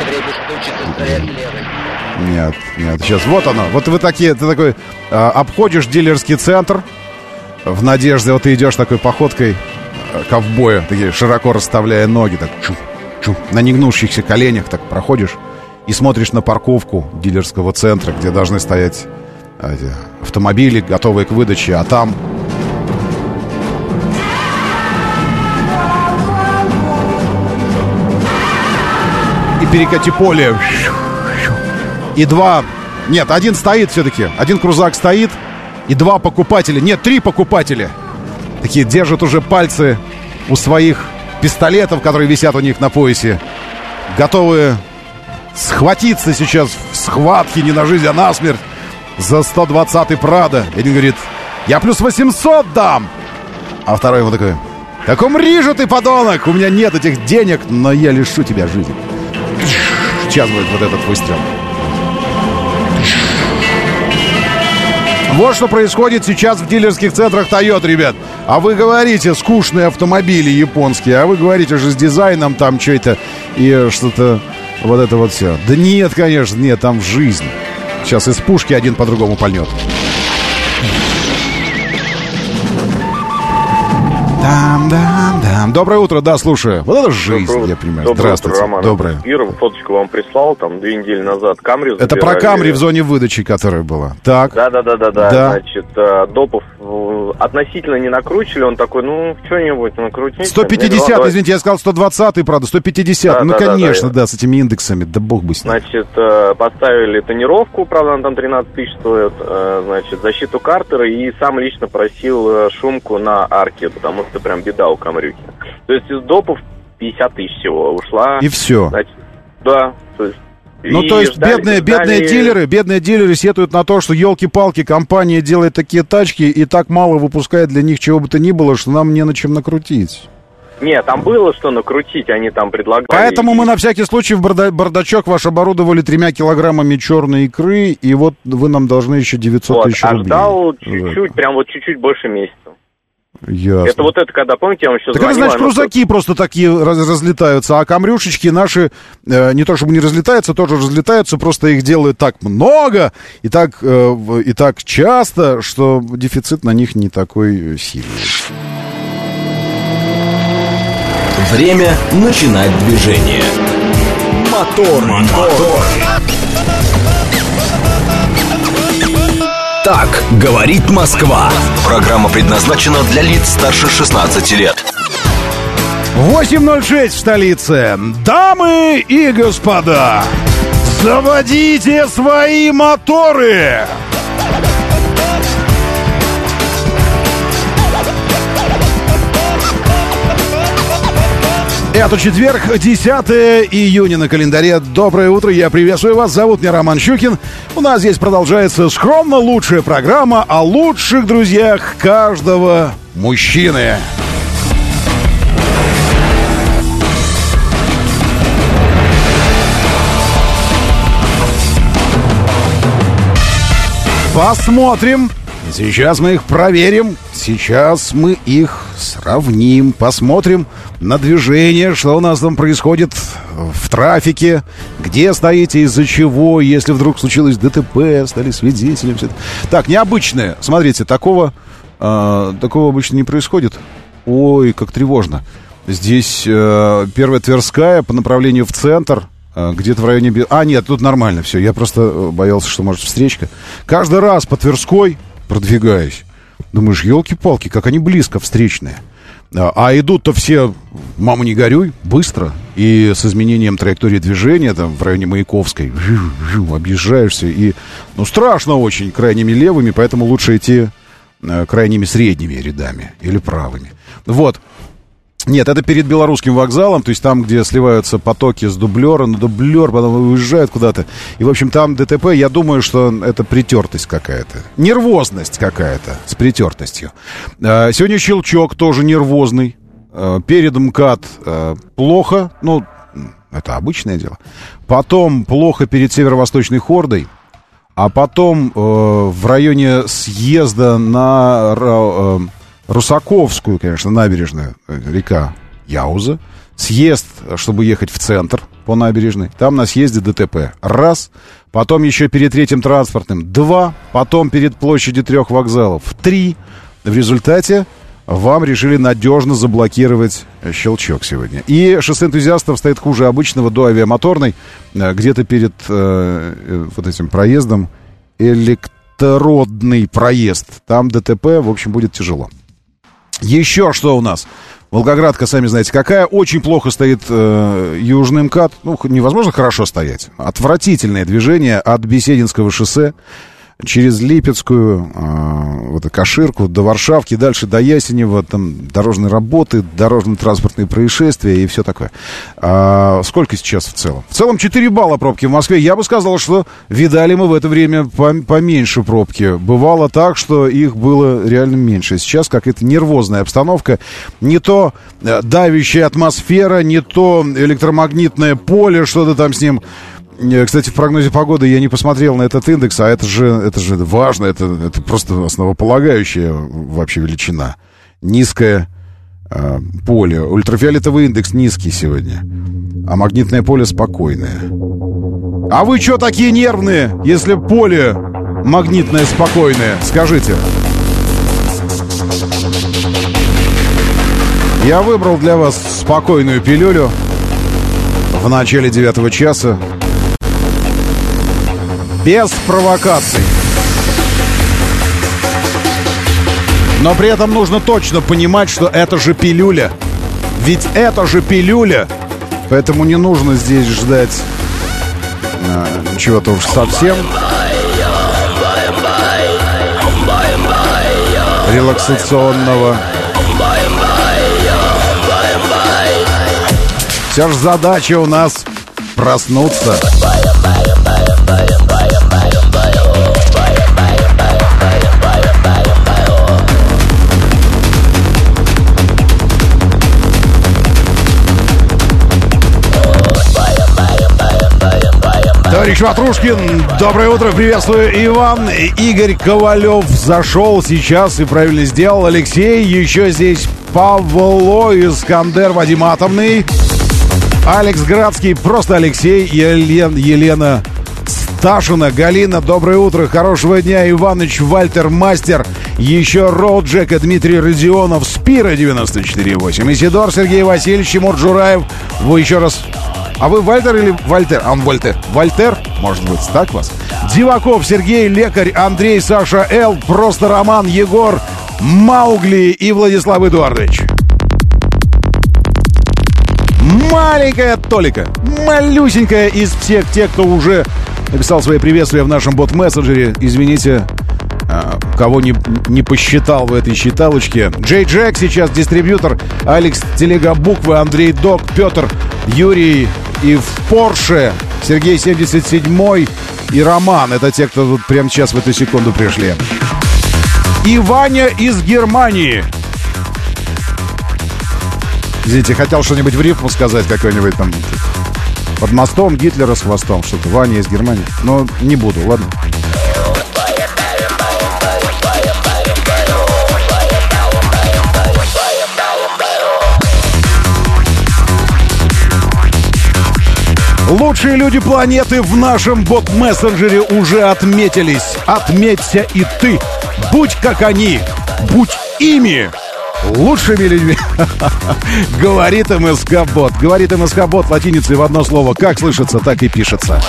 Нет, нет. Сейчас вот оно. Вот вы такие, ты такой а, обходишь дилерский центр в надежде, вот ты идешь такой походкой э, ковбоя, такие широко расставляя ноги, так чу, чу, на негнущихся коленях так проходишь и смотришь на парковку дилерского центра, где должны стоять э, эти автомобили, готовые к выдаче, а там и перекати поле. И два... Нет, один стоит все-таки. Один крузак стоит. И два покупателя. Нет, три покупателя. Такие держат уже пальцы у своих пистолетов, которые висят у них на поясе. Готовые схватиться сейчас в схватке не на жизнь, а на смерть за сто двадцатый Прада. И один говорит: я плюс восемьсот дам. А второй ему такой: так умри же ты, подонок! У меня нет этих денег, но я лишу тебя жизни. Сейчас будет вот этот выстрел. Вот что происходит сейчас в дилерских центрах Toyota, ребят. А вы говорите, скучные автомобили японские, а вы говорите же с дизайном там что-то и что-то вот это вот все. Да нет, конечно, нет, там жизнь. Сейчас из пушки один по-другому пальнет. Там-дам-дам. Доброе утро, да, слушаю. Вот это жизнь, Доброе, я понимаю. доброе Здравствуйте. утро, Роман. Доброе. Ира фоточку вам прислал, там, две недели назад. Камри Это про забирали. Камри в зоне выдачи, которая была. Так. Да, да, да, да, да. Да. Значит, э, допов э, относительно не накручили, он такой, ну, что-нибудь накрутить. сто пятьдесят, извините, я сказал сто двадцатый, правда, сто пятьдесят. Да, ну, да, да, конечно, да. да, с этими индексами, да бог бы с ним. Значит, э, поставили тонировку, правда, она там тринадцать тысяч стоит, э, значит, защиту картера, и сам лично просил э, шумку на арке, потому что прям беда у Камрюки. То есть из допов пятьдесят тысяч всего ушла. И все. Значит, да, то есть... Ну, и то есть ждали- бедные, ждали- бедные дилеры, бедные дилеры сетуют на то, что, елки-палки, компания делает такие тачки и так мало выпускает для них чего бы то ни было, что нам не на чем накрутить. Нет, там было что накрутить, они там предлагали. Поэтому мы на всякий случай в барда- бардачок ваш оборудовали тремя килограммами черной икры, и вот вы нам должны еще девятьсот Вот, тысяч а рублей. ждал чуть-чуть, прям вот чуть-чуть больше месяца. Ясно. Это вот это, когда, помните, я вам еще Так это звонил, значит, оно крузаки просто такие раз- разлетаются, а камрюшечки наши э, не то чтобы не разлетаются, тоже разлетаются, просто их делают так много и так, э, в- и так часто, что дефицит на них не такой сильный. Время начинать движение. Мотор, мотор. Так говорит Москва. Программа предназначена для лиц старше шестнадцати лет. восемь ноль шесть в столице. Дамы и господа, заводите свои моторы! Это четверг, десятое июня на календаре. Доброе утро, я приветствую вас. Зовут меня Роман Щукин. У нас здесь продолжается скромно лучшая программа о лучших друзьях каждого мужчины. Посмотрим. Сейчас мы их проверим. Сейчас мы их сравним. Посмотрим на движение, что у нас там происходит в трафике. Где стоите, из-за чего, если вдруг случилось ДТП, стали свидетелем. Так, необычное. Смотрите, такого, э, такого обычно не происходит. Ой, как тревожно. Здесь э, первая Тверская по направлению в центр. Где-то в районе... А, нет, тут нормально все. Я просто боялся, что может встречка. Каждый раз по Тверской продвигаюсь. Думаешь, елки-палки, как они близко встречные. А идут-то все, мама, не горюй, быстро. И с изменением траектории движения, там, в районе Маяковской, объезжаешься. И, ну, страшно очень крайними левыми, поэтому лучше идти крайними средними рядами или правыми. Вот. Нет, это перед Белорусским вокзалом, то есть там, где сливаются потоки с дублера на дублер, потом уезжают куда-то. И, в общем, там ДТП, я думаю, что это притертость какая-то. Нервозность какая-то с притертостью. Сегодня щелчок тоже нервозный. Перед МКАД плохо, ну, это обычное дело. Потом плохо перед Северо-Восточной Хордой. А потом в районе съезда на... Русаковскую, конечно, набережную, река Яуза. Съезд, чтобы ехать в центр по набережной. Там на съезде ДТП. Раз. Потом еще перед третьим транспортным. Два. Потом перед площадью трех вокзалов. Три. В результате вам решили надежно заблокировать щелчок сегодня. И шоссе энтузиастов стоит хуже обычного до Авиамоторной. Где-то перед э, вот этим проездом электродный проезд. Там ДТП, в общем, будет тяжело. Еще что у нас? Волгоградка, сами знаете, какая. Очень плохо стоит э, Южный МКАД. Ну, невозможно хорошо стоять. Отвратительное движение от Бесединского шоссе через Липецкую, э, вот, Каширку, до Варшавки, дальше до Ясенева. Там дорожные работы, дорожно-транспортные происшествия и все такое. А сколько сейчас в целом? В целом четыре балла пробки в Москве. Я бы сказал, что видали мы в это время поменьше пробки. Бывало так, что их было реально меньше. Сейчас какая-то нервозная обстановка. Не то давящая атмосфера, не то электромагнитное поле, что-то там с ним. Кстати, в прогнозе погоды я не посмотрел на этот индекс, а это же, это же важно, это, это просто основополагающая вообще величина. Низкое э, поле. Ультрафиолетовый индекс низкий сегодня, а магнитное поле спокойное. А вы что такие нервные, если поле магнитное спокойное? Скажите. Я выбрал для вас спокойную пилюлю в начале девятого часа. Без провокаций. Но при этом нужно точно понимать, что это же пилюля. Ведь это же пилюля. Поэтому не нужно здесь ждать а, чего-то уж совсем релаксационного. Вся же задача у нас проснуться. Товарищ Ватрушкин, доброе утро, приветствую, Иван. Игорь Ковалев зашел сейчас и правильно сделал. Алексей, еще здесь Павло, Искандер, Вадим Атомный, Алекс Градский, просто Алексей, Елен, Елена Сташина, Галина, доброе утро, хорошего дня, Иваныч, Вальтер, Мастер, еще Роуд Джека, Дмитрий Родионов, Спира девяносто четыре восемь, Исидор, Сергей Васильевич, Тимур Джураев, вы еще раз... А вы Вальтер или Вальтер? А он Вольтер. Вальтер? Может быть, так вас? Диваков, Сергей, Лекарь, Андрей, Саша, Эл, просто Роман, Егор, Маугли и Владислав Эдуардович. Маленькая Толика, малюсенькая из всех тех, кто уже написал свои приветствия в нашем бот-мессенджере. Извините, Кого не, не посчитал в этой считалочке. Джей Джек сейчас дистрибьютор, Алекс Телега Буквы, Андрей Док, Петр, Юрий и в Порше, Сергей семьдесят седьмой и Роман. Это те, кто тут прямо сейчас в эту секунду пришли. И Ваня из Германии. Извините, хотел что-нибудь в рифму сказать, какой-нибудь там под мостом Гитлера с хвостом, что-то. Ваня из Германии. Но не буду, ладно. Лучшие люди планеты в нашем бот-мессенджере уже отметились. Отметься и ты. Будь как они. Будь ими. Лучшими людьми. Говорит МСК-бот. Говорит МСК-бот латиницей в одно слово. Как слышится, так и пишется.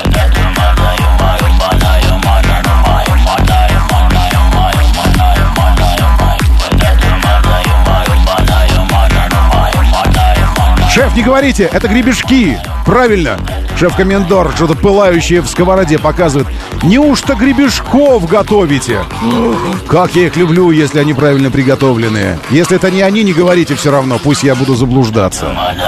Шеф, не говорите, это гребешки. Правильно. Шеф-комендор, что-то пылающее в сковороде показывает. Неужто гребешков готовите? Как я их люблю, если они правильно приготовленные. Если это не они, не говорите все равно. Пусть я буду заблуждаться.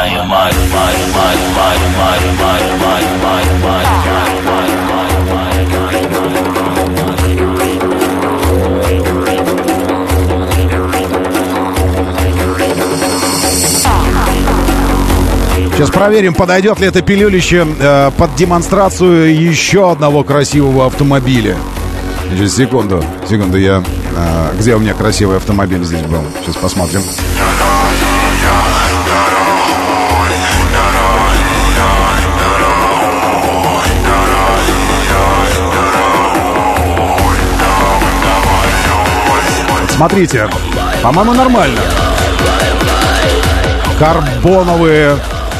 Сейчас проверим, подойдет ли это пилюлище э, под демонстрацию еще одного красивого автомобиля. Сейчас, секунду, секунду, я... Э, где у меня красивый автомобиль здесь был? Сейчас посмотрим. Смотрите, по-моему, нормально. Карбоновые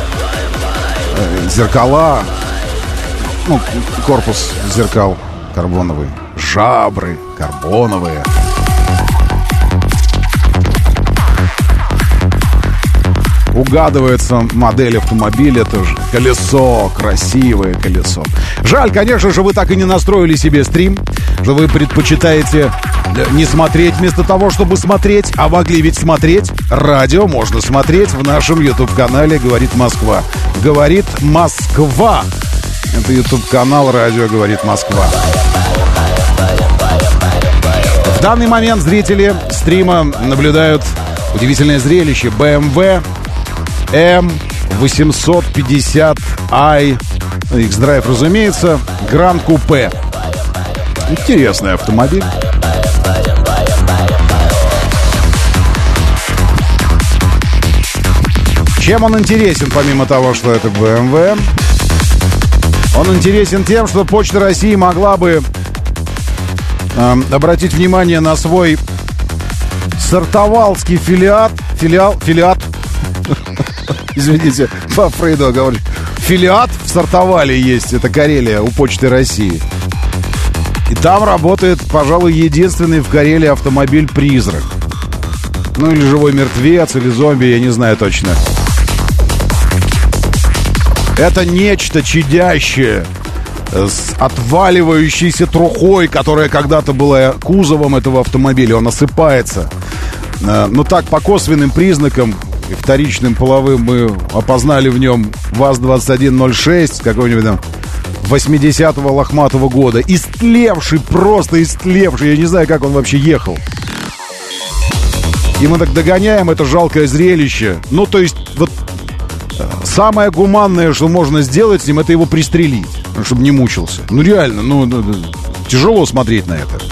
зеркала, ну, корпус зеркал карбоновый, жабры карбоновые. Угадывается модель автомобиля тоже. Колесо, красивое колесо. Жаль, конечно же, вы так и не настроили себе стрим, что вы предпочитаете не смотреть вместо того, чтобы смотреть, а могли ведь смотреть. Радио можно смотреть в нашем YouTube-канале «Говорит Москва». «Говорит Москва». Это YouTube-канал «Радио Говорит Москва». В данный момент зрители стрима наблюдают удивительное зрелище. бэ эм вэ эм восемьсот пятьдесят ай, X-Drive, разумеется, Гранд Купе. Интересный автомобиль. Чем он интересен, помимо того, что это бэ эм вэ? Он интересен тем, что Почта России могла бы э, обратить внимание на свой сартовалский филиат, филиал, филиат, извините, по Фрейду говорю, филиат в Сартовале есть, это Карелия, у Почты России. И там работает, пожалуй, единственный в Карелии автомобиль-призрак. Ну или живой мертвец, или зомби, я не знаю точно. Это нечто чадящее с отваливающейся трухой, которая когда-то была кузовом этого автомобиля. Он осыпается. Но так, по косвенным признакам, вторичным половым, мы опознали в нем ВАЗ двадцать один ноль шесть какого-нибудь там восьмидесятого лохматого года. Истлевший, просто истлевший. Я не знаю, как он вообще ехал. И мы так догоняем это жалкое зрелище. Ну, то есть, вот самое гуманное, что можно сделать с ним, это его пристрелить, чтобы не мучился. Ну, реально, ну, ну тяжело смотреть на это.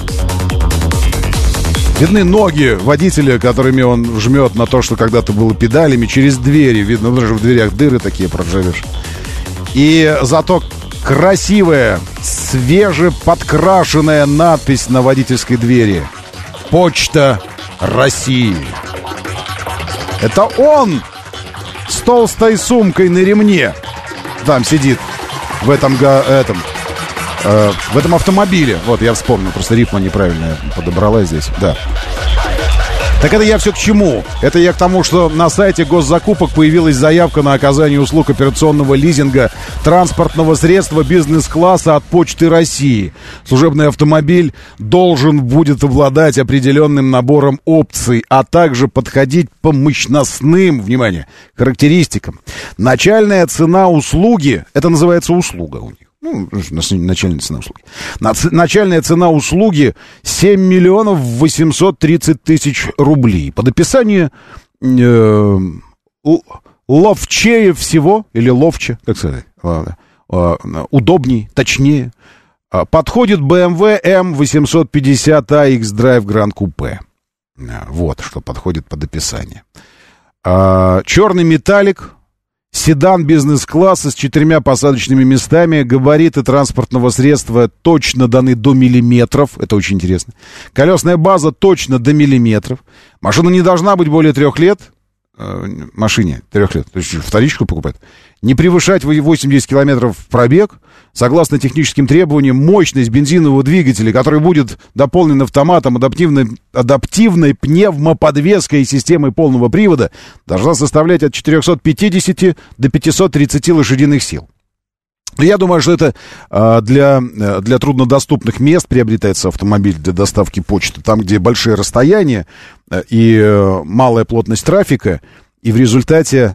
Видны ноги водителя, которыми он жмет на то, что когда-то было педалями, через двери. Видно, даже в дверях дыры такие проржавевшие. И зато красивая, свежеподкрашенная надпись на водительской двери. Почта России. Это он с толстой сумкой на ремне там сидит в этом, этом э, в этом автомобиле. Вот, я вспомнил, просто рифма неправильная подобрала здесь. Да. Так это я все к чему? Это я к тому, что на сайте госзакупок появилась заявка на оказание услуг операционного лизинга транспортного средства бизнес-класса от Почты России. Служебный автомобиль должен будет обладать определенным набором опций, а также подходить по мощностным, внимание, характеристикам. Начальная цена услуги, это называется услуга у них. Ну, начальная цена услуги. Начальная цена услуги семь миллионов восемьсот тридцать тысяч рублей. Под описание э, ловчее всего, или ловче, как сказать, э, э, удобней, точнее, э, подходит бэ эм вэ эм восемьсот пятьдесят а X-Drive Grand Coupe. Вот, что подходит под описание. Э, черный металлик. Седан бизнес-класса с четырьмя посадочными местами. Габариты транспортного средства точно даны до миллиметров. Это очень интересно. Колесная база точно до миллиметров. Машина не должна быть более трех лет. Э, машине трех лет. То есть вторичку покупать. Не превышать восемьдесят километров в пробег. Согласно техническим требованиям, мощность бензинового двигателя, который будет дополнен автоматом, адаптивной, адаптивной пневмоподвеской и системой полного привода, должна составлять от четырехсот пятидесяти до пятисот тридцати лошадиных сил. Я думаю, что это а, для, для труднодоступных мест приобретается автомобиль для доставки почты, там, где большие расстояния и а, малая плотность трафика, и в результате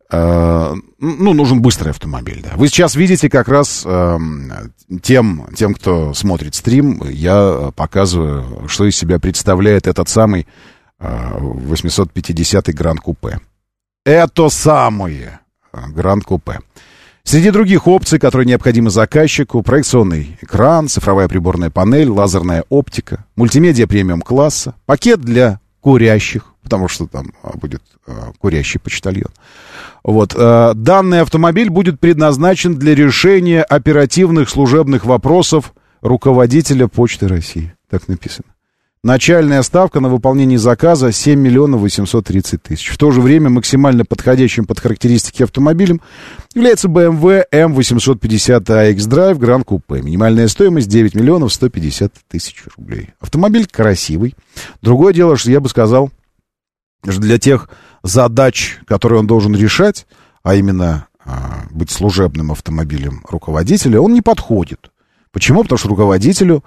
ну, нужен быстрый автомобиль, да. Вы сейчас видите как раз э, тем, тем, кто смотрит стрим, я показываю, что из себя представляет этот самый э, восемьсот пятидесятый Grand Coupe. Это самое Grand Coupe. Среди других опций, которые необходимы заказчику: проекционный экран, цифровая приборная панель, лазерная оптика, мультимедиа премиум-класса, пакет для курящих, потому что там будет э, курящий почтальон. Вот. Э, данный автомобиль будет предназначен для решения оперативных служебных вопросов руководителя Почты России. Так написано. Начальная ставка на выполнение заказа семь миллионов восемьсот тридцать тысяч. В то же время максимально подходящим под характеристики автомобилем является бэ эм вэ эм восемьсот пятьдесят а X-Drive Grand Coupe. Минимальная стоимость девять миллионов сто пятьдесят тысяч рублей. Автомобиль красивый. Другое дело, что я бы сказал, что для тех задач, которые он должен решать, а именно а, быть служебным автомобилем руководителя, он не подходит. Почему? Потому что руководителю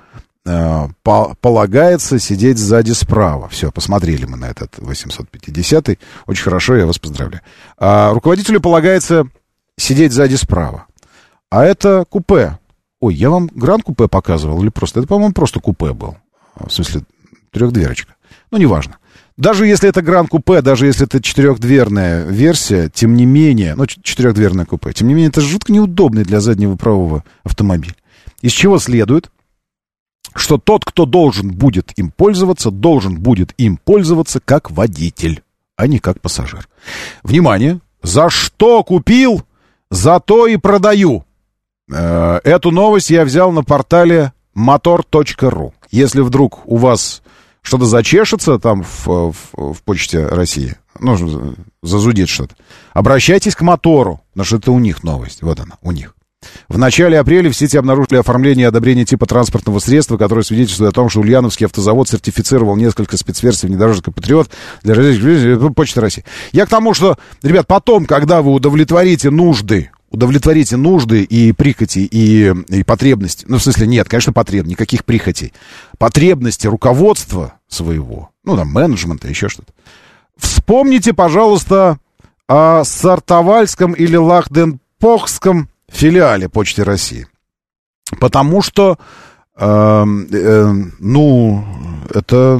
полагается сидеть сзади справа. Все, посмотрели мы на этот восемьсот пятидесятый. Очень хорошо, я вас поздравляю. А руководителю полагается сидеть сзади справа. А это купе. Ой, я вам Гранд Купе показывал или просто? Это, по-моему, просто купе был. В смысле, трехдверочка. Ну, неважно. Даже если это Гранд Купе, даже если это четырехдверная версия, тем не менее, ну, четырехдверное купе, тем не менее, это жутко неудобный для заднего правого автомобиль. Из чего следует, что тот, кто должен будет им пользоваться, должен будет им пользоваться как водитель, а не как пассажир. Внимание! За что купил, за то и продаю. Э, эту новость я взял на портале мотор точка ру. Если вдруг у вас что-то зачешется там в, в, в Почте России, ну, зазудит что-то, обращайтесь к Мотору, потому что это у них новость. Вот она, у них. В начале апреля в сети обнаружили оформление и одобрение типа транспортного средства, которое свидетельствует о том, что Ульяновский автозавод сертифицировал несколько спецверсий внедорожника «Патриот» для Почты России. Я к тому, что, ребят, потом, когда вы удовлетворите нужды, удовлетворите нужды и прихоти, и, и потребности, ну, в смысле, нет, конечно, потребностей, никаких прихотей, потребности руководства своего, ну, там, менеджмента, еще что-то. Вспомните, пожалуйста, о Сартовальском или Лахденпохском филиале Почты России. Потому что, э, э, ну, это,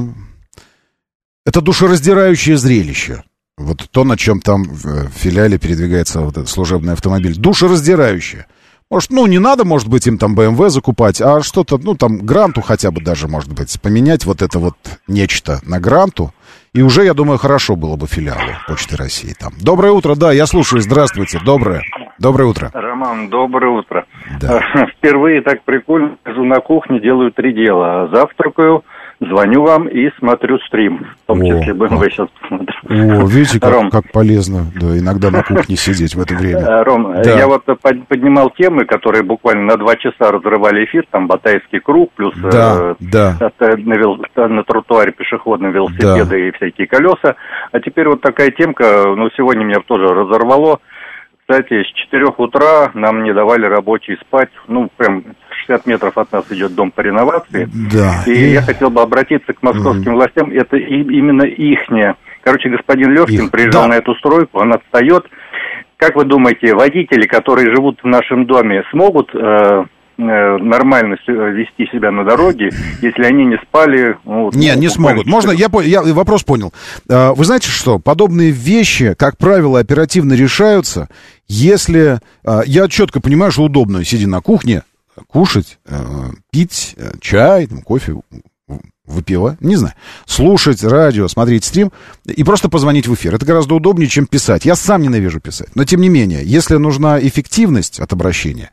это душераздирающее зрелище. Вот то, на чем там в филиале передвигается вот этот служебный автомобиль. Душераздирающее. Может, ну, не надо, может быть, им там бэ эм вэ закупать, а что-то, ну, там, Гранту хотя бы даже, может быть, поменять вот это вот нечто на Гранту. И уже, я думаю, хорошо было бы филиалу Почты России там. Доброе утро, да, я слушаю, здравствуйте, доброе. Доброе утро. Роман, доброе утро. Да. Впервые так прикольно, хожу на кухне, делаю три дела. Завтракаю, звоню вам и смотрю стрим. В том числе бэ эм вэ сейчас посмотрю. О, видите, как, как полезно, да, иногда на кухне сидеть в это время. Ром, да. я вот поднимал темы, которые буквально на два часа разрывали эфир, там Батайский круг, плюс да, э, да. На, вел... на тротуаре пешеходные велосипеды да. и всякие колеса. А теперь вот такая темка, ну, сегодня меня тоже разорвало. Кстати, с четырех утра нам не давали рабочие спать, ну, прям шестьдесят метров от нас идет дом по реновации. Да. И, и я хотел бы обратиться к московским mm-hmm. властям, это и, именно ихнее. Короче, господин Лёшкин Их. приезжал да. на эту стройку, он отстает. Как вы думаете, водители, которые живут в нашем доме, смогут э, э, нормально вести себя на дороге, если они не спали? Ну, не, ну, не смогут. Можно? Я, я вопрос понял. Вы знаете что? Подобные вещи, как правило, оперативно решаются, если... Я четко понимаю, что удобно, сидя на кухне, кушать, пить чай, кофе, выпивать, не знаю, слушать радио, смотреть стрим и просто позвонить в эфир. Это гораздо удобнее, чем писать. Я сам ненавижу писать. Но, тем не менее, если нужна эффективность от обращения,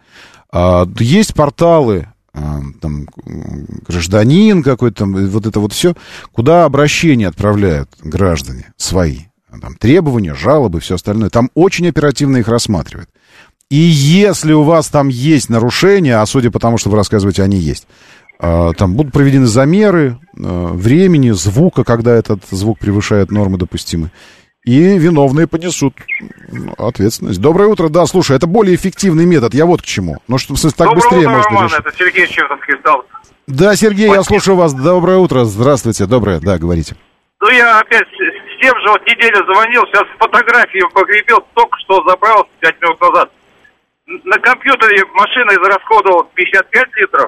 есть порталы, там, гражданин какой-то, там, вот это вот все, куда обращения отправляют граждане свои. Там, требования, жалобы, все остальное. Там очень оперативно их рассматривают. И если у вас там есть нарушения, а судя по тому, что вы рассказываете, они есть, там будут проведены замеры времени, звука, когда этот звук превышает нормы допустимые, и виновные понесут ответственность. Доброе утро. Да, слушай, это более эффективный метод. Я вот к чему. Ну, что, в смысле, так Доброе быстрее утро, можно Роман, решить. это Сергей Чертовский стал. Да, Сергей, Спасибо. Я слушаю вас. Доброе утро. Здравствуйте. Доброе. Да, говорите. Ну, я опять с тем же вот неделю звонил, сейчас фотографии погребел, только что забрал пять минут назад. На компьютере машина израсходовала пятьдесят пять литров.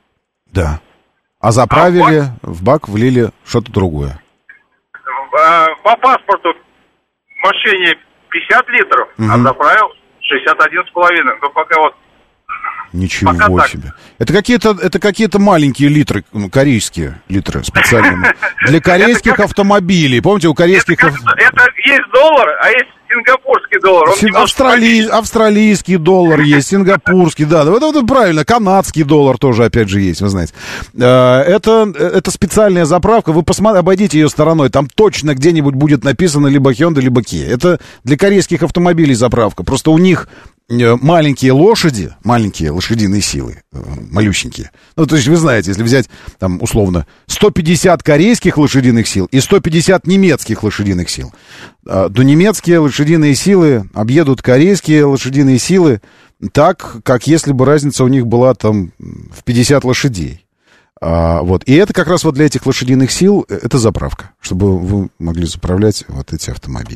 Да. А заправили, а в, бак? в бак влили что-то другое. А, по паспорту в машине пятьдесят литров, угу. а заправил шестьдесят один с половиной. Ну, пока вот... Ничего пока себе. Так. Это какие-то, это какие-то маленькие литры, корейские литры специальные. Для корейских автомобилей. Помните, у корейских... Это есть доллар, а есть сингапурский доллар. Австралий... Австралийский доллар есть, сингапурский, да. Вот это правильно, канадский доллар тоже, опять же, есть, вы знаете. Это, это специальная заправка, вы посмотрите, обойдите ее стороной, там точно где-нибудь будет написано либо Hyundai, либо Kia. Это для корейских автомобилей заправка. Просто у них маленькие лошади, маленькие лошадиные силы, малюсенькие. Ну, то есть, вы знаете, если взять, там, условно, сто пятьдесят корейских лошадиных сил и сто пятьдесят немецких лошадиных сил, то немецкие лошадиные силы объедут корейские лошадиные силы так, как если бы разница у них была, там, в пятьдесят лошадей. А, вот. И это как раз вот для этих лошадиных сил, это заправка, чтобы вы могли заправлять вот эти автомобили.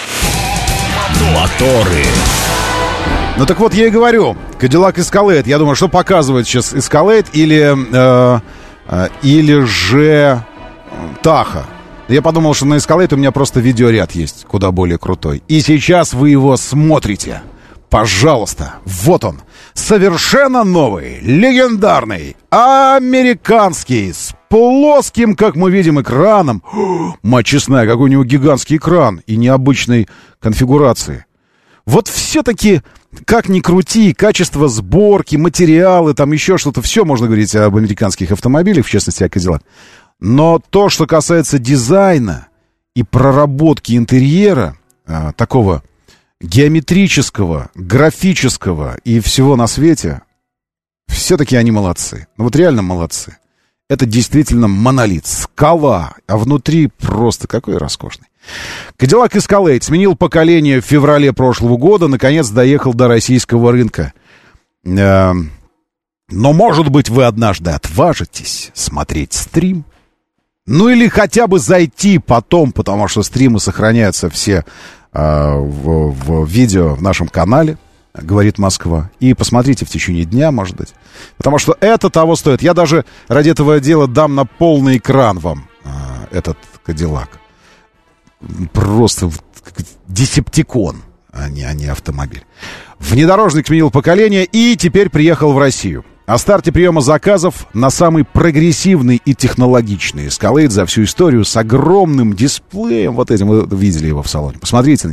Моторы. Ну так вот, я и говорю, Cadillac Escalade. Я думаю, что показывает сейчас Escalade или, э, э, или же Tahoe. Я подумал, что на Escalade у меня просто видеоряд есть, куда более крутой. И сейчас вы его смотрите. Пожалуйста, вот он. Совершенно новый, легендарный, американский, с плоским, как мы видим, экраном. О, мать честная, какой у него гигантский экран и необычной конфигурации. Вот все-таки, как ни крути, качество сборки, материалы, там еще что-то, все можно говорить об американских автомобилях, в частности о Cadillac. Но то, что касается дизайна и проработки интерьера, а, такого геометрического, графического и всего на свете, все-таки они молодцы. Ну вот реально молодцы. Это действительно монолит, скала, а внутри просто какой роскошный. Cadillac Escalade сменил поколение в феврале прошлого года, наконец доехал до российского рынка. Э, но, может быть, вы однажды отважитесь смотреть стрим? Ну или хотя бы зайти потом, потому что стримы сохраняются все э, в, в видео в нашем канале, говорит Москва. И посмотрите в течение дня, может быть. Потому что это того стоит. Я даже ради этого дела дам на полный экран вам э, этот Cadillac. Просто десептикон, а не, а не автомобиль. Внедорожник сменил поколение и теперь приехал в Россию. О старте приема заказов на самый прогрессивный и технологичный Escalade за всю историю с огромным дисплеем. Вот этим, вы видели его в салоне. Посмотрите на него.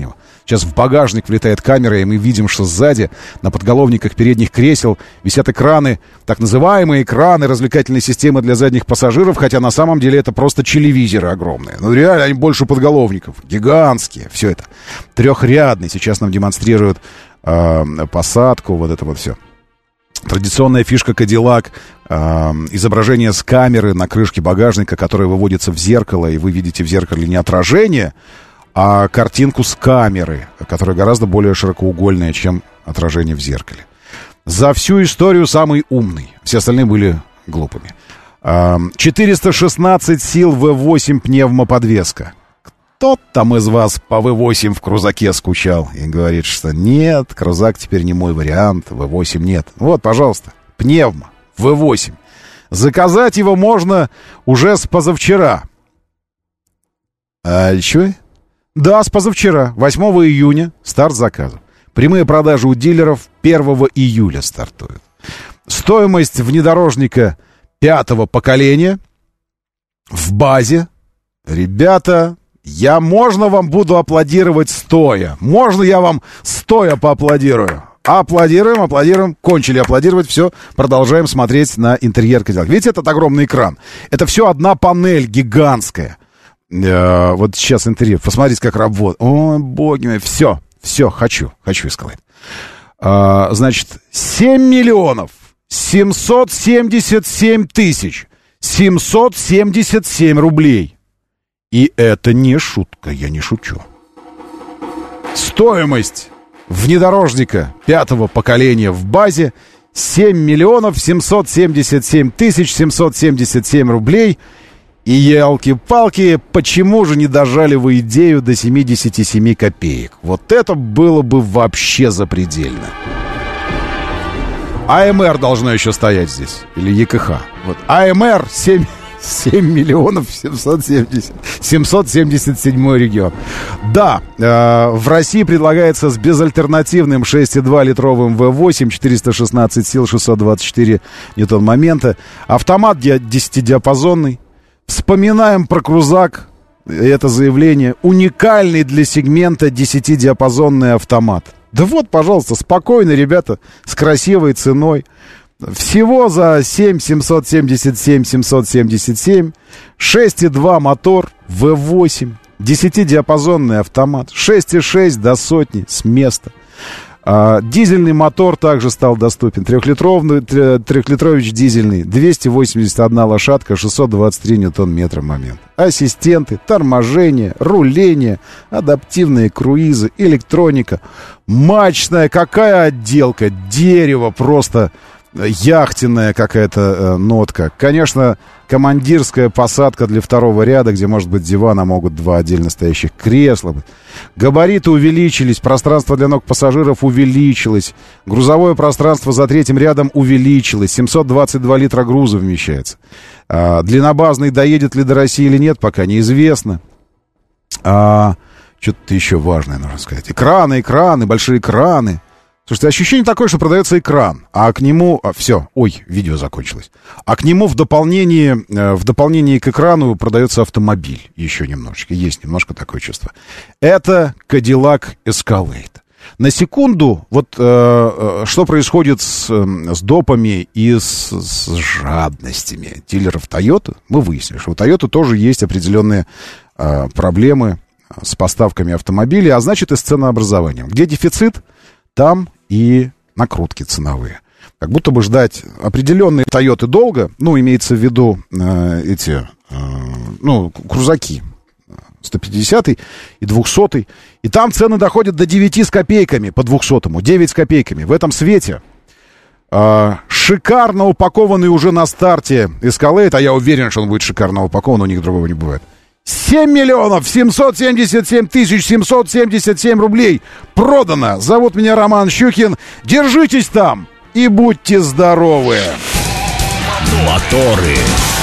Сейчас в багажник влетает камера, и мы видим, что сзади на подголовниках передних кресел висят экраны, так называемые экраны развлекательной системы для задних пассажиров, хотя на самом деле это просто телевизоры огромные. Ну реально, они больше подголовников, гигантские, все это. Трехрядный, сейчас нам демонстрируют э, посадку, вот это вот все. Традиционная фишка Cadillac, э, изображение с камеры на крышке багажника, которое выводится в зеркало, и вы видите в зеркале не отражение, а картинку с камеры, которая гораздо более широкоугольная, чем отражение в зеркале. За всю историю самый умный. Все остальные были глупыми. четыреста шестнадцать сил вэ восемь пневмоподвеска. Кто там из вас по вэ восемь в крузаке скучал и говорит, что нет, крузак теперь не мой вариант, вэ восемь нет. Вот, пожалуйста, пневмо, вэ восемь. Заказать его можно уже с позавчера. А что? Да, с позавчера, восьмого июня, старт заказов. Прямые продажи у дилеров первого июля стартуют. Стоимость внедорожника пятого поколения в базе. Ребята, я, можно вам буду аплодировать стоя? Можно я вам стоя поаплодирую? Аплодируем, аплодируем. Кончили аплодировать, все, продолжаем смотреть на интерьер Cadillac. Видите, этот огромный экран? Это все одна панель гигантская. Э, вот сейчас интерьер. Посмотрите, как работает. Ой, боги мои, все, все, хочу, хочу Escalade. Э, значит, семь миллионов семьсот семьдесят семь тысяч семьсот семьдесят семь рублей. И это не шутка, я не шучу. Стоимость внедорожника пятого поколения в базе семь миллионов семьсот семьдесят семь тысяч семьсот семьдесят семь рублей. И елки-палки, почему же не дожали вы идею до семьдесят семь копеек? Вот это было бы вообще запредельно. АМР должно еще стоять здесь. Или ЕКХ. Вот АМР семь миллионов семьсот семьдесят. семьсот семьдесят седьмой регион. Да, э, в России предлагается с безальтернативным шесть и два литровым вэ восемь, четыреста шестнадцать сил, шестьсот двадцать четыре ньютон-момента. Автомат десятидиапазонный. Вспоминаем про крузак, это заявление, уникальный для сегмента десятидиапазонный автомат. Да вот, пожалуйста, спокойно, ребята, с красивой ценой. Всего за семь семьсот семьдесят семь семьсот семьдесят семь, шесть и два мотор, вэ восемь, десятидиапазонный автомат, шесть и шесть до сотни с места. А, дизельный мотор также стал доступен. Трехлитровый, трехлитрович дизельный, двести восемьдесят одна лошадка, шестьсот двадцать три ньютон-метра момент. Ассистенты, торможение, руление, адаптивные круизы, электроника. Мачная, какая отделка, дерево просто... Яхтенная какая-то э, нотка. Конечно, командирская посадка для второго ряда, где, может быть, диван, а могут два отдельно стоящих кресла. Габариты увеличились, пространство для ног пассажиров увеличилось, грузовое пространство за третьим рядом увеличилось, семьсот двадцать два литра груза вмещается. А, длиннобазный доедет ли до России или нет, пока неизвестно. А, что-то еще важное нужно сказать. Экраны, экраны, большие экраны. Слушайте, ощущение такое, что продается экран, а к нему... А, все, ой, видео закончилось. А к нему в дополнение, в дополнение к экрану продается автомобиль. Еще немножечко, есть немножко такое чувство. Это Cadillac Escalade. На секунду, вот э, что происходит с, с допами и с, с жадностями дилеров Toyota, мы выяснили, что у Toyota тоже есть определенные э, проблемы с поставками автомобилей, а значит и с ценообразованием. Где дефицит, там и накрутки ценовые. Как будто бы ждать определенные Toyota долго, ну, имеется в виду э, эти, э, ну, крузаки сто пятидесятый и двухсотый, и там цены доходят до девяти с копейками по двухсотому, девять с копейками. В этом свете э, шикарно упакованный уже на старте Escalade, а я уверен, что он будет шикарно упакован, у них другого не бывает. семь миллионов семьсот семьдесят семь тысяч семьсот семьдесят семь рублей продано. Зовут меня Роман Щукин. Держитесь там и будьте здоровы. Моторы.